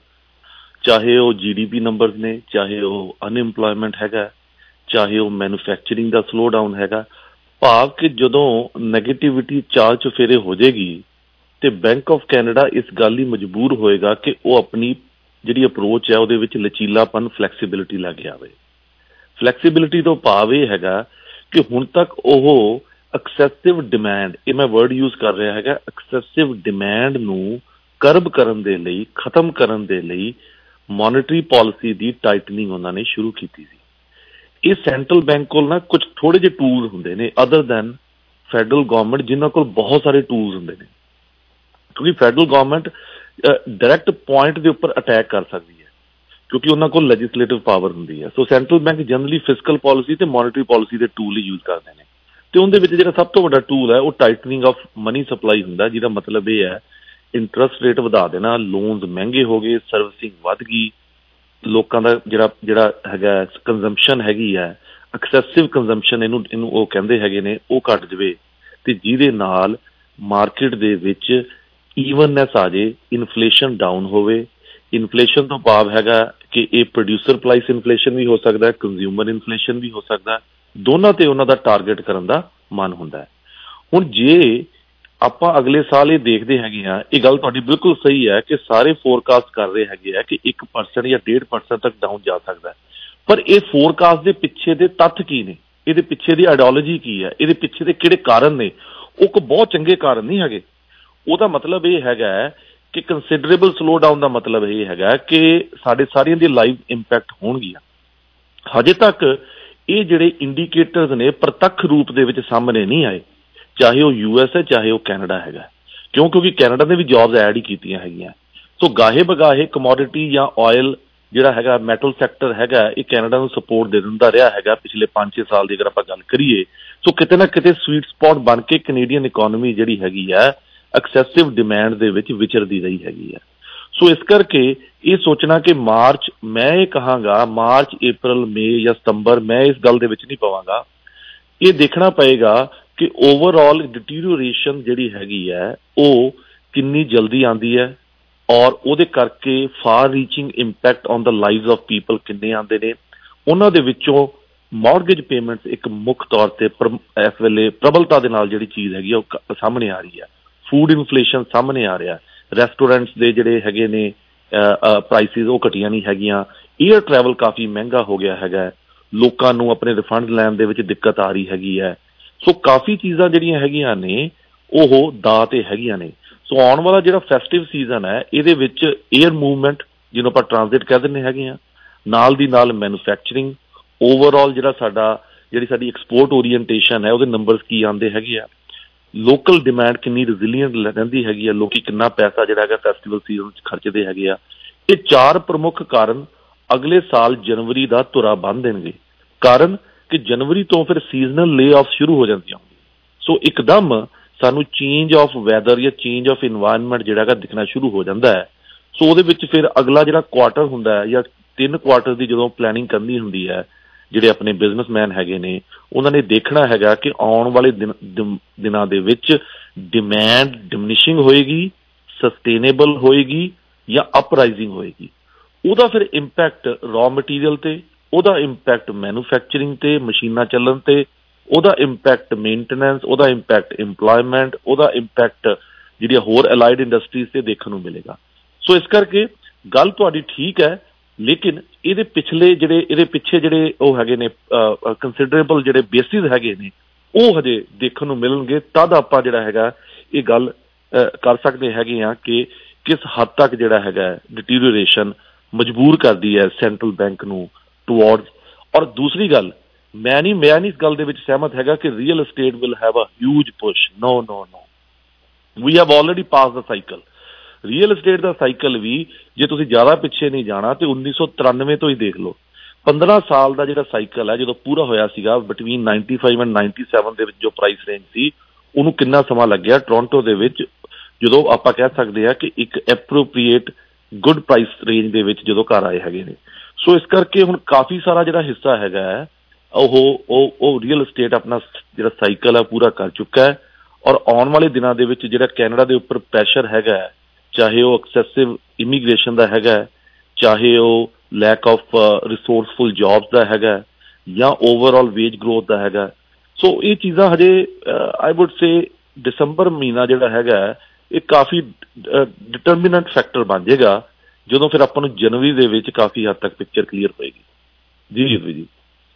ਚਾਹੇ ਉਹ ਜੀ ਡੀ ਪੀ ਨੰਬਰਸ ਨੇ, ਚਾਹੇ ਉਹ ਅਨਇੰਪਲੋਇਮੈਂਟ ਹੈਗਾ, ਚਾਹੇ ਉਹ ਮੈਨੂਫੈਕਚਰਿੰਗ ਦਾ ਸਲੋ ਡਾਊਨ ਹੈਗਾ। ਭਾਵ ਕਿ ਜਦੋਂ ਨੈਗੇਟਿਵਿਟੀ ਚਾਲ ਚੁਫੇਰੇ ਹੋ ਜਾਏਗੀ ਤੇ ਬੈਂਕ ਆਫ ਕੈਨੇਡਾ ਇਸ ਗੱਲ ਲਈ ਮਜਬੂਰ ਹੋਏਗਾ ਕਿ ਉਹ ਆਪਣੀ ਜਿਹੜੀ ਅਪਰੋਚ ਹੈ ਉਹਦੇ ਵਿੱਚ ਲਚੀਲਾਪਨ, ਫਲੈਕਸੀਬਿਲਿਟੀ ਲੈ ਕੇ ਆਵੇ। ਫਲੈਕਸੀਬਿਲਿਟੀ ਤੋਂ ਭਾਵ ਇਹ ਹੈਗਾ ਕਿ ਹੁਣ ਤੱਕ ਉਹ ਐਕਸੈਸਿਵ ਡਿਮਾਂਡ, ਇਹ ਮੈਂ ਵਰਡ ਯੂਜ਼ ਕਰ ਰਿਹਾ ਹੈਗਾ, ਐਕਸੈਸਿਵ ਡਿਮਾਂਡ ਨੂੰ ਕਰਬ ਕਰਨ ਦੇ ਲਈ, ਖਤਮ ਕਰਨ ਦੇ ਲਈ ਮੋਨਿਟਰੀ ਪਾਲਿਸੀ ਦੀ ਟਾਈਟਨਿੰਗ ਉਹਨਾਂ ਨੇ ਸ਼ੁਰੂ ਕੀਤੀ ਸੀ। ਇਹ ਸੈਂਟਰਲ ਬੈਂਕ ਕੋਲ ਨਾ ਕੁਝ ਥੋੜੇ ਜਿਹੇ ਟੂਲ ਹੁੰਦੇ ਨੇ ਅਦਰ ਦੈਨ ਫੈਡਰਲ ਗਵਰਨਮੈਂਟ, ਜਿਨ੍ਹਾਂ ਕੋਲ ਬਹੁਤ ਸਾਰੇ ਟੂਲਸ ਹੁੰਦੇ ਨੇ, ਕਿਉਂਕਿ ਫੈਡਰਲ ਗਵਰਨਮੈਂਟ ਡਾਇਰੈਕਟ ਪੁਆਇੰਟ ਦੇ ਉੱਪਰ ਅਟੈਕ ਕਰ ਸਕਦੀ ਹੈ ਕਿਉਂਕਿ ਉਹਨਾਂ ਕੋਲ ਲੈਜਿਸਲੇਟਿਵ ਪਾਵਰ ਹੁੰਦੀ ਹੈ। So central bank generally fiscal policy ਤੇ ਮੋਨਿਟਰੀ ਪਾਲਿਸੀ ਦੇ ਟੂਲ ਹੀ ਯੂਜ਼ ਕਰਦੇ ਨੇ, ਤੇ ਉਹਦੇ ਵਿੱਚ ਜਿਹੜਾ ਸਭ ਤੋਂ ਵੱਡਾ ਟੂਲ ਹੈ ਉਹ ਟਾਈਟਨਿੰਗ ਆਫ ਮਨੀ ਸਪਲਾਈ ਹੁੰਦਾ, ਜਿਹਦਾ ਮਤਲਬ ਇਹ ਹੈ ਇੰਟਰਸਟ ਰੇਟ ਵਧਾ ਦੇਣਾ, ਲੋਨਸ ਮਹਿੰਗੇ ਹੋ ਗਏ, ਸਰਵਿਸਿੰਗ ਵੱਧ ਗਈ, ਲੋਕਾਂ ਦਾ ਜਿਹੜਾ ਜਿਹੜਾ ਹੈਗਾ ਕੰਜ਼ੰਪਸ਼ਨ ਹੈਗੀ ਹੈ, ਐਕਸੈਸਿਵ ਕੰਜ਼ੰਪਸ਼ਨ ਇਹਨੂੰ ਇਹਨੂੰ ਉਹ ਕਹਿੰਦੇ ਹੈਗੇ ਨੇ, ਉਹ ਘੱਟ ਜਾਵੇ, ਤੇ ਜਿਹਦੇ ਨਾਲ ਮਾਰਕੀਟ ਦੇ ਵਿੱਚ ਈਵਨਨੈਸ ਆ ਜੇ, ਇਨਫਲੇਸ਼ਨ ਡਾਊਨ ਹੋਵੇ। ਇਨਫਲੇਸ਼ਨ ਤੋਂ ਭਾਵ ਹੈਗਾ ਕਿ ਇਹ ਪ੍ਰੋਡਿਊਸਰ ਪ੍ਰਾਈਸ ਇਨਫਲੇਸ਼ਨ ਵੀ ਹੋ ਸਕਦਾ, ਕੰਜ਼ਿਊਮਰ ਇਨਫਲੇਸ਼ਨ ਵੀ ਹੋ ਸਕਦਾ, ਦੋਨਾਂ ਤੇ ਉਹਨਾਂ ਦਾ ਟਾਰਗੇਟ ਕਰਨ ਦਾ ਮਨ ਹੁੰਦਾ ਹੈ। ਹੁਣ ਜੇ ਆਪਾਂ ਅਗਲੇ ਸਾਲ ਇਹ ਦੇਖਦੇ ਹੈਗੇ ਹਾਂ, ਇਹ ਗੱਲ ਤੁਹਾਡੀ ਬਿਲਕੁਲ ਸਹੀ ਹੈ ਕਿ ਸਾਰੇ ਫੋਰਕਾਸਟ ਕਰ ਰਹੇ ਹੈਗੇ ਆ ਕਿ ਇੱਕ ਪਰਸੈਂਟ ਜਾਂ ਡੇਢ ਪਰਸੈਂਟ ਤੱਕ ਡਾਊਨ ਜਾ ਸਕਦਾ, ਪਰ ਇਹ ਫੋਰਕਾਸਟ ਦੇ ਪਿੱਛੇ ਦੇ ਤੱਥ ਕੀ ਨੇ, ਇਹਦੇ ਪਿੱਛੇ ਦੀ ਆਈਡੀਓਲੋਜੀ ਕੀ ਹੈ, ਇਹਦੇ ਪਿੱਛੇ ਦੇ ਕਿਹੜੇ ਕਾਰਨ ਨੇ? ਉਹ ਕੋਈ ਬਹੁਤ ਚੰਗੇ ਕਾਰਨ ਨਹੀਂ ਹੈਗੇ। ਉਹਦਾ ਮਤਲਬ ਇਹ ਹੈਗਾ ਕਿ ਕੰਸੀਡਰੇਬਲ ਸਲੋ ਡਾਊਨ ਦਾ ਮਤਲਬ ਇਹ ਹੈਗਾ ਕਿ ਸਾਡੇ ਸਾਰਿਆਂ ਦੀ ਲਾਈਫ ਇੰਪੈਕਟ ਹੋਣਗੀਆਂ। ਹਜੇ ਤੱਕ ਇਹ ਜਿਹੜੇ ਇੰਡੀਕੇਟਰਸ ਨੇ ਪ੍ਰਤੱਖ ਰੂਪ ਦੇ ਵਿੱਚ ਸਾਹਮਣੇ ਨਹੀਂ ਆਏ, ਚਾਹੇ ਉਹ ਯੂ ਐਸ ਹੈ ਚਾਹੇ ਉਹ ਕੈਨੇਡਾ ਹੈਗਾ, ਕਿਉਂ? ਕਿਉਂਕਿ ਕੈਨੇਡਾ ਨੇ ਵੀ ਜੌਬਸ ਐਡ ਹੀ ਕੀਤੀਆਂ ਹੈਗੀਆਂ। ਸੋ ਗਾਹੇ ਬਗਾਹੇ ਕਮੋਡਿਟੀ ਜਾਂ ਆਇਲ ਜਿਹੜਾ ਹੈਗਾ, ਮੈਟਲ ਸੈਕਟਰ ਹੈਗਾ, ਇਹ ਕੈਨੇਡਾ ਨੂੰ ਸਪੋਰਟ ਦੇ ਦਿੰਦਾ ਰਿਹਾ ਹੈਗਾ ਪਿਛਲੇ ਪੰਜ ਛੇ ਸਾਲ ਦੀ ਅਗਰ ਆਪਾਂ ਗੱਲ ਕਰੀਏ। ਸੋ ਕਿਤੇ ਨਾ ਕਿਤੇ ਸਵੀਟ ਸਪੌਟ ਬਣ ਕੇ ਕੈਨੇਡੀਅਨ ਇਕੋਨਮੀ ਜਿਹੜੀ ਹੈਗੀ ਹੈ ਐਕਸੈਸਿਵ ਡਿਮਾਂਡ ਦੇ ਵਿੱਚ ਵਿਚਰਦੀ ਰਹੀ ਹੈਗੀ ਹੈ। ਸੋ ਇਸ ਕਰਕੇ ਇਹ ਸੋਚਣਾ ਕਿ ਮਾਰਚ, ਮੈਂ ਇਹ ਕਹਾਂਗਾ ਮਾਰਚ ਅਪ੍ਰੈਲ ਮਈ ਜਾਂ ਸਤੰਬਰ, ਮੈਂ ਇਸ ਗੱਲ ਦੇ ਵਿੱਚ ਨਹੀਂ ਪਵਾਂਗਾ। ਇਹ ਦੇਖਣਾ ਪਏਗਾ ਕਿ ਓਵਰਆਲ ਡਿਟੀਰੀਓਰੇਸ਼ਨ ਜਿਹੜੀ ਹੈਗੀ ਹੈ ਉਹ ਕਿੰਨੀ ਜਲਦੀ ਆਉਂਦੀ ਹੈ ਔਰ ਉਹਦੇ ਕਰਕੇ far reaching impact on the lives of people ਕਿੰਨੇ ਆਉਂਦੇ ਨੇ। ਉਹਨਾਂ ਦੇ ਵਿੱਚੋਂ ਮੌਰਗੇਜ ਪੇਮੈਂਟਸ ਇੱਕ ਮੁੱਖ ਤੌਰ ਤੇ ਇਸ ਵੇਲੇ ਪ੍ਰਬਲਤਾ ਦੇ ਨਾਲ ਜਿਹੜੀ ਚੀਜ਼ ਹੈਗੀ ਉਹ ਸਾਹਮਣੇ ਆ ਰਹੀ ਹੈ। ਫੂਡ ਇਨਫਲੇਸ਼ਨ ਸਾਹਮਣੇ ਆ ਰਿਹਾ, ਰੈਸਟੋਰੈਂਟਸ ਦੇ ਜਿਹੜੇ ਹੈਗੇ ਨੇ ਪ੍ਰਾਈਸਿਸ ਉਹ ਘਟੀਆਂ ਨਹੀਂ ਹੈਗੀਆਂ, ਏਅਰ ਟਰੈਵਲ ਕਾਫੀ ਮਹਿੰਗਾ ਹੋ ਗਿਆ ਹੈਗਾ, ਲੋਕਾਂ ਨੂੰ ਆਪਣੇ ਰਿਫੰਡ ਲੈਣ ਦੇ ਵਿੱਚ ਦਿੱਕਤ ਆ ਰਹੀ ਹੈਗੀ ਹੈ। ਸੋ ਕਾਫੀ ਚੀਜ਼ਾਂ ਜਿਹੜੀਆਂ ਹੈਗੀਆਂ ਨੇ ਉਹ ਦਾਅ ਤੇ ਹੈਗੀਆਂ ਨੇ। ਸੋ ਆਉਣ ਵਾਲਾ ਜਿਹੜਾ ਫੈਸਟਿਵ ਸੀਜ਼ਨ ਹੈ ਇਹਦੇ ਵਿੱਚ ਏਅਰ ਮੂਵਮੈਂਟ ਜਿਹਨੂੰ ਆਪਾਂ ਟਰਾਂਜ਼ਿਟ ਕਹਿ ਦਿੰਦੇ ਹੈਗੇ ਆ, ਨਾਲ ਦੀ ਨਾਲ ਮੈਨੂਫੈਕਚਰਿੰਗ, ਓਵਰਆਲ ਜਿਹੜਾ ਸਾਡਾ ਜਿਹੜੀ ਸਾਡੀ ਐਕਸਪੋਰਟ ਓਰੀਐਂਟੇਸ਼ਨ ਹੈ ਉਹਦੇ ਨੰਬਰਸ ਕੀ ਆਉਂਦੇ ਹੈਗੇ ਆ, ਲੋਕਲ ਡਿਮਾਂਡ ਕਿੰਨੀ ਰੈਜ਼ੀਲੀਐਂਟ ਰਹਿੰਦੀ ਹੈਗੀ ਆ, ਲੋਕੀ ਕਿੰਨਾ ਪੈਸਾ ਜਿਹੜਾ ਹੈਗਾ ਫੈਸਟੀਵਲ ਸੀਜ਼ਨ 'ਚ ਖਰਚਦੇ ਹੈਗੇ ਆ। ਇਹ ਚਾਰ ਪ੍ਰਮੁੱਖ ਕਾਰਨ ਅਗਲੇ ਸਾਲ ਜਨਵਰੀ ਦਾ ਧੁਰਾ ਬੰਨ੍ਹ ਦੇਣਗੇ। ਕਾਰਨ ਕਿ ਜਨਵਰੀ ਤੋਂ ਫਿਰ ਸੀਜ਼ਨਲ ਲੇ ਆਫ ਸ਼ੁਰੂ ਹੋ ਜਾਂਦੀਆਂ। ਸੋ ਇੱਕਦਮ ਸਾਨੂੰ ਚੇਂਜ ਆਫ ਵੈਦਰ ਜਾਂ ਚੇਂਜ ਆਫ ਇਨਵਾਇਰਨਮੈਂਟ ਜਿਹੜਾ ਹੈਗਾ ਦਿਖਣਾ ਸ਼ੁਰੂ ਹੋ ਜਾਂਦਾ ਹੈ। ਸੋ ਉਹਦੇ ਵਿੱਚ ਫਿਰ ਅਗਲਾ ਜਿਹੜਾ ਕੁਆਟਰ ਹੁੰਦਾ ਹੈ ਜਾਂ ਤਿੰਨ ਕੁਆਟਰ ਦੀ ਜਦੋਂ ਪਲੈਨਿੰਗ ਕਰਨੀ ਹੁੰਦੀ ਹੈ, ਜਿਹੜੇ ਆਪਣੇ ਬਿਜ਼ਨਸਮੈਨ ਹੈਗੇ ਨੇ ਉਹਨਾਂ ਨੇ ਦੇਖਣਾ ਹੈਗਾ ਕਿ ਆਉਣ ਵਾਲੇ ਦਿਨ ਦਿਨਾਂ ਦੇ ਵਿੱਚ ਡਿਮਾਂਡ ਡਿਮਿਨਿਸ਼ਿੰਗ ਹੋਏਗੀ, ਸਸਟੇਨੇਬਲ ਹੋਏਗੀ ਜਾਂ ਅਪਰਾਈਜ਼ਿੰਗ ਹੋਏਗੀ। ਉਹਦਾ ਫਿਰ ਇੰਪੈਕਟ ਰॉ ਮਟੀਰੀਅਲ ਤੇ, ਉਹਦਾ ਇੰਪੈਕਟ ਮੈਨੂਫੈਕਚਰਿੰਗ ਤੇ, ਮਸ਼ੀਨਾਂ ਚੱਲਣ ਤੇ, ਉਹਦਾ ਇੰਪੈਕਟ ਮੇਨਟੇਨੈਂਸ, ਉਹਦਾ ਇੰਪੈਕਟ ਇੰਪਲੋਇਮੈਂਟ, ਉਹਦਾ ਇੰਪੈਕਟ ਜਿਹੜੀਆਂ ਹੋਰ ਅਲਾਈਡ ਇੰਡਸਟਰੀਜ਼ ਤੇ ਦੇਖਣ ਨੂੰ ਮਿਲੇਗਾ। ਸੋ ਇਸ ਕਰਕੇ ਗੱਲ ਤੁਹਾਡੀ ਠੀਕ ਹੈ, ਲੇਕਿਨ ਇਹਦੇ ਪਿਛਲੇ ਜਿਹੜੇ ਇਹਦੇ ਪਿੱਛੇ ਜਿਹੜੇ ਉਹ ਹੈਗੇ ਨੇ ਕੰਸੀਡਰੇਬਲ ਜਿਹੜੇ ਬੇਸਿਸ ਹੈਗੇ ਨੇ ਉਹ ਹਜੇ ਦੇਖਣ ਨੂੰ ਮਿਲਣਗੇ। ਤਦ ਆਪਾਂ ਜਿਹੜਾ ਹੈਗਾ ਇਹ ਗੱਲ ਕਰ ਸਕਦੇ ਹੈਗੇ ਆ ਕਿ ਕਿਸ ਹੱਦ ਤੱਕ ਜਿਹੜਾ ਹੈਗਾ ਡਿਟੀਰੀਓਰੇਸ਼ਨ ਮਜਬੂਰ ਕਰਦੀ ਹੈ ਸੈਂਟਰਲ ਬੈਂਕ ਨੂੰ ਟੂਵਰਡਸ। ਔਰ ਦੂਸਰੀ ਗੱਲ, ਮੈਂ ਨਹੀਂ ਮੈਂ ਨਹੀਂ ਇਸ ਗੱਲ ਦੇ ਵਿੱਚ ਸਹਿਮਤ ਹੈਗਾ ਕਿ real estate will have a huge push. No, no, no. We have already passed the cycle. Real estate ਦਾ ਸਾਈਕਲ ਵੀ ਜੇ ਤੁਸੀਂ ਜ਼ਿਆਦਾ ਪਿੱਛੇ ਨਹੀਂ ਜਾਣਾ ਤੇ ਉੱਨੀ ਸੌ ਤਰਾਨਵੇਂ ਤੋਂ ਹੀ ਦੇਖ ਲਓ। ਪੰਦਰਾਂ ਸਾਲ ਦਾ ਜਿਹੜਾ ਸਾਈਕਲ ਹੈ ਜਦੋਂ ਪੂਰਾ ਹੋਇਆ ਸੀਗਾ between ninety five and ninety seven ਦੇ ਵਿੱਚ ਜੋ ਪ੍ਰਾਈਸ ਰੇਂਜ ਸੀ, ਉਹਨੂੰ ਕਿੰਨਾ ਸਮਾਂ ਲੱਗਿਆ ਟੋਰਾਂਟੋ ਦੇ ਵਿੱਚ ਜਦੋਂ ਆਪਾਂ ਕਹਿ ਸਕਦੇ ਹਾਂ ਕਿ ਇੱਕ ਐਪਰੋਪ੍ਰੀਏਟ ਗੁੱਡ ਪ੍ਰਾਈਸ ਰੇਂਜ ਦੇ ਵਿੱਚ ਜਦੋਂ ਘਰ ਆਏ ਹੈਗੇ ਨੇ। ਸੋ ਇਸ ਕਰਕੇ ਹੁਣ ਕਾਫੀ ਸਾਰਾ ਜਿਹੜਾ ਹਿੱਸਾ ਹੈਗਾ ਹੈ ਉਹ ਉਹ ਉਹ ਰੀਅਲ estate ਆਪਣਾ ਜਿਹੜਾ ਸਾਈਕਲ ਹੈ ਪੂਰਾ ਕਰ ਚੁੱਕਾ ਹੈ। ਔਰ ਆਉਣ ਵਾਲੇ ਦਿਨਾਂ ਦੇ ਵਿੱਚ ਜਿਹੜਾ ਕੈਨੇਡਾ ਦੇ ਉੱਪਰ ਪ੍ਰੈਸ਼ਰ ਹੈਗਾ, ਚਾਹੇ ਉਹ ਐਕਸੈਸਿਵ ਇਮੀਗ੍ਰੇਸ਼ਨ ਦਾ ਹੈਗਾ, ਚਾਹੇ ਉਹ ਲੈਕ ਆਫ ਰਿਸੋਰਸਫੁਲ ਜੌਬਸ ਦਾ ਹੈਗਾ ਜਾਂ ਓਵਰਆਲ ਵੇਜ ਗਰੋਥ ਦਾ ਹੈਗਾ। ਸੋ ਇਹ ਚੀਜ਼ਾਂ ਹਜੇ ਆਈ ਵੁੱਡ ਸੇ ਦਸੰਬਰ ਮਹੀਨਾ ਜਿਹੜਾ ਹੈਗਾ ਇਹ ਕਾਫੀ ਡਿਟਰਮੀਨੈਂਟ ਫੈਕਟਰ ਬਣ ਜਾਏਗਾ ਜਦੋਂ ਫਿਰ ਆਪਾਂ ਨੂੰ ਜਨਵਰੀ ਦੇ ਵਿੱਚ ਕਾਫੀ ਹੱਦ ਤੱਕ ਪਿਕਚਰ ਕਲੀਅਰ ਹੋਏਗੀ। ਜੀ ਜੀ ਜੀ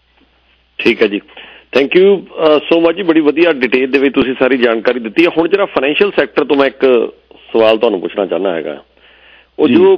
ਠੀਕ ਹੈ ਜੀ, ਥੈਂਕ ਯੂ ਸੋ ਮਚ ਜੀ, ਬੜੀ ਵਧੀਆ ਡਿਟੇਲ ਦੇ ਵਿੱਚ ਤੁਸੀਂ ਸਾਰੀ ਜਾਣਕਾਰੀ ਦਿੱਤੀ ਹੈ। ਹੁਣ ਜਿਹੜਾ ਫਾਈਨੈਂਸ਼ੀਅਲ ਸੈਕਟਰ ਤੋਂ ਮੈਂ ਇੱਕ ਸਵਾਲ ਤੁਹਾਨੂੰ ਪੁੱਛਣਾ ਚਾਹੁੰਦਾ ਹੈਗਾ, ਉਹ ਜੋ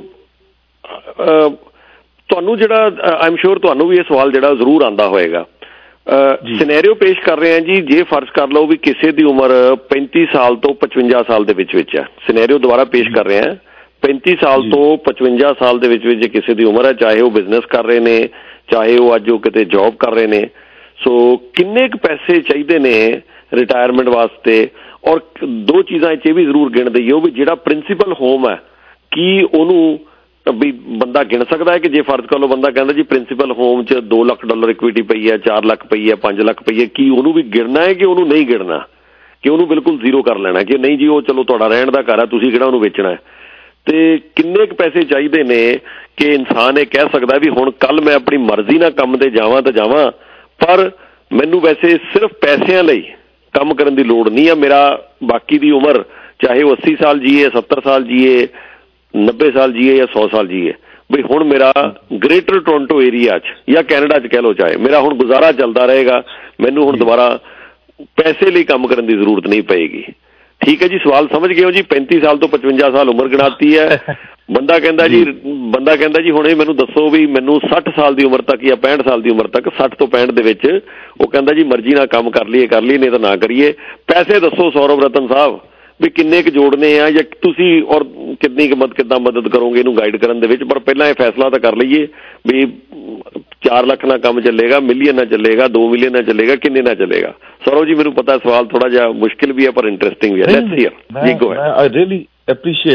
ਤੁਹਾਨੂੰ ਜਿਹੜਾ ਆਈ ਐਮ ਸ਼ੋਰ ਤੁਹਾਨੂੰ ਵੀ ਇਹ ਸਵਾਲ ਜਿਹੜਾ ਜ਼ਰੂਰ ਆਉਂਦਾ ਹੋਏਗਾ। ਸਿਨੈਰੀਓ ਪੇਸ਼ ਕਰ ਰਹੇ ਹਾਂ ਜੀ, ਜੇ ਫਰਜ਼ ਕਰ ਲਓ ਵੀ ਕਿਸੇ ਦੀ ਉਮਰ ਪੈਂਤੀ ਸਾਲ ਤੋਂ ਪਚਵੰਜਾ ਸਾਲ ਦੇ ਵਿੱਚ ਵਿੱਚ ਹੈ, ਸਿਨੈਰੀਓ ਦੁਬਾਰਾ ਪੇਸ਼ ਕਰ ਰਹੇ ਹਾਂ, ਪੈਂਤੀ ਸਾਲ ਤੋਂ ਪਚਵੰਜਾ ਸਾਲ ਦੇ ਵਿੱਚ ਵਿੱਚ ਕਿਸੇ ਦੀ ਉਮਰ ਹੈ, ਚਾਹੇ ਉਹ ਬਿਜ਼ਨਸ ਕਰ ਰਹੇ ਨੇ, ਚਾਹੇ ਉਹ ਅੱਜ ਉਹ ਕਿਤੇ ਜੌਬ ਕਰ ਰਹੇ ਨੇ। ਸੋ ਕਿੰਨੇ ਕੁ ਪੈਸੇ ਚਾਹੀਦੇ ਨੇ ਰਿਟਾਇਰਮੈਂਟ ਵਾਸਤੇ? ਔਰ ਦੋ ਚੀਜ਼ਾਂ ਇਹ ਵੀ ਜ਼ਰੂਰ ਗਿਣ ਦਈਏ ਵੀ ਜਿਹੜਾ ਪ੍ਰਿੰਸੀਪਲ ਹੋਮ ਹੈ ਕੀ ਉਹਨੂੰ ਵੀ ਬੰਦਾ ਗਿਣ ਸਕਦਾ ਹੈ ਕਿ ਜੇ ਫਰਜ਼ ਕਰ ਲਓ ਬੰਦਾ ਕਹਿੰਦਾ ਜੀ ਪ੍ਰਿੰਸੀਪਲ ਹੋਮ 'ਚ ਦੋ ਲੱਖ ਡਾਲਰ ਇਕਵਿਟੀ ਪਈ ਹੈ, ਚਾਰ ਲੱਖ ਪਈ ਹੈ, ਪੰਜ ਲੱਖ ਪਈ ਹੈ, ਕੀ ਉਹਨੂੰ ਵੀ ਗਿਣਨਾ ਹੈ ਕਿ ਉਹਨੂੰ ਨਹੀਂ ਗਿਣਨਾ, ਕਿ ਉਹਨੂੰ ਬਿਲਕੁਲ ਜ਼ੀਰੋ ਕਰ ਲੈਣਾ ਕਿ ਨਹੀਂ ਜੀ ਉਹ ਚਲੋ ਤੁਹਾਡਾ ਰਹਿਣ ਦਾ ਘਰ ਹੈ, ਤੁਸੀਂ ਕਿਹੜਾ ਉਹਨੂੰ ਵੇਚਣਾ ਹੈ? ਤੇ ਕਿੰਨੇ ਕੁ ਪੈਸੇ ਚਾਹੀਦੇ ਨੇ ਕਿ ਇਨਸਾਨ ਇਹ ਕਹਿ ਸਕਦਾ ਵੀ ਹੁਣ ਕੱਲ੍ਹ ਮੈਂ ਆਪਣੀ ਮਰਜ਼ੀ ਨਾਲ ਕੰਮ 'ਤੇ ਜਾਵਾਂ ਤਾਂ ਜਾਵਾਂ, ਪਰ ਮੈਨੂੰ ਵੈਸੇ ਸਿਰਫ ਪੈਸਿਆਂ ਲਈ ਕੰਮ ਕਰਨ ਦੀ ਲੋੜ ਨਹੀਂ ਆ, ਮੇਰਾ ਬਾਕੀ ਦੀ ਉਮਰ ਚਾਹੇ ਉਹ ਅੱਸੀ ਸਾਲ ਜੀਏ, ਸੱਤਰ ਸਾਲ ਜੀਏ, ਨੱਬੇ ਸਾਲ ਜੀਏ ਜਾਂ ਸੌ ਸਾਲ ਜੀਏ, ਬਈ ਹੁਣ ਮੇਰਾ ਗ੍ਰੇਟਰ ਟੋਰਾਂਟੋ ਏਰੀਆ 'ਚ ਜਾਂ ਕੈਨੇਡਾ 'ਚ ਕਹਿ ਲਓ, ਚਾਹੇ ਮੇਰਾ ਹੁਣ ਗੁਜ਼ਾਰਾ ਚੱਲਦਾ ਰਹੇਗਾ, ਮੈਨੂੰ ਹੁਣ ਦੁਬਾਰਾ ਪੈਸੇ ਲਈ ਕੰਮ ਕਰਨ ਦੀ ਜ਼ਰੂਰਤ ਨਹੀਂ ਪਏਗੀ। ਠੀਕ ਹੈ ਜੀ, ਸਵਾਲ ਸਮਝ ਗਏ ਹੋ ਜੀ? ਪੈਂਤੀ ਸਾਲ ਤੋਂ ਪਚਵੰਜਾ ਸਾਲ ਉਮਰ ਗਿਣਾਤੀ ਹੈ। ਬੰਦਾ ਕਹਿੰਦਾ ਜੀ ਬੰਦਾ ਕਹਿੰਦਾ ਜੀ ਹੁਣ ਇਹ ਮੈਨੂੰ ਦੱਸੋ ਵੀ ਮੈਨੂੰ ਸੱਠ ਸਾਲ ਦੀ ਉਮਰ ਤੱਕ ਜਾਂ ਪੈਂਹਠ ਸਾਲ ਦੀ ਉਮਰ ਤੱਕ, ਸੱਠ ਤੋਂ ਪੈਂਹਠ ਦੇ ਵਿੱਚ ਉਹ ਕਹਿੰਦਾ ਜੀ ਮਰਜ਼ੀ ਨਾਲ ਕੰਮ ਕਰ ਲਈਏ ਕਰ ਲਈਏ ਨਹੀਂ ਤਾਂ ਨਾ ਕਰੀਏ। ਪੈਸੇ ਦੱਸੋ ਸੌਰਵ ਰਤਨ ਸਾਹਿਬ ਵੀ ਕਿੰਨੇ ਕੁ ਜੋੜਨੇ ਆ ਜਾਂ ਤੁਸੀਂ ਔਰ ਕਿੰਨੀ ਕੁ ਮਦਦ ਕਿੱਦਾਂ ਮਦਦ ਕਰੋਗੇ ਇਹਨੂੰ ਗਾਈਡ ਕਰਨ ਦੇ ਵਿੱਚ? ਪਰ ਪਹਿਲਾਂ ਇਹ ਫੈਸਲਾ ਤਾਂ ਕਰ ਲਈਏ ਵੀ ਚਾਰ ਲੱਖ ਨਾਲ ਕੰਮ ਚੱਲੇਗਾ, ਮਿਲੀਅਨ ਨਾਲ ਚੱਲੇਗਾ, ਦੋ ਮਿਲੀਅਨ ਨਾਲ ਚੱਲੇਗਾ, ਕਿੰਨੇ ਨਾਲ ਚੱਲੇਗਾ? ਸੌਰਵ ਜੀ ਮੈਨੂੰ ਪਤਾ ਸਵਾਲ ਥੋੜਾ ਜਿਹਾ ਮੁਸ਼ਕਿਲ ਵੀ ਹੈ ਪਰ ਇੰਟਰਸਟਿੰਗ ਵੀ ਹੈ। ਲੈਟਸ ਹੀਅਰ ਜੀ, go ahead. I really appreciate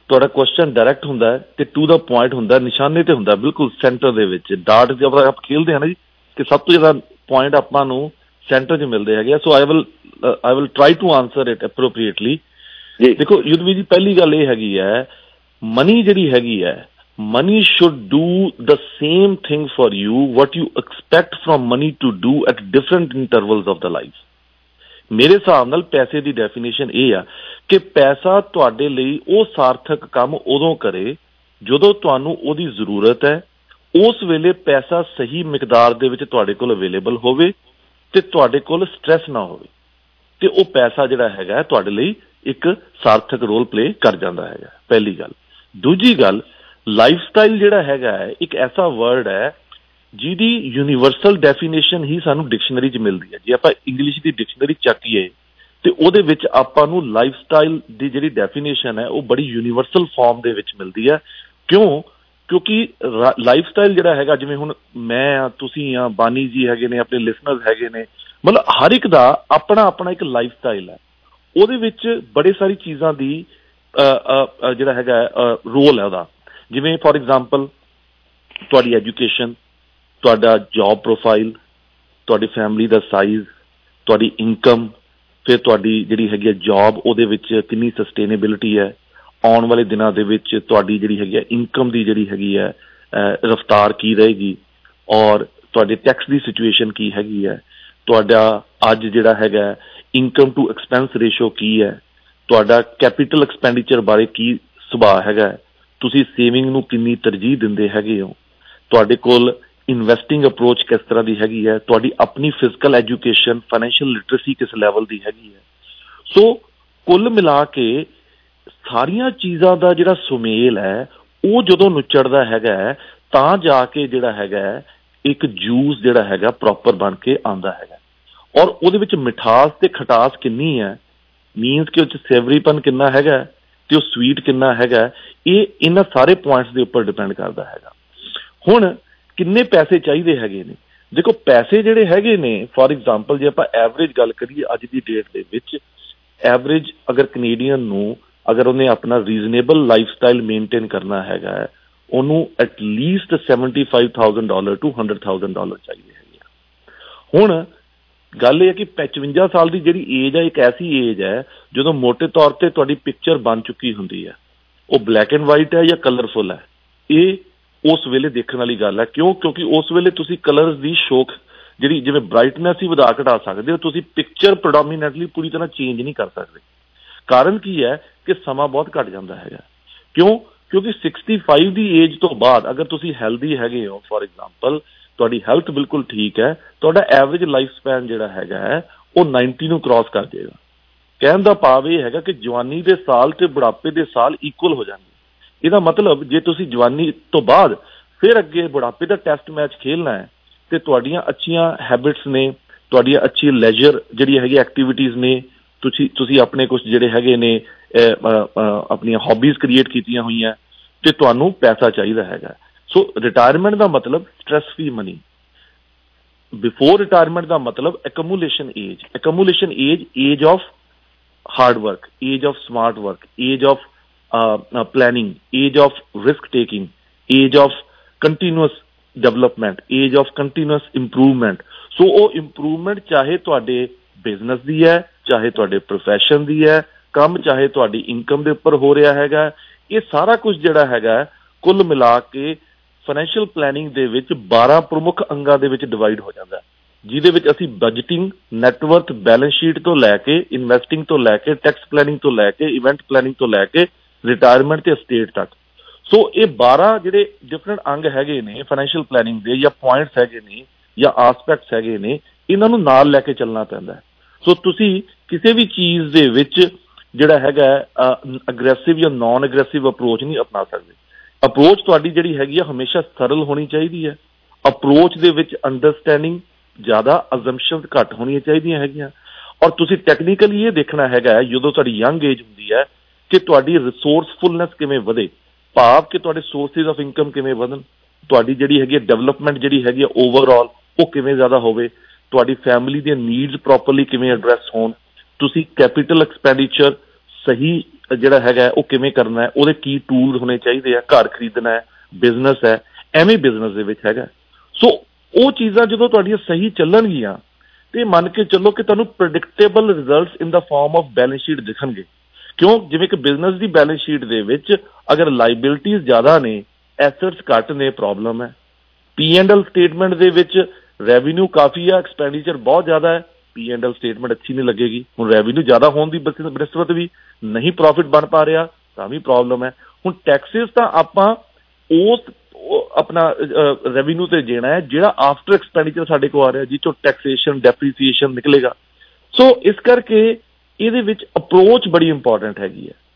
ਤੁਹਾਡਾ ਕੁਐਸਚਨ ਡਾਇਰੈਕਟ ਹੁੰਦਾ ਤੇ ਟੂ ਦਾ ਪੁਆਇੰਟ ਹੁੰਦਾ, ਨਿਸ਼ਾਨੇ ਤੇ ਹੁੰਦਾ, ਬਿਲਕੁਲ ਸੈਂਟਰ ਦੇ ਵਿੱਚ। ਡਾਟ ਜਦ ਆਪਾਂ ਖੇਲਦੇ ਹਾਂ ਨਾ ਜੀ, ਕਿ ਸਭ ਤੋਂ ਜ਼ਿਆਦਾ ਪੁਆਇੰਟ ਆਪਾਂ ਨੂੰ ਸੈਂਟਰ 'ਚ ਮਿਲਦੇ ਹੈਗੇ ਆ। So I will I will try to answer it appropriately. ਦੇਖੋ ਯੁੱਧਵੀਰ ਜੀ, ਪਹਿਲੀ ਗੱਲ ਇਹ ਹੈਗੀ ਹੈ, ਮਨੀ ਜਿਹੜੀ ਹੈਗੀ ਹੈ, money should do the same thing for you what you expect from money to do at different intervals of the life. ਮੇਰੇ ਹਿਸਾਬ ਨਾਲ ਪੈਸੇ ਦੀ ਡੈਫੀਨੇਸ਼ਨ ਇਹ ਆ ਕਿ ਪੈਸਾ ਤੁਹਾਡੇ ਲਈ ਉਹ ਸਾਰਥਕ ਕੰਮ ਉਦੋਂ ਕਰੇ ਜਦੋਂ ਤੁਹਾਨੂੰ ਉਹਦੀ ਜ਼ਰੂਰਤ ਹੈ, ਉਸ ਵੇਲੇ ਪੈਸਾ ਸਹੀ ਮਿਕਦਾਰ ਦੇ ਵਿੱਚ ਤੁਹਾਡੇ ਕੋਲ ਅਵੇਲੇਬਲ ਹੋਵੇ ਤੇ ਤੁਹਾਡੇ ਕੋਲ ਸਟ੍ਰੈਸ ਨਾ ਹੋਵੇ, ਤੇ ਉਹ ਪੈਸਾ ਜਿਹੜਾ ਹੈਗਾ ਤੁਹਾਡੇ ਲਈ ਇੱਕ ਸਾਰਥਕ ਰੋਲ ਪਲੇ ਕਰ ਜਾਂਦਾ ਹੈਗਾ, ਪਹਿਲੀ ਗੱਲ। ਦੂਜੀ ਗੱਲ, ਲਾਈਫ ਸਟਾਈਲ ਜਿਹੜਾ ਹੈਗਾ ਹੈ ਇੱਕ ਐਸਾ ਵਰਡ ਹੈ ਜਿਹਦੀ ਯੂਨੀਵਰਸਲ ਡੈਫੀਨੇਸ਼ਨ ਹੀ ਸਾਨੂੰ ਡਿਕਸ਼ਨਰੀ 'ਚ ਮਿਲਦੀ ਹੈ। ਜੇ ਆਪਾਂ ਇੰਗਲਿਸ਼ ਦੀ ਡਿਕਸ਼ਨਰੀ ਚੱਕੀਏ ਤੇ ਉਹਦੇ ਵਿੱਚ ਆਪਾਂ ਨੂੰ ਲਾਈਫ ਸਟਾਈਲ ਦੀ ਜਿਹੜੀ ਡੈਫੀਨੇਸ਼ਨ ਹੈ ਉਹ ਬੜੀ ਯੂਨੀਵਰਸਲ ਫਾਰਮ ਦੇ ਵਿੱਚ ਮਿਲਦੀ ਹੈ। ਕਿਉਂ? ਕਿਉਂਕਿ ਲਾਈਫ ਸਟਾਈਲ ਜਿਹੜਾ ਹੈਗਾ, ਜਿਵੇਂ ਹੁਣ ਮੈਂ ਆ, ਤੁਸੀਂ ਆ, ਬਾਨੀ ਜੀ ਹੈਗੇ ਨੇ, ਆਪਣੇ ਲਿਸਨਰਸ ਹੈਗੇ ਨੇ, ਮਤਲਬ ਹਰ ਇੱਕ ਦਾ ਆਪਣਾ ਆਪਣਾ ਇੱਕ ਲਾਈਫ ਸਟਾਈਲ ਹੈ। ਉਹਦੇ ਵਿੱਚ ਬੜੇ ਸਾਰੀ ਚੀਜ਼ਾਂ ਦੀ ਜਿਹੜਾ ਹੈਗਾ ਰੋਲ ਹੈ ਉਹਦਾ। ਜਿਵੇਂ ਫੋਰ ਐਗਜ਼ਾਮਪਲ ਤੁਹਾਡੀ ਐਜੂਕੇਸ਼ਨ, ਤੁਹਾਡਾ ਜੌਬ ਪ੍ਰੋਫਾਈਲ, ਤੁਹਾਡੀ ਫੈਮਿਲੀ ਦਾ ਸਾਈਜ਼, ਤੁਹਾਡੀ ਇਨਕਮ, ਫਿਰ ਤੁਹਾਡੀ ਜਿਹੜੀ ਹੈਗੀ ਹੈ ਜੌਬ, ਉਹਦੇ ਵਿੱਚ ਕਿੰਨੀ ਸਸਟੇਨੇਬਿਲਿਟੀ ਹੈ, ਆਉਣ ਵਾਲੇ ਦਿਨਾਂ ਦੇ ਵਿੱਚ ਤੁਹਾਡੀ ਜਿਹੜੀ ਹੈਗੀ ਹੈ ਇਨਕਮ ਦੀ ਜਿਹੜੀ ਹੈਗੀ ਹੈ ਰਫਤਾਰ ਕੀ ਰਹੇਗੀ, ਔਰ ਤੁਹਾਡੇ ਟੈਕਸ ਦੀ ਸਿਚੁਏਸ਼ਨ ਕੀ ਹੈਗੀ ਹੈ, ਤੁਹਾਡਾ ਅੱਜ ਜਿਹੜਾ ਹੈਗਾ ਇਨਕਮ ਟੂ ਐਕਸਪੈਂਸ ਰੇਸ਼ੋ ਕੀ ਹੈ, ਤੁਹਾਡਾ ਕੈਪੀਟਲ ਐਕਸਪੈਂਡੀਚਰ ਬਾਰੇ ਕੀ ਸੁਭਾਅ ਹੈਗਾ, ਤੁਸੀਂ ਸੇਵਿੰਗ ਨੂੰ ਕਿੰਨੀ ਤਰਜੀਹ ਦਿੰਦੇ ਹੈਗੇ ਹੋ, ਤੁਹਾਡੇ ਕੋਲ ਇਨਵੈਸਟਿੰਗ ਅਪਰੋਚ ਕਿਸ ਤਰ੍ਹਾਂ ਦੀ ਹੈਗੀ ਹੈ, ਤੁਹਾਡੀ ਆਪਣੀ ਫਿਜ਼ੀਕਲ ਐਜੂਕੇਸ਼ਨ, ਫਾਈਨੈਂਸ਼ੀਅਲ ਲਿਟਰੇਸੀ ਕਿਸ ਲੈਵਲ ਦੀ ਹੈਗੀ ਹੈ। ਸੋ ਕੁੱਲ ਮਿਲਾ ਕੇ ਸਾਰੀਆਂ ਚੀਜ਼ਾਂ ਦਾ ਜਿਹੜਾ ਸੁਮੇਲ ਹੈ ਉਹ ਜਦੋਂ ਨੁੱਚੜਦਾ ਹੈਗਾ ਤਾਂ ਜਾ ਕੇ ਜਿਹੜਾ ਹੈਗਾ ਇੱਕ ਜੂਸ ਜਿਹੜਾ ਹੈਗਾ ਪ੍ਰੋਪਰ ਬਣ ਕੇ ਆਉਂਦਾ ਹੈਗਾ। ਔਰ ਉਹਦੇ ਵਿੱਚ ਮਿਠਾਸ ਤੇ ਖਟਾਸ ਕਿੰਨੀ ਹੈ, ਮੀਨਸ ਕਿ ਉਹ 'ਚ ਸੇਵਰੀਪਨ ਕਿੰਨਾ ਹੈਗਾ ਤੇ ਉਹ ਸਵੀਟ ਕਿੰਨਾ ਹੈਗਾ, ਇਹ ਇਹਨਾਂ ਸਾਰੇ ਪੁਆਇੰਟਸ ਦੇ ਉੱਪਰ ਡਿਪੈਂਡ ਕਰਦਾ ਹੈਗਾ। ਹੁਣ ਕਿੰਨੇ ਪੈਸੇ ਚਾਹੀਦੇ ਹੈਗੇ ਨੇ? ਦੇਖੋ ਪੈਸੇ ਜਿਹੜੇ ਹੈਗੇ ਨੇ, ਫੋਰ ਐਗਜ਼ਾਮਪਲ ਜੇ ਆਪਾਂ ਐਵਰੇਜ ਗੱਲ ਕਰੀਏ ਅੱਜ ਦੀ ਡੇਟ ਦੇ ਵਿੱਚ, ਐਵਰੇਜ ਅਗਰ ਕੈਨੇਡੀਅਨ ਨੂੰ ਅਗਰ ਉਹਨੇ ਆਪਣਾ ਰੀਜ਼ਨੇਬਲ ਲਾਈਫ ਸਟਾਈਲ ਮੇਨਟੇਨ ਕਰਨਾ ਹੈਗਾ ਹੈ, ਉਹਨੂੰ at least seventy five thousand dollar two hundred thousand dollar ਚਾਹੀਦੇ ਹੈਗੇ ਆ। ਹੁਣ ਗੱਲ ਇਹ ਹੈ ਕਿ ਪਚਵੰਜਾ ਸਾਲ ਦੀ ਜਿਹੜੀ ਏਜ ਹੈ ਇੱਕ ਐਸੀ ਏਜ ਹੈ ਜਦੋਂ ਮੋਟੇ ਤੌਰ ਤੇ ਤੁਹਾਡੀ ਪਿਕਚਰ ਬਣ ਚੁੱਕੀ ਹੁੰਦੀ ਹੈ, ਉਹ ਬਲੈਕ ਐਂਡ ਵਾਈਟ ਹੈ ਜਾਂ ਕਲਰਫੁਲ ਹੈ, ਇਹ ਉਸ ਵੇਲੇ ਦੇਖਣ ਵਾਲੀ ਗੱਲ ਹੈ। ਕਿਉਂ? ਕਿਉਂਕਿ ਉਸ ਵੇਲੇ ਤੁਸੀਂ ਕਲਰਸ ਦੀ ਸ਼ੌਕ ਜਿਹੜੀ ਜਿਵੇਂ ਬ੍ਰਾਈਟਨੈਸ ਹੀ ਵਧਾ ਘਟਾ ਸਕਦੇ ਹੋ, ਤੁਸੀਂ ਪਿਕਚਰ ਪ੍ਰੋਡੋਮੀਨੈਂਟਲੀ ਪੂਰੀ ਤਰ੍ਹਾਂ ਚੇਂਜ ਨਹੀਂ ਕਰ ਸਕਦੇ। ਕਾਰਨ ਕੀ ਹੈ ਕਿ ਸਮਾਂ ਬਹੁਤ ਘੱਟ ਜਾਂਦਾ ਹੈਗਾ। ਕਿਉਂ? ਕਿਉਂਕਿ ਸਿਕਸਟੀ ਫਾਈਵ ਦੀ ਏਜ ਤੋਂ ਬਾਅਦ ਅਗਰ ਤੁਸੀਂ ਹੈਲਦੀ ਹੈਗੇ ਹੋ, ਫੋਰ ਐਗਜ਼ਾਮਪਲ ਤੁਹਾਡੀ ਹੈਲਥ ਬਿਲਕੁਲ ਠੀਕ ਹੈ, ਤੁਹਾਡਾ ਐਵਰੇਜ ਲਾਈਫ ਸਪੈਨ ਜਿਹੜਾ ਹੈਗਾ ਹੈ ਉਹ ਨਾਈਨਟੀ ਨੂੰ ਕ੍ਰਾਸ ਕਰ ਜਾਏਗਾ। ਕਹਿਣ ਦਾ ਭਾਵ ਇਹ ਹੈਗਾ ਕਿ ਜਵਾਨੀ ਦੇ ਸਾਲ ਤੇ ਬੁਢਾਪੇ ਦੇ ਸਾਲ ਇਕੁਅਲ ਹੋ ਜਾਣਗੇ। ਇਹਦਾ ਮਤਲਬ ਜੇ ਤੁਸੀਂ ਜਵਾਨੀ ਤੋਂ ਬਾਅਦ ਫਿਰ ਅੱਗੇ ਬੁਢਾਪੇ ਦਾ ਟੈਸਟ ਮੈਚ ਖੇਲਣਾ ਹੈ ਤੇ ਤੁਹਾਡੀਆਂ ਅੱਛੀਆਂ ਹੈਬਿਟਸ ਨੇ, ਤੁਹਾਡੀਆਂ ਅੱਛੀ ਲੈਜਰ ਜਿਹੜੀ ਹੈਗੀ ਐਕਟੀਵਿਟੀਜ਼ ਨੇ, ਤੁਸੀਂ ਤੁਸੀਂ ਆਪਣੇ ਕੁਛ ਜਿਹੜੇ ਹੈਗੇ ਨੇ ਆਪਣੀਆਂ ਹੌਬੀਜ਼ ਕ੍ਰੀਏਟ ਕੀਤੀਆਂ ਹੋਈਆਂ, ਤੇ ਤੁਹਾਨੂੰ ਪੈਸਾ ਚਾਹੀਦਾ ਹੈਗਾ। ਸੋ ਰਿਟਾਇਰਮੈਂਟ ਦਾ ਮਤਲਬ stress free money, before retirement ਦਾ ਮਤਲਬ accumulation age. Accumulation age, age of hard work, age of smart work, age of planning, age of risk taking, age of continuous development, age of continuous improvement। ਸੋ ਉਹ ਇੰਪਰੂਵਮੈਂਟ ਚਾਹੇ ਤੁਹਾਡੇ ਬਿਜ਼ਨਸ ਦੀ ਹੈ, ਚਾਹੇ ਤੁਹਾਡੇ ਪ੍ਰੋਫੈਸ਼ਨ ਦੀ ਹੈ, ਕੰਮ ਚਾਹੇ ਤੁਹਾਡੀ ਇਨਕਮ ਦੇ ਉੱਪਰ ਹੋ ਰਿਹਾ ਹੈਗਾ, ਇਹ ਸਾਰਾ ਕੁਝ ਜਿਹੜਾ ਹੈਗਾ ਕੁੱਲ ਮਿਲਾ ਕੇ ਫਾਈਨੈਂਸ਼ੀਅਲ ਪਲੈਨਿੰਗ ਦੇ ਵਿੱਚ ਬਾਰਾਂ ਪ੍ਰਮੁੱਖ ਅੰਗਾਂ ਦੇ ਵਿੱਚ ਡਿਵਾਈਡ ਹੋ ਜਾਂਦਾ, ਜਿਹਦੇ ਵਿੱਚ ਅਸੀਂ ਬਜਟਿੰਗ, ਨੈਟਵਰਥ, ਬੈਲੈਂਸ ਸ਼ੀਟ ਤੋਂ ਲੈ ਕੇ, ਇਨਵੈਸਟਿੰਗ ਤੋਂ ਲੈ ਕੇ, ਟੈਕਸ ਪਲੈਨਿੰਗ ਤੋਂ ਲੈ ਕੇ, ਇਵੈਂਟ ਪਲੈਨਿੰਗ ਤੋਂ ਲੈ ਕੇ ਰਿਟਾਇਰਮੈਂਟ ਤੇ ਸਟੇਟ ਤੱਕ। ਸੋ ਇਹ ਬਾਰਾਂ ਜਿਹੜੇ ਡਿਫਰੈਂਟ ਅੰਗ ਹੈਗੇ ਨੇ ਫਾਈਨੈਂਸ਼ੀਅਲ ਪਲੈਨਿੰਗ ਦੇ, ਜਾਂ ਪੁਆਇੰਟਸ ਹੈਗੇ ਨੇ, ਜਾਂ ਆਸਪੈਕਟਸ ਹੈਗੇ ਨੇ, ਇਹਨਾਂ ਨੂੰ ਨਾਲ ਲੈ ਕੇ ਚੱਲਣਾ ਪੈਂਦਾ। ਸੋ ਤੁਸੀਂ ਕਿਸੇ ਵੀ ਚੀਜ਼ ਦੇ ਵਿੱਚ ਜਿਹੜਾ ਹੈਗਾ ਅਗਰੈਸਿਵ ਜਾਂ ਨੋਨ ਅਗਰੈਸਿਵ ਅਪਰੋਚ ਨਹੀਂ ਅਪਣਾ ਸਕਦੇ। ਅਪਰੋਚ ਤੁਹਾਡੀ ਜਿਹੜੀ ਹੈਗੀ ਆ ਹਮੇਸ਼ਾ ਸਰਲ ਹੋਣੀ ਚਾਹੀਦੀ ਹੈ। ਅਪਰੋਚ ਦੇ ਵਿੱਚ ਅੰਡਰਸਟੈਂਡਿੰਗ ਜ਼ਿਆਦਾ, ਅਜ਼ੰਪਸ਼ਨਸ ਘੱਟ ਹੋਣੀਆਂ ਚਾਹੀਦੀਆਂ ਹੈਗੀਆਂ। ਔਰ ਤੁਸੀਂ ਟੈਕਨੀਕਲੀ ਇਹ ਦੇਖਣਾ ਹੈਗਾ ਜਦੋਂ ਤੁਹਾਡੀ ਯੰਗ ਏਜ ਹੁੰਦੀ ਹੈ ਕਿ ਤੁਹਾਡੀ ਰਿਸੋਰਸਫੁਲਨੈਸ ਕਿਵੇਂ ਵਧੇ, ਭਾਵ ਕਿ ਤੁਹਾਡੇ ਸੋਰਸਿਸ ਆਫ ਇਨਕਮ ਕਿਵੇਂ ਵਧਣ, ਤੁਹਾਡੀ ਜਿਹੜੀ ਹੈਗੀ ਡਿਵੈਲਪਮੈਂਟ ਜਿਹੜੀ ਹੈਗੀ ਓਵਰਆਲ ਉਹ ਕਿਵੇਂ ਜ਼ਿਆਦਾ ਹੋਵੇ, ਤੁਹਾਡੀ ਫੈਮਿਲੀ ਦੀਆਂ ਨੀਡਸ ਪ੍ਰੋਪਰਲੀ ਕਿਵੇਂ ਐਡਰੈਸ ਹੋਣ, ਤੁਸੀਂ ਕੈਪੀਟਲ ਐਕਸਪੈਂਡੀਚਰ ਸਹੀ ਜਿਹੜਾ ਹੈਗਾ ਉਹ ਕਿਵੇਂ ਕਰਨਾ ਹੈ, ਉਹਦੇ ਕੀ ਟੂਲ ਹੋਣੇ ਚਾਹੀਦੇ ਆ, ਘਰ ਖਰੀਦਣਾ ਹੈ, ਬਿਜ਼ਨਸ ਹੈ, ਐਵੇਂ ਬਿਜ਼ਨਸ ਦੇ ਵਿੱਚ ਹੈਗਾ। ਸੋ ਉਹ ਚੀਜ਼ਾਂ ਜਦੋਂ ਤੁਹਾਡੀਆਂ ਸਹੀ ਚੱਲਣਗੀਆਂ ਤੇ ਮੰਨ ਕੇ ਚੱਲੋ ਕਿ ਤੁਹਾਨੂੰ predictable results in the form of balance sheet ਦਿਖਣਗੇ। ਕਿਉਂ? ਜਿਵੇਂ ਕਿ ਬਿਜ਼ਨਸ ਦੀ ਬੈਲੈਂਸ ਸ਼ੀਟ ਦੇ ਵਿੱਚ ਅਗਰ ਲਾਇਬਿਲਿਟੀਜ਼ ਜ਼ਿਆਦਾ ਨੇ, ਐਸੈਟਸ ਘੱਟ ਨੇ, ਪ੍ਰੋਬਲਮ ਹੈ। ਪੀ ਐਂਡ ਐਲ ਸਟੇਟਮੈਂਟ ਦੇ ਵਿੱਚ ਰੈਵਨਿਊ ਕਾਫੀ ਆ, ਐਕਸਪੈਂਡੀਚਰ ਬਹੁਤ ਜ਼ਿਆਦਾ ਹੈ, ਪੀ ਐਂਡ ਐਲ ਸਟੇਟਮੈਂਟ ਅੱਛੀ ਨਹੀਂ ਲੱਗੇਗੀ। ਹੁਣ ਰੈਵਨਿਊ ਜ਼ਿਆਦਾ ਹੋਣ ਦੀ ਬਨਿਸਬਤ ਵੀ ਨਹੀਂ ਪ੍ਰੋਫਿਟ ਬਣ ਪਾ ਰਿਹਾ, ਤਾਂ ਵੀ ਪ੍ਰੋਬਲਮ ਹੈ। ਹੁਣ ਟੈਕਸਿਸ ਤਾਂ ਆਪਾਂ ਉਸ ਆਪਣਾ ਰੈਵਨਿਊ ਤੇ ਦੇਣਾ ਹੈ ਜਿਹੜਾ ਆਫਟਰ ਐਕਸਪੈਂਡੀਚਰ ਸਾਡੇ ਕੋਲ ਆ ਰਿਹਾ, ਜਿਸ ਚੋਂ ਟੈਕਸੇਸ਼ਨ ਡੈਪਰੀਸੀਏਸ਼ਨ ਨਿਕਲੇਗਾ। ਸੋ ਇਸ ਕਰਕੇ ਇਹਦੇ ਵਿੱਚ ਅਪਰੋਚ ਬੜੀ ਇੰਪੋਰਟੈਂਟ ਹੈਗੀ ਹੈ।